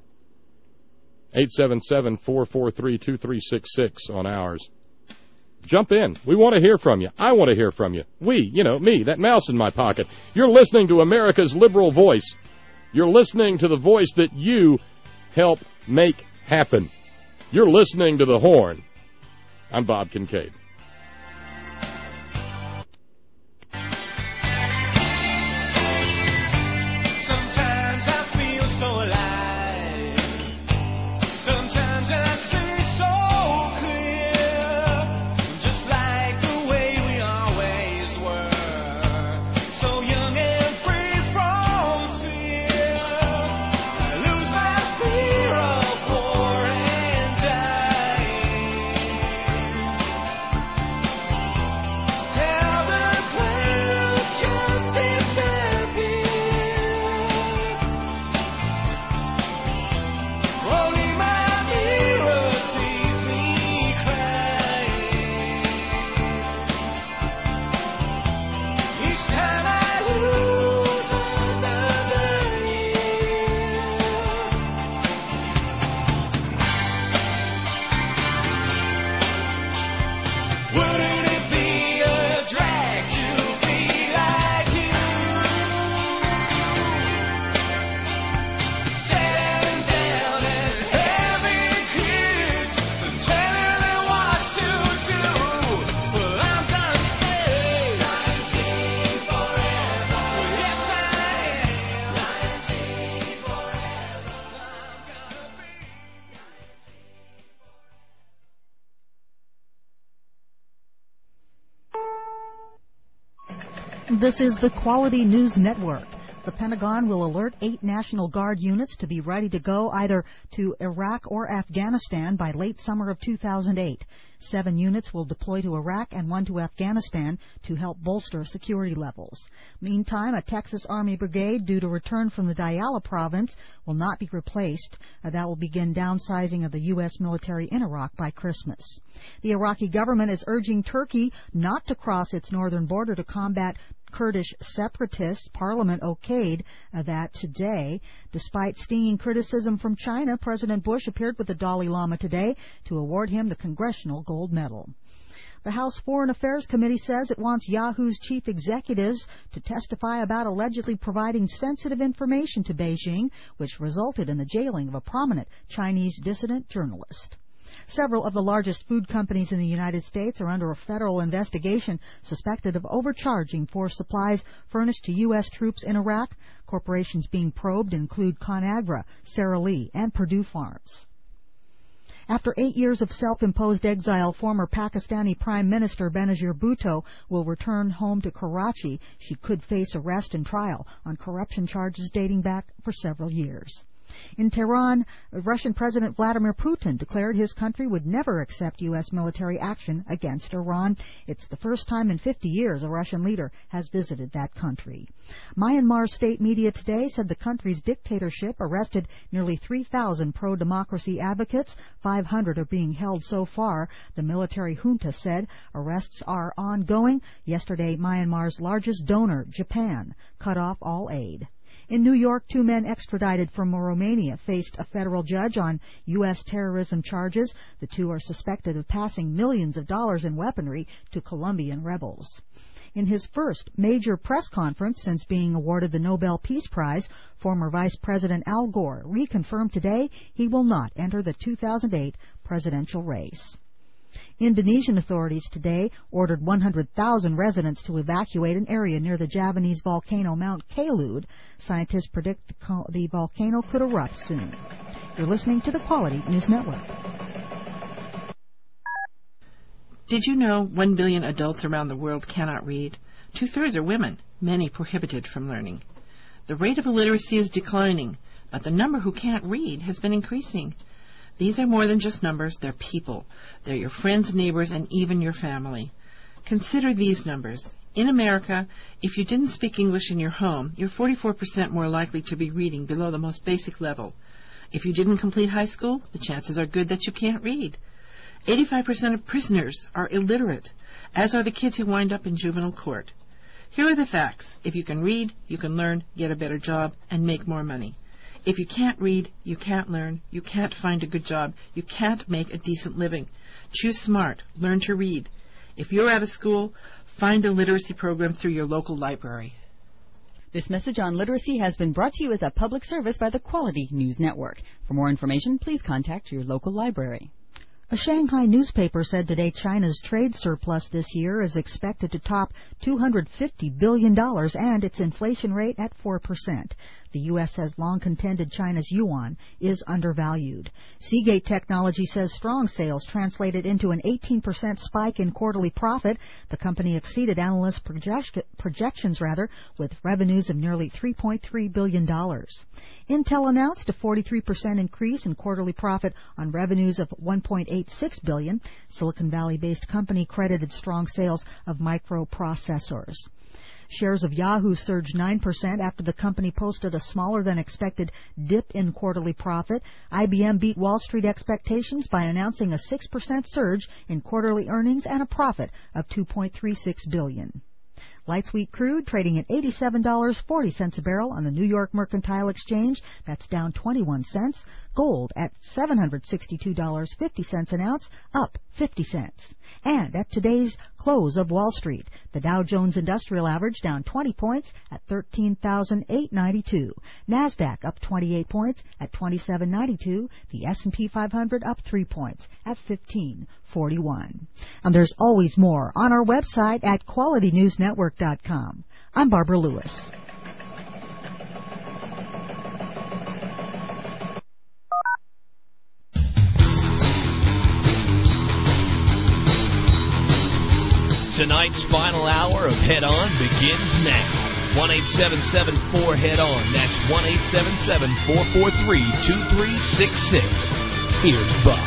Speaker 5: 877-443-2366 on ours. Jump in. We want to hear from you. I want to hear from you. We, me, that mouse in my pocket. You're listening to America's liberal voice. You're listening to the voice that you help make happen. You're listening to The Horn. I'm Bob Kincaid.
Speaker 14: This is the Quality News Network. The Pentagon will alert 8 National Guard units to be ready to go either to Iraq or Afghanistan by late summer of 2008. 7 units will deploy to Iraq and 1 to Afghanistan to help bolster security levels. Meantime, a Texas Army brigade due to return from the Diyala province will not be replaced. That will begin downsizing of the U.S. military in Iraq by Christmas. The Iraqi government is urging Turkey not to cross its northern border to combat Kurdish separatists. Parliament okayed that today. Despite stinging criticism from China, President Bush appeared with the Dalai Lama today to award him the Congressional Gold Medal. The House Foreign Affairs Committee says it wants Yahoo's chief executives to testify about allegedly providing sensitive information to Beijing, which resulted in the jailing of a prominent Chinese dissident journalist. Several of the largest food companies in the United States are under a federal investigation suspected of overcharging for supplies furnished to U.S. troops in Iraq. Corporations being probed include ConAgra, Sara Lee, and Purdue Farms. After 8 years of self-imposed exile, former Pakistani Prime Minister Benazir Bhutto will return home to Karachi. She could face arrest and trial on corruption charges dating back for several years. In Tehran, Russian President Vladimir Putin declared his country would never accept U.S. military action against Iran. It's the first time in 50 years a Russian leader has visited that country. Myanmar state media today said the country's dictatorship arrested nearly 3,000 pro-democracy advocates. 500 are being held so far. The military junta said arrests are ongoing. Yesterday, Myanmar's largest donor, Japan, cut off all aid. In New York, 2 men extradited from Romania faced a federal judge on U.S. terrorism charges. The 2 are suspected of passing millions of dollars in weaponry to Colombian rebels. In his first major press conference since being awarded the Nobel Peace Prize, former Vice President Al Gore reconfirmed today he will not enter the 2008 presidential race. Indonesian authorities today ordered 100,000 residents to evacuate an area near the Javanese volcano Mount Kelud. Scientists predict the volcano could erupt soon. You're listening to the Quality News Network.
Speaker 2: Did you know 1 billion adults around the world cannot read? 2/3 are women, many prohibited from learning. The rate of illiteracy is declining, but the number who can't read has been increasing. These are more than just numbers, they're people. They're your friends, neighbors, and even your family. Consider these numbers. In America, if you didn't speak English in your home, you're 44% more likely to be reading below the most basic level. If you didn't complete high school, the chances are good that you can't read. 85% of prisoners are illiterate, as are the kids who wind up in juvenile court. Here are the facts. If you can read, you can learn, get a better job, and make more money. If you can't read, you can't learn, you can't find a good job, you can't make a decent living. Choose smart. Learn to read. If you're out of school, find a literacy program through your local library.
Speaker 3: This message on literacy has been brought to you as a public service by the Quality News Network. For more information, please contact your local library.
Speaker 14: A Shanghai newspaper said today China's trade surplus this year is expected to top $250 billion and its inflation rate at 4%. The U.S. has long contended China's yuan is undervalued. Seagate Technology says strong sales translated into an 18% spike in quarterly profit. The company exceeded analyst projections, with revenues of nearly $3.3 billion. Intel announced a 43% increase in quarterly profit on revenues of $1.86 billion. Silicon Valley-based company credited strong sales of microprocessors. Shares of Yahoo surged 9% after the company posted a smaller-than-expected dip in quarterly profit. IBM beat Wall Street expectations by announcing a 6% surge in quarterly earnings and a profit of $2.36 billion. Light sweet crude trading at $87.40 a barrel on the New York Mercantile Exchange. That's down 21 cents. Gold at $762.50 an ounce, up 50 cents. And at today's close of Wall Street, the Dow Jones Industrial Average down 20 points at 13,892. NASDAQ up 28 points at 2792. The S&P 500 up 3 points at 1541. And there's always more on our website at QualityNewsNetwork.com. I'm Barbara Lewis.
Speaker 4: Tonight's final hour of Head On begins now. 1-877-4-HEAD-ON. That's 1-877-443-2366. Here's Buck.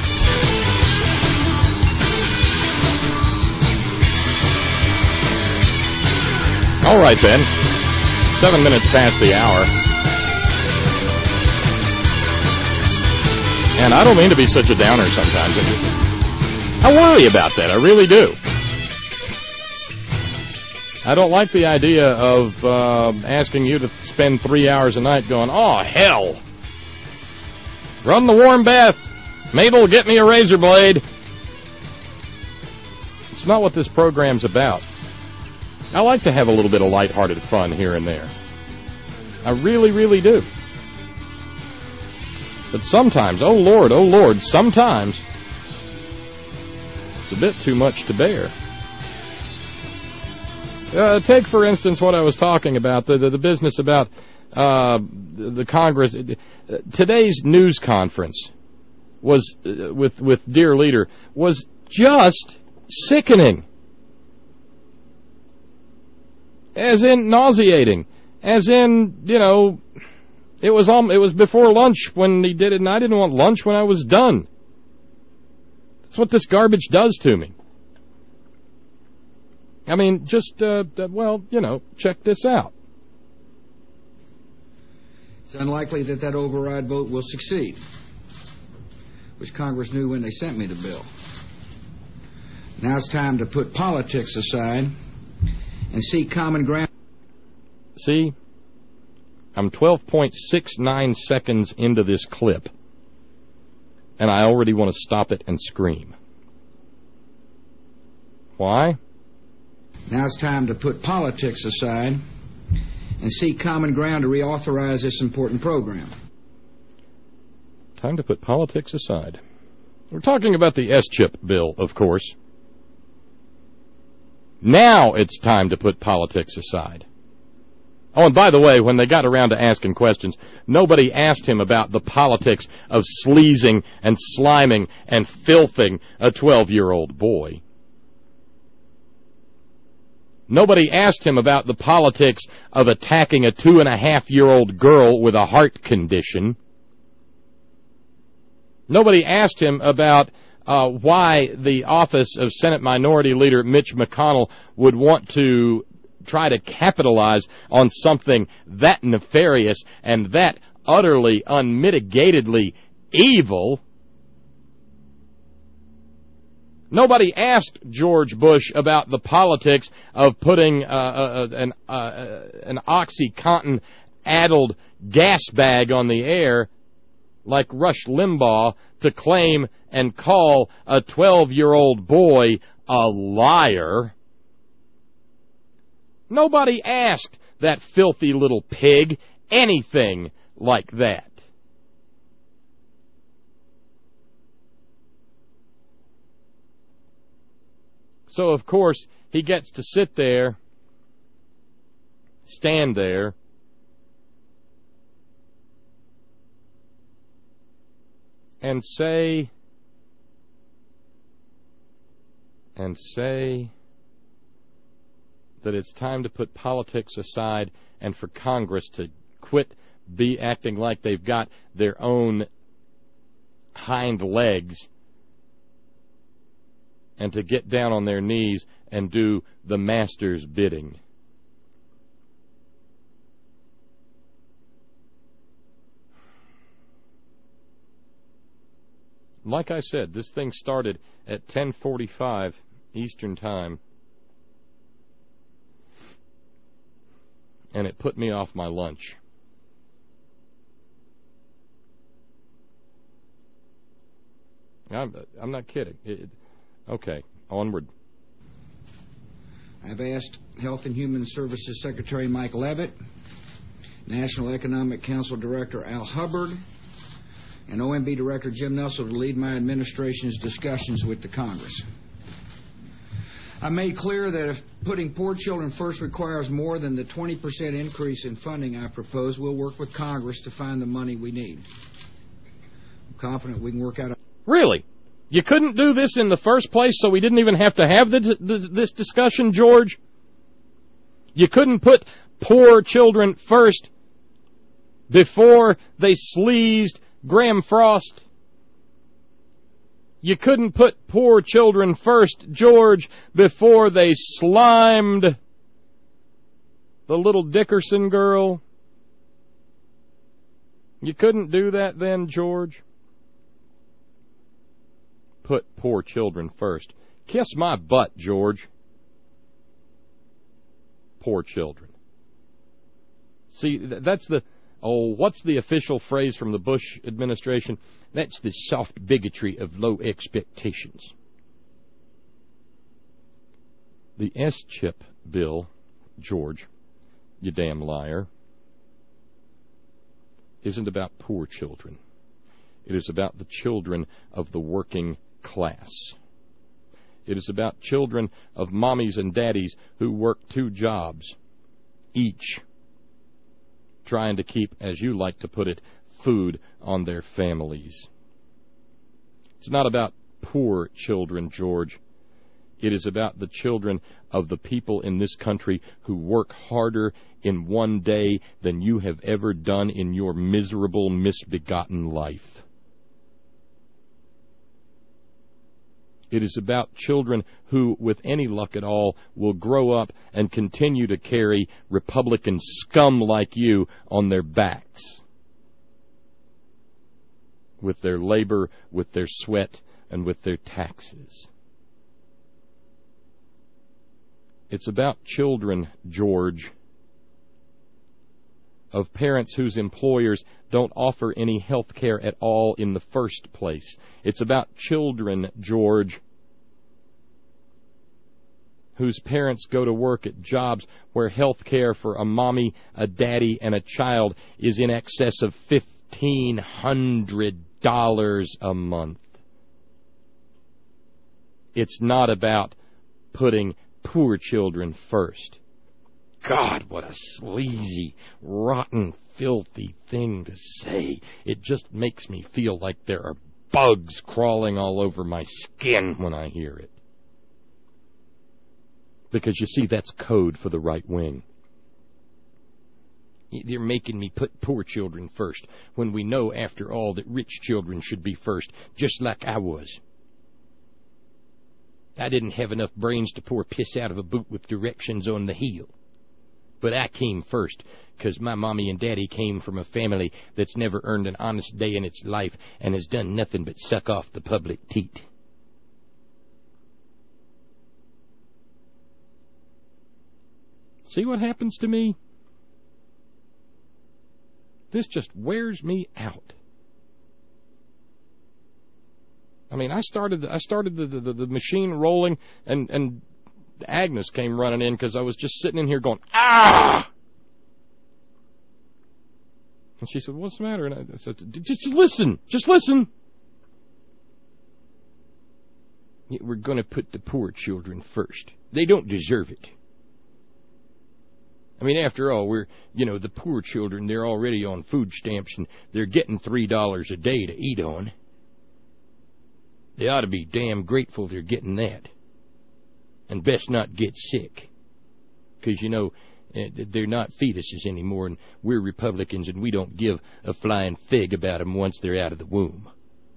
Speaker 5: All right, then. 7 minutes past the hour. And I don't mean to be such a downer sometimes. I worry about that. I really do. I don't like the idea of asking you to spend 3 hours a night going, oh, hell. Run the warm bath. Mabel, get me a razor blade. It's not what this program's about. I like to have a little bit of lighthearted fun here and there. I really, really do. But sometimes, oh Lord, sometimes it's a bit too much to bear. Take, for instance, what I was talking about, the business about the Congress. Today's news conference was with Dear Leader was just sickening. As in nauseating. As in, it was before lunch when he did it, and I didn't want lunch when I was done. That's what this garbage does to me. I mean, just, check this out.
Speaker 6: It's unlikely that override vote will succeed, which Congress knew when they sent me the bill. Now it's time to put politics aside and seek common ground.
Speaker 5: See? I'm 12.69 seconds into this clip, and I already want to stop it and scream. Why?
Speaker 6: Now it's time to put politics aside and seek common ground to reauthorize this important program.
Speaker 5: Time to put politics aside. We're talking about the S-chip bill, of course. Now it's time to put politics aside. Oh, and by the way, when they got around to asking questions, nobody asked him about the politics of sleazing and sliming and filthing a 12-year-old boy. Nobody asked him about the politics of attacking a 2.5-year-old girl with a heart condition. Nobody asked him about why the office of Senate Minority Leader Mitch McConnell would want to try to capitalize on something that nefarious and that utterly, unmitigatedly evil. Nobody asked George Bush about the politics of putting an OxyContin-addled gas bag on the air like Rush Limbaugh to claim and call a 12-year-old boy a liar. Nobody asked that filthy little pig anything like that. So, of course, he gets to sit there, stand there, and say that it's time to put politics aside and for Congress to quit acting like they've got their own hind legs and to get down on their knees and do the master's bidding. Like I said, this thing started at 10:45 Eastern Time, and it put me off my lunch. I'm not kidding. Okay, onward.
Speaker 6: I've asked Health and Human Services Secretary Mike Leavitt, National Economic Council Director Al Hubbard, and OMB Director Jim Nussle to lead my administration's discussions with the Congress. I made clear that if putting poor children first requires more than the 20% increase in funding I propose, we'll work with Congress to find the money we need. I'm confident we can work out a...
Speaker 5: Really? You couldn't do this in the first place, so we didn't even have to have this discussion, George? You couldn't put poor children first before they sleazed Graham Frost? You couldn't put poor children first, George, before they slimed the little Dickerson girl? You couldn't do that then, George? Put poor children first. Kiss my butt, George. Poor children. See, that's the... Oh, what's the official phrase from the Bush administration? That's the soft bigotry of low expectations. The S-chip bill, George, you damn liar, isn't about poor children. It is about the children of the working class. It is about children of mommies and daddies who work 2 jobs each, trying to keep, as you like to put it, food on their families. It's not about poor children, George. It is about the children of the people in this country who work harder in one day than you have ever done in your miserable, misbegotten life. It is about children who, with any luck at all, will grow up and continue to carry Republican scum like you on their backs. With their labor, with their sweat, and with their taxes. It's about children, George, of parents whose employers don't offer any health care at all in the first place. It's about children, George, whose parents go to work at jobs where health care for a mommy, a daddy, and a child is in excess of $1,500 a month. It's not about putting poor children first. God, what a sleazy, rotten, filthy thing to say. It just makes me feel like there are bugs crawling all over my skin when I hear it. Because, you see, that's code for the right wing. They're making me put poor children first, when we know, after all, that rich children should be first, just like I was. I didn't have enough brains to pour piss out of a boot with directions on the heel. But I came first, 'cause my mommy and daddy came from a family that's never earned an honest day in its life and has done nothing but suck off the public teat. See what happens to me? This just wears me out. I mean, I started the machine rolling, and Agnes came running in because I was just sitting in here going, ah! And she said, what's the matter? And I said, just listen. We're going to put the poor children first. They don't deserve it. I mean, after all, the poor children, they're already on food stamps, and they're getting $3 a day to eat on. They ought to be damn grateful they're getting that. And best not get sick. Because, they're not fetuses anymore, and we're Republicans, and we don't give a flying fig about them once they're out of the womb.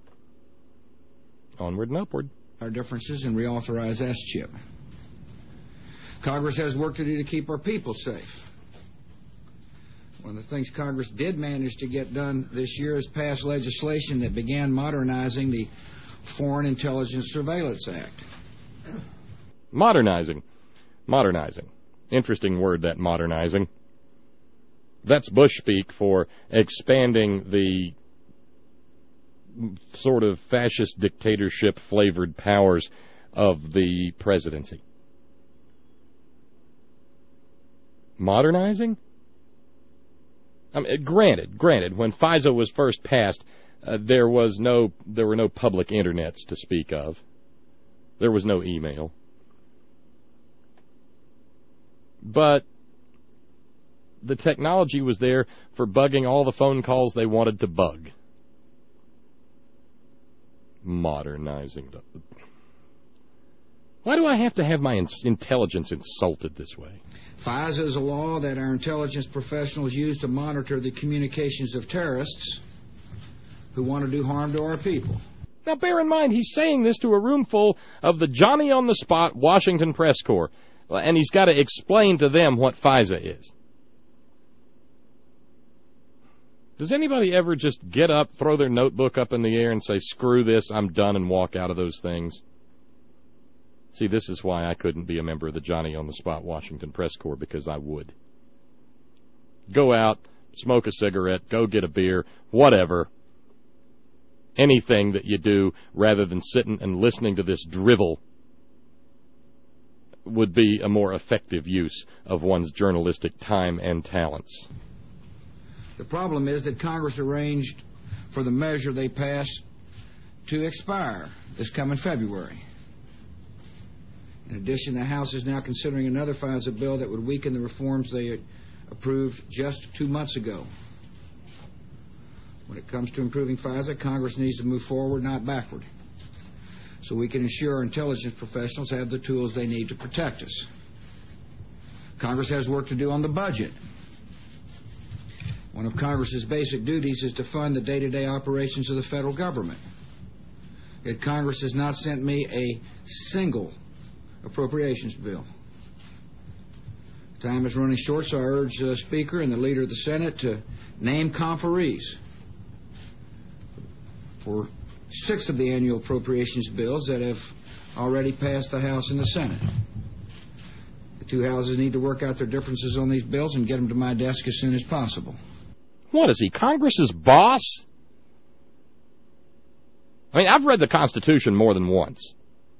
Speaker 5: Onward and upward.
Speaker 6: Our differences and reauthorize S-chip. Congress has work to do to keep our people safe. One of the things Congress did manage to get done this year is pass legislation that began modernizing the Foreign Intelligence Surveillance Act.
Speaker 5: Modernizing. Interesting word, that modernizing. That's Bush speak for expanding the sort of fascist dictatorship-flavored powers of the presidency. Modernizing? I mean, granted, when FISA was first passed, there were no public internets to speak of. There was no email. But the technology was there for bugging all the phone calls they wanted to bug. Modernizing the... Why do I have to have my intelligence insulted this way?
Speaker 6: FISA is a law that our intelligence professionals use to monitor the communications of terrorists who want to do harm to our people.
Speaker 5: Now, bear in mind, he's saying this to a room full of the Johnny-on-the-spot Washington press corps, and he's got to explain to them what FISA is. Does anybody ever just get up, throw their notebook up in the air, and say, screw this, I'm done, and walk out of those things? See, this is why I couldn't be a member of the Johnny-on-the-spot Washington press corps, because I would. Go out, smoke a cigarette, go get a beer, whatever. Anything that you do rather than sitting and listening to this drivel would be a more effective use of one's journalistic time and talents.
Speaker 6: The problem is that Congress arranged for the measure they passed to expire this coming February. In addition, the House is now considering another FISA bill that would weaken the reforms they approved just 2 months ago. When it comes to improving FISA, Congress needs to move forward, not backward, so we can ensure our intelligence professionals have the tools they need to protect us. Congress has work to do on the budget. One of Congress's basic duties is to fund the day-to-day operations of the federal government. Yet Congress has not sent me a single appropriations bill. Time is running short, so I urge the Speaker and the Leader of the Senate to name conferees for 6 of the annual appropriations bills that have already passed the House and the Senate. The two houses need to work out their differences on these bills and get them to my desk as soon as possible.
Speaker 5: What is he, Congress's boss? I mean, I've read the Constitution more than once.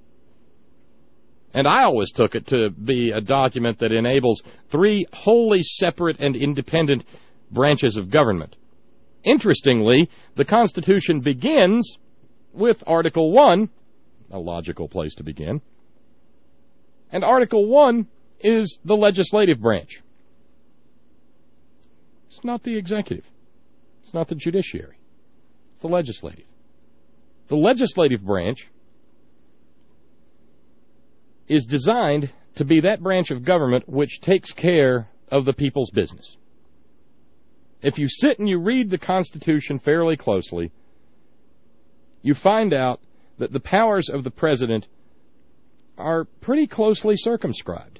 Speaker 5: And I always took it to be a document that enables three wholly separate and independent branches of government. Interestingly, the Constitution begins with Article 1, a logical place to begin. And Article 1 is the legislative branch. It's not the executive. It's not the judiciary. It's the legislative. The legislative branch is designed to be that branch of government which takes care of the people's business. If you sit and you read the Constitution fairly closely, you find out that the powers of the president are pretty closely circumscribed.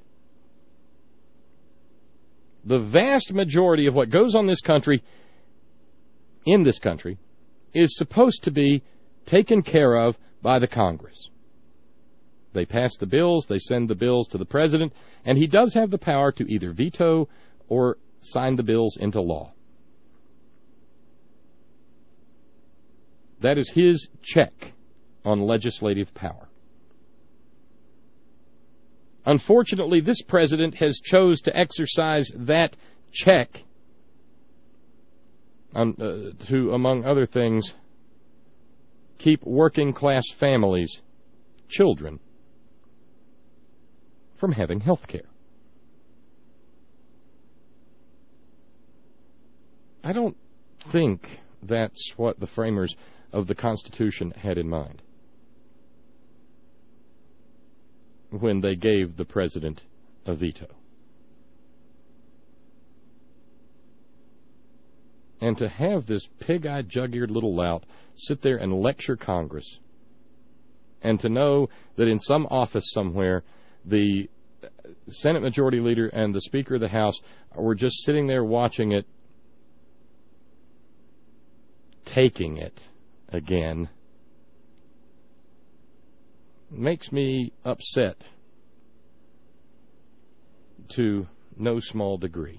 Speaker 5: The vast majority of what goes on in this country, is supposed to be taken care of by the Congress. They pass the bills, they send the bills to the president, and he does have the power to either veto or sign the bills into law. That is his check on legislative power. Unfortunately, this president has chose to exercise that check to, among other things, keep working-class families, children, from having health care. I don't think that's what the framers of the Constitution had in mind when they gave the president a veto. And to have this pig-eyed, jug-eared little lout sit there and lecture Congress, and to know that in some office somewhere the Senate Majority Leader and the Speaker of the House were just sitting there watching it, taking it again, makes me upset to no small degree.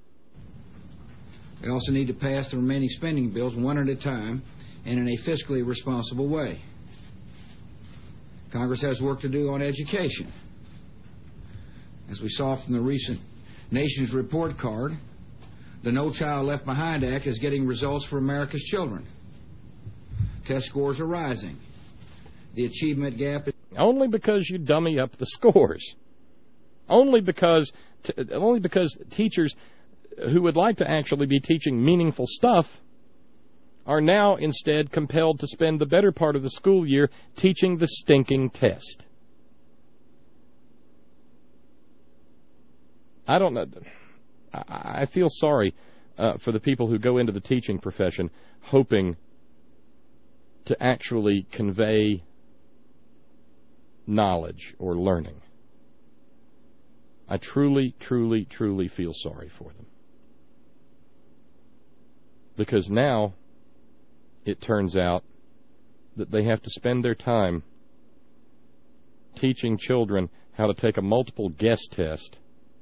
Speaker 6: We also need to pass the remaining spending bills one at a time and in a fiscally responsible way. Congress has work to do on education. As we saw from the recent Nation's Report Card, the No Child Left Behind Act is getting results for America's children. Test scores are rising. The achievement gap is...
Speaker 5: Only because you dummy up the scores. Only because teachers who would like to actually be teaching meaningful stuff are now instead compelled to spend the better part of the school year teaching the stinking test. I don't know. I feel sorry for the people who go into the teaching profession hoping to actually convey knowledge or learning. I truly, truly, truly feel sorry for them. Because now it turns out that they have to spend their time teaching children how to take a multiple guess test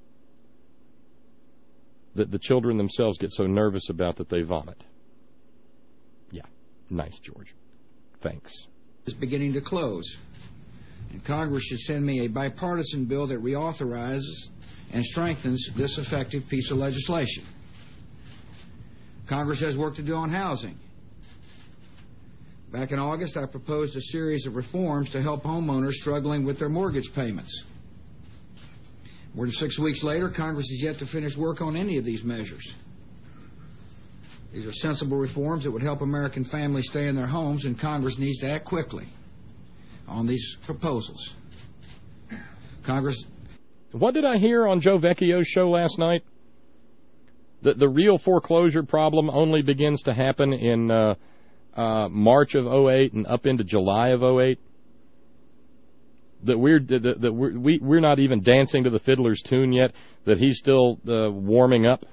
Speaker 5: that the children themselves get so nervous about that they vomit. Yeah, nice, George. Thanks.
Speaker 6: Is beginning to close. And Congress should send me a bipartisan bill that reauthorizes and strengthens this effective piece of legislation. Congress has work to do on housing. Back in August, I proposed a series of reforms to help homeowners struggling with their mortgage payments. More than 6 weeks later, Congress is yet to finish work on any of these measures. These are sensible reforms that would help American families stay in their homes, and Congress needs to act quickly on these proposals. Congress...
Speaker 5: What did I hear on Joe Vecchio's show last night? That the real foreclosure problem only begins to happen in March of 2008 and up into July of 2008? That we're not even dancing to the fiddler's tune yet, that he's still warming up?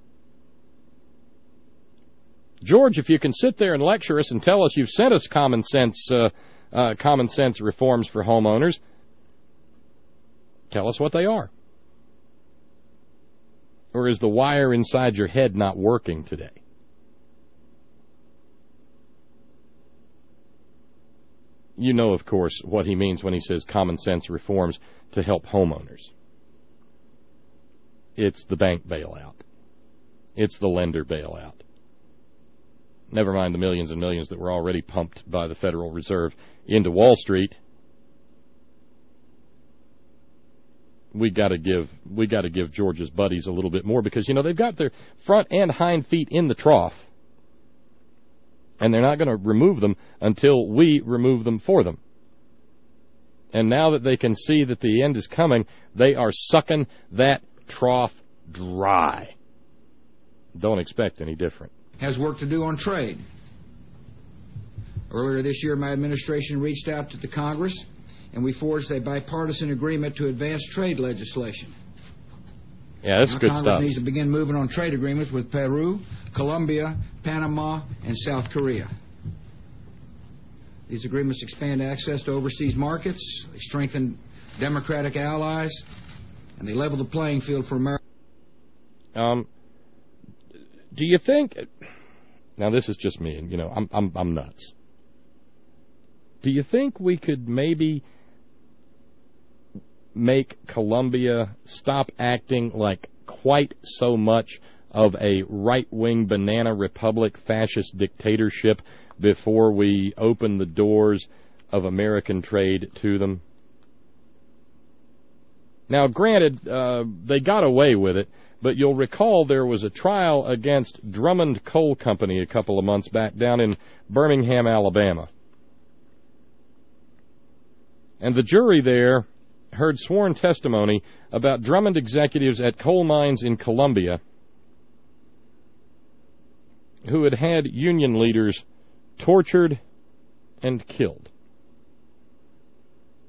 Speaker 5: George, if you can sit there and lecture us and tell us you've sent us common sense reforms for homeowners, tell us what they are. Or is the wire inside your head not working today? You know, of course, what he means when he says common sense reforms to help homeowners. It's the bank bailout. It's the lender bailout. Never mind the millions and millions that were already pumped by the Federal Reserve into Wall Street. We got to give Georgia's buddies a little bit more because, you know, they've got their front and hind feet in the trough. And they're not going to remove them until we remove them for them. And now that they can see that the end is coming, they are sucking that trough dry. Don't expect any different.
Speaker 6: Has work to do on trade. Earlier this year, my administration reached out to the Congress, and we forged a bipartisan agreement to advance trade legislation.
Speaker 5: Yeah, that's good
Speaker 6: Congress
Speaker 5: stuff.
Speaker 6: needs to begin moving on trade agreements with Peru, Colombia, Panama, and South Korea. These agreements expand access to overseas markets, they strengthen democratic allies, and they level the playing field for America.
Speaker 5: Do you think? Now, this is just me, and you know, I'm nuts. Do you think we could maybe make Colombia stop acting like quite so much of a right-wing banana republic fascist dictatorship before we open the doors of American trade to them? Now, granted, they got away with it, but you'll recall there was a trial against Drummond Coal Company a couple of months back down in Birmingham, Alabama. And the jury there heard sworn testimony about Drummond executives at coal mines in Colombia who had had union leaders tortured and killed.